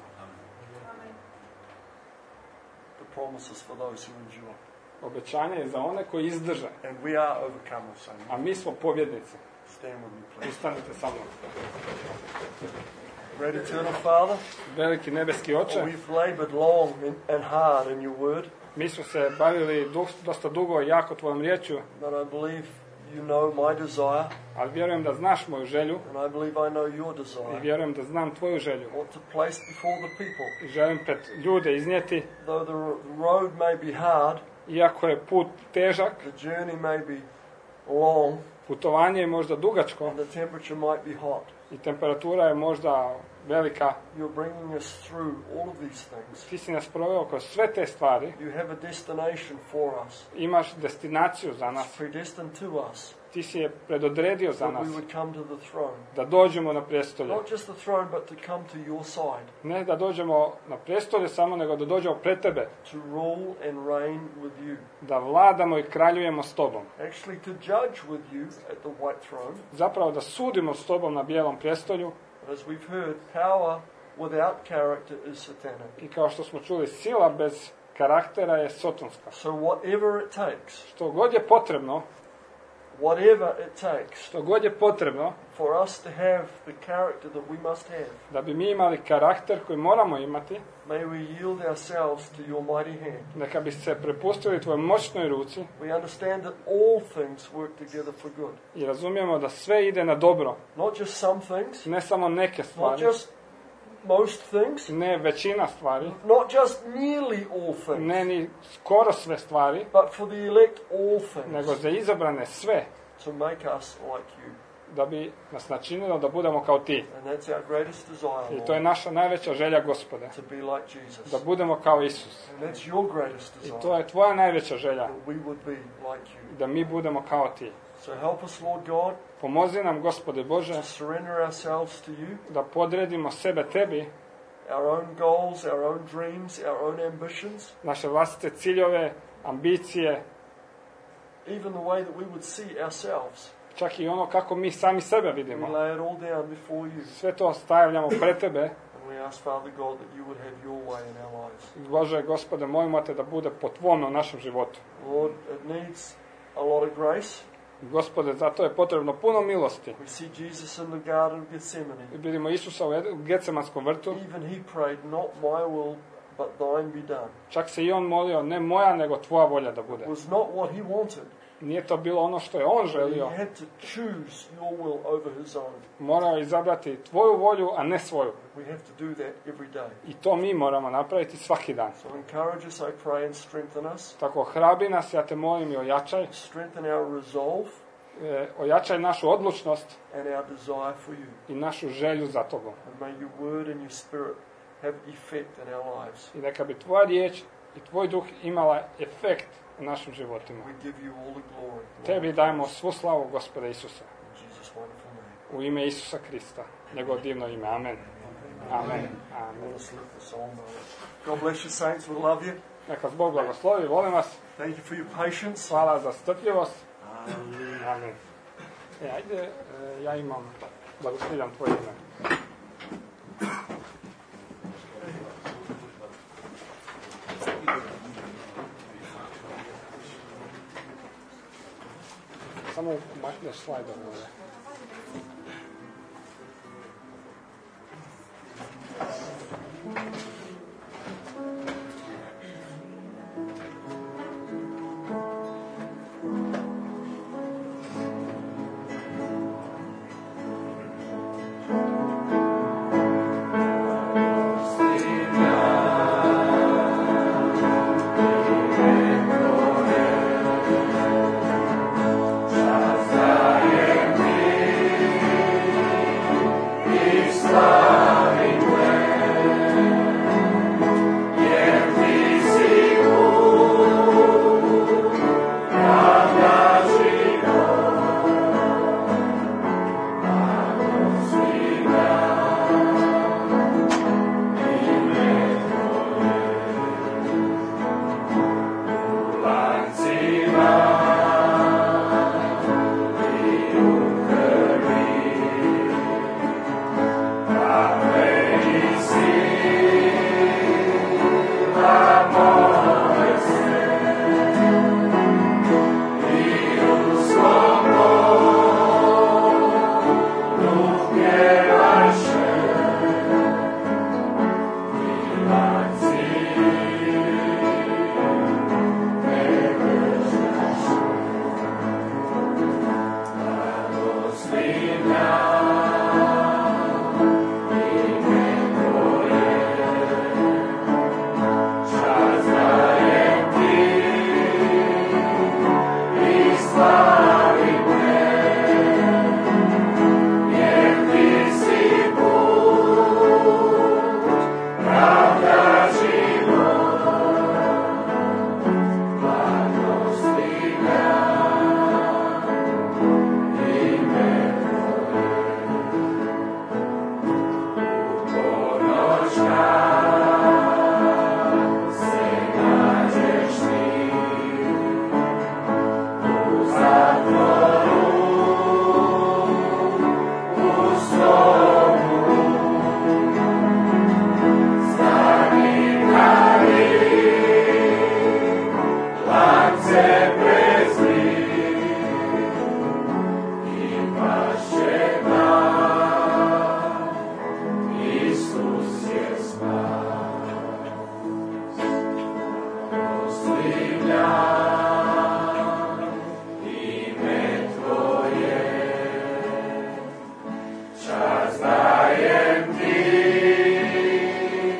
The promises for those who endure. Obećanje je za one koji izdrže. And we are overcomers. Amen. A mi smo pobjednici. Stand with me, please. Ustanite sa mnom. Great eternal Father, Veliki nebeski oče, we've labored long and hard in your word, mi smo se bavili dosta dugo i jako tvojom riječju, but I believe you know my desire, ali vjerujem da znaš moju želju and I believe I know your i desire. vjerujem da znam tvoju želju. What to place before the people. I želim pred ljude iznijeti, Though the road may be hard, iako je put težak, the journey may be long, putovanje je možda dugačko and the temperature might be hot. i temperatura je možda velika, You're bringing us through all of these things. ti si nas proveo kroz sve te stvari, You have a destination for us. imaš destinaciju za It's nas, predestined to us ti si je predodredio za that nas, we would come to the throne. da dođemo na prijestolje. Not just the throne, but to come to your side, Ne da dođemo na prijestolje samo, nego da dođemo pred tebe, to rule and reign with you. da vladamo i kraljujemo s tobom. Actually, to judge with you at the white throne. Zapravo da sudimo s tobom na bijelom prijestolju But as we've heard, power without character is satanic. i kao što smo čuli, sila bez karaktera je sotonska. So whatever it takes, Što god je potrebno, što god je potrebno for us to have the character that we must have, da bi mi imali karakter koji moramo imati, may we yield ourselves to your mighty hand. neka bi se prepustili tvojoj moćnoj ruci We understand that all things work together for good. i razumijemo da sve ide na dobro. Not just some things, Ne samo neke not stvari, just most things, ne većina stvari, not just nearly all things, ne ni skoro sve stvari, but for the elect all things, nego za izabrane sve, to make us like you. da bi nas načinilo da budemo kao ti. And that's our greatest desire, I to je Lord, naša najveća želja, Gospode, to be like Jesus. da budemo kao Isus. And that's your greatest I desire, to je tvoja najveća želja, that we would be like you. da mi budemo kao ti. So help us, Lord God, Pomozi nam, Gospode Bože, to surrender ourselves to you, da podredimo sebe tebi, our own goals, our own dreams, our own ambitions, naše vlastite ciljeve, ambicije, even the way that we would see ourselves. čak i ono kako mi sami sebe We vidimo. lay it all down before you, Sve to stavljamo pred tebe and we we ask, Father God, that you would have your way in our lives. Bože, Gospode, molimo te da bude po tvome u našem životu. Lord, it needs a lot of grace. Gospode, zato je potrebno puno milosti. We see Jesus in the Garden of Gethsemane. Vidimo Isusa u Getsemanskom vrtu. Even he prayed, not my will, but thine be done. Čak se i on molio, ne moja, nego tvoja volja da bude. It was not what he wanted. Nije to bilo ono što je on želio. He had to choose your will over his own. Morao je izabrati tvoju volju, a ne svoju. We have to do that every day. I to mi moramo napraviti svaki dan. So encourage us, I pray, and strengthen us. Tako hrabri nas, ja te molim i ojačaj. Strengthen our resolve Ojačaj našu odlučnost and our desire for you. i našu želju za tobom. And may your word and your spirit have effect in our lives. I neka bi tvoja riječ i tvoj duh imala efekt u našim životima. We give you all the glory. Tebi dajemo svu slavu, Gospoda Isusa. In Jesus' wonderful name. U ime Isusa Krista. Njegovo divno ime. Amen. Amen. Amen. Let's lift the song, brother. God bless you, saints. We love you. Neka vas Bog blagoslovi. Volim vas. Thank you for your patience. Hvala za strpljivost. Hallelujah. Amen. Ajde, ja imam, blagoslovljam tvoje ime. Samo makneš slajdom ovdje.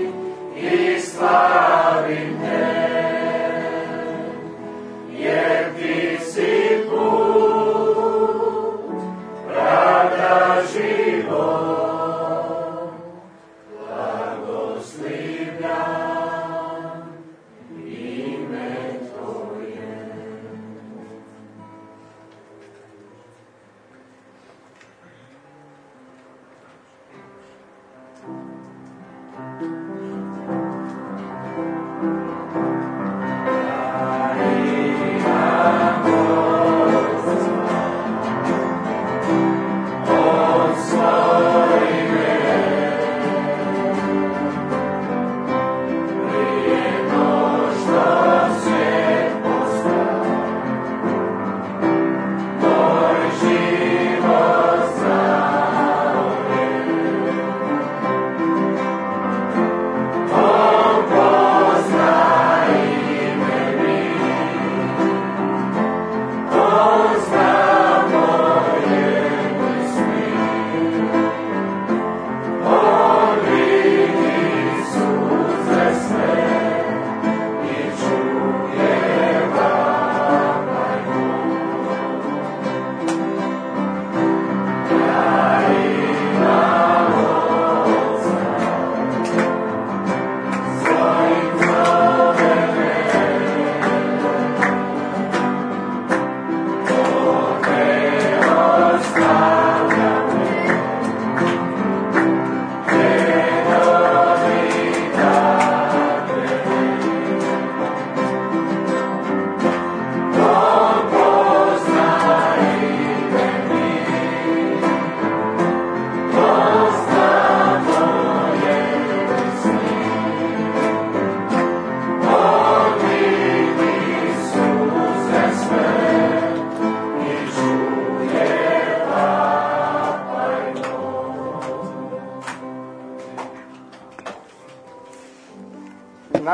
Yeah.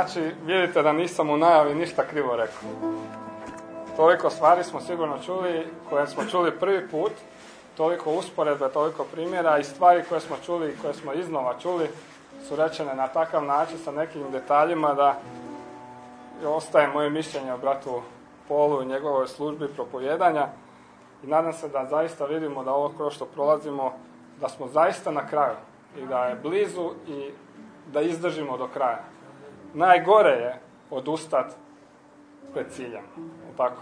Znači, vidite da nisam u najavi ništa krivo rekao. Toliko stvari smo sigurno čuli, koje smo čuli prvi put, toliko usporedbe, toliko primjera i stvari koje smo čuli i koje smo iznova čuli su rečene na takav način sa nekim detaljima da ostaje moje mišljenje o bratu Polu i njegovoj službi propovijedanja i nadam se da zaista vidimo da ovo kroz što prolazimo, da smo zaista na kraju i da je blizu i da izdržimo do kraja. Najgore je odustati pred ciljem. Tako.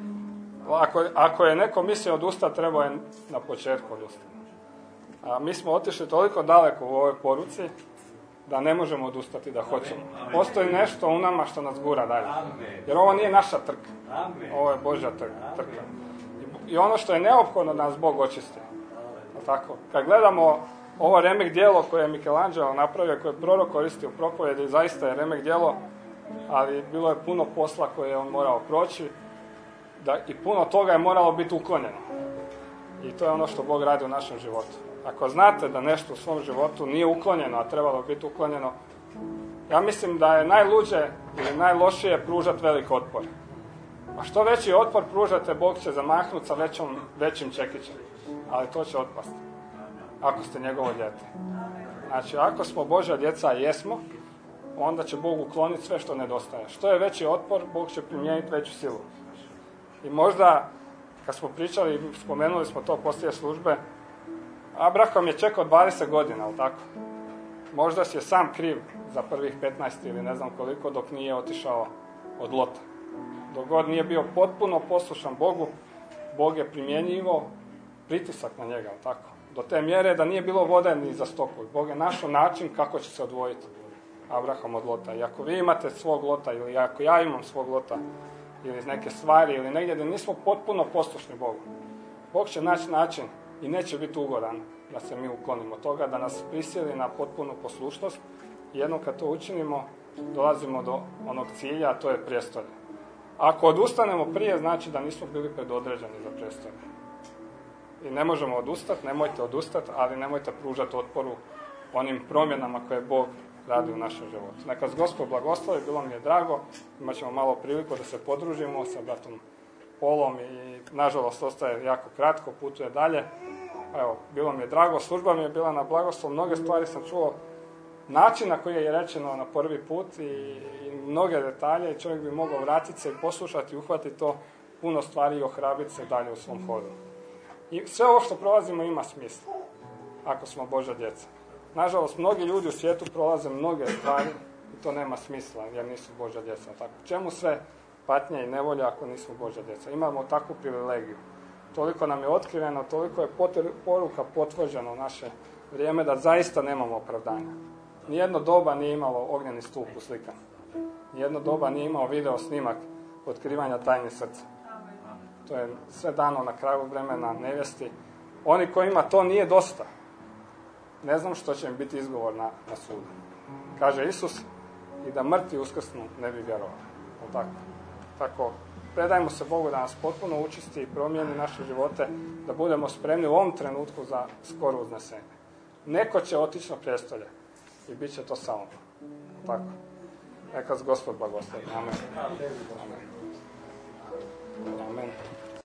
Ako je neko mislio odustati, trebao je na početku odustati. A mi smo otišli toliko daleko u ovoj poruci da ne možemo odustati da hoćemo. Postoji nešto u nama što nas gura dalje. Jer ovo nije naša trka. Ovo je Božja trka. I ono što je neophodno da nas Bog očisti. Tako. Kad gledamo ovo remek djelo koje je Michelangelo napravio, koje je prorok koristio u propovjedi, zaista je remek djelo, ali bilo je puno posla koje je on morao proći i puno toga je moralo biti uklonjeno. I to je ono što Bog radi u našem životu. Ako znate da nešto u svom životu nije uklonjeno, a trebalo biti uklonjeno, ja mislim da je najluđe ili najlošije pružati velik otpor. A što veći otpor pružate, Bog će zamahnuti sa većim čekićem. Ali to će otpasti. Ako ste njegovo dijete. Znači, ako smo Božja djeca, a jesmo, onda će Bog ukloniti sve što nedostaje. Što je veći otpor, Bog će primijeniti veću silu. I možda, kad smo pričali, spomenuli smo to poslije službe, Abraham je čekao 20 godina, ali tako? Možda si je sam kriv za prvih 15 ili ne znam koliko, dok nije otišao od Lota. Dok god nije bio potpuno poslušan Bogu, Bog je primjenjivao pritisak na njega, ali tako? Do te mjere da nije bilo vode ni za stoku. Bog je našao način kako će se odvojiti Abraham od Lota. I ako vi imate svog Lota, ili ako ja imam svog Lota, ili neke stvari, ili negdje da nismo potpuno poslušni Bogu, Bog će naći način i neće biti ugodan da se mi uklonimo toga, da nas prisili na potpunu poslušnost. I jednom kad to učinimo, dolazimo do onog cilja, a to je prijestolje. Ako odustanemo prije, znači da nismo bili predodređeni za prijestolje. I ne možemo odustati, nemojte odustati, ali nemojte pružati otporu onim promjenama koje Bog radi u našem životu. Neka vas Gospod blagoslovi, bilo mi je drago, imat ćemo malo priliku da se podružimo sa bratom Polom i nažalost ostaje jako kratko, putuje dalje. Evo, bilo mi je drago, služba mi je bila na blagoslov, mnoge stvari sam čuo, način na koji je rečeno na prvi put i mnoge detalje i čovjek bi mogao vratiti se i poslušati i uhvatiti to puno stvari i ohrabiti se dalje u svom hodu. I sve ovo što prolazimo ima smisla, ako smo Božja djeca. Nažalost, mnogi ljudi u svijetu prolaze mnoge stvari i to nema smisla jer nisu Božja djeca. Tako, čemu sve patnje i nevolja ako nismo Božja djeca? Imamo takvu privilegiju. Toliko nam je otkriveno, toliko je poruka potvrđena u naše vrijeme da zaista nemamo opravdanja. Nijedno doba nije imalo ognjeni stup uslikan. Nijedno doba nije imao video snimak otkrivanja tajni srca. To je sve dano na kraju vremena nevjesti. Oni kojima to nije dosta, ne znam što će im biti izgovor na sudu. Kaže Isus, i da mrtvi uskrsnu ne bi vjerovali. Tako, predajmo se Bogu da nas potpuno učisti i promijeni naše živote, da budemo spremni u ovom trenutku za skoro uznesenje. Neko će otići na prijestolje i bit će to samo. Tako. Neka vas Gospod blagoslovi. Amen. Amen. Amen.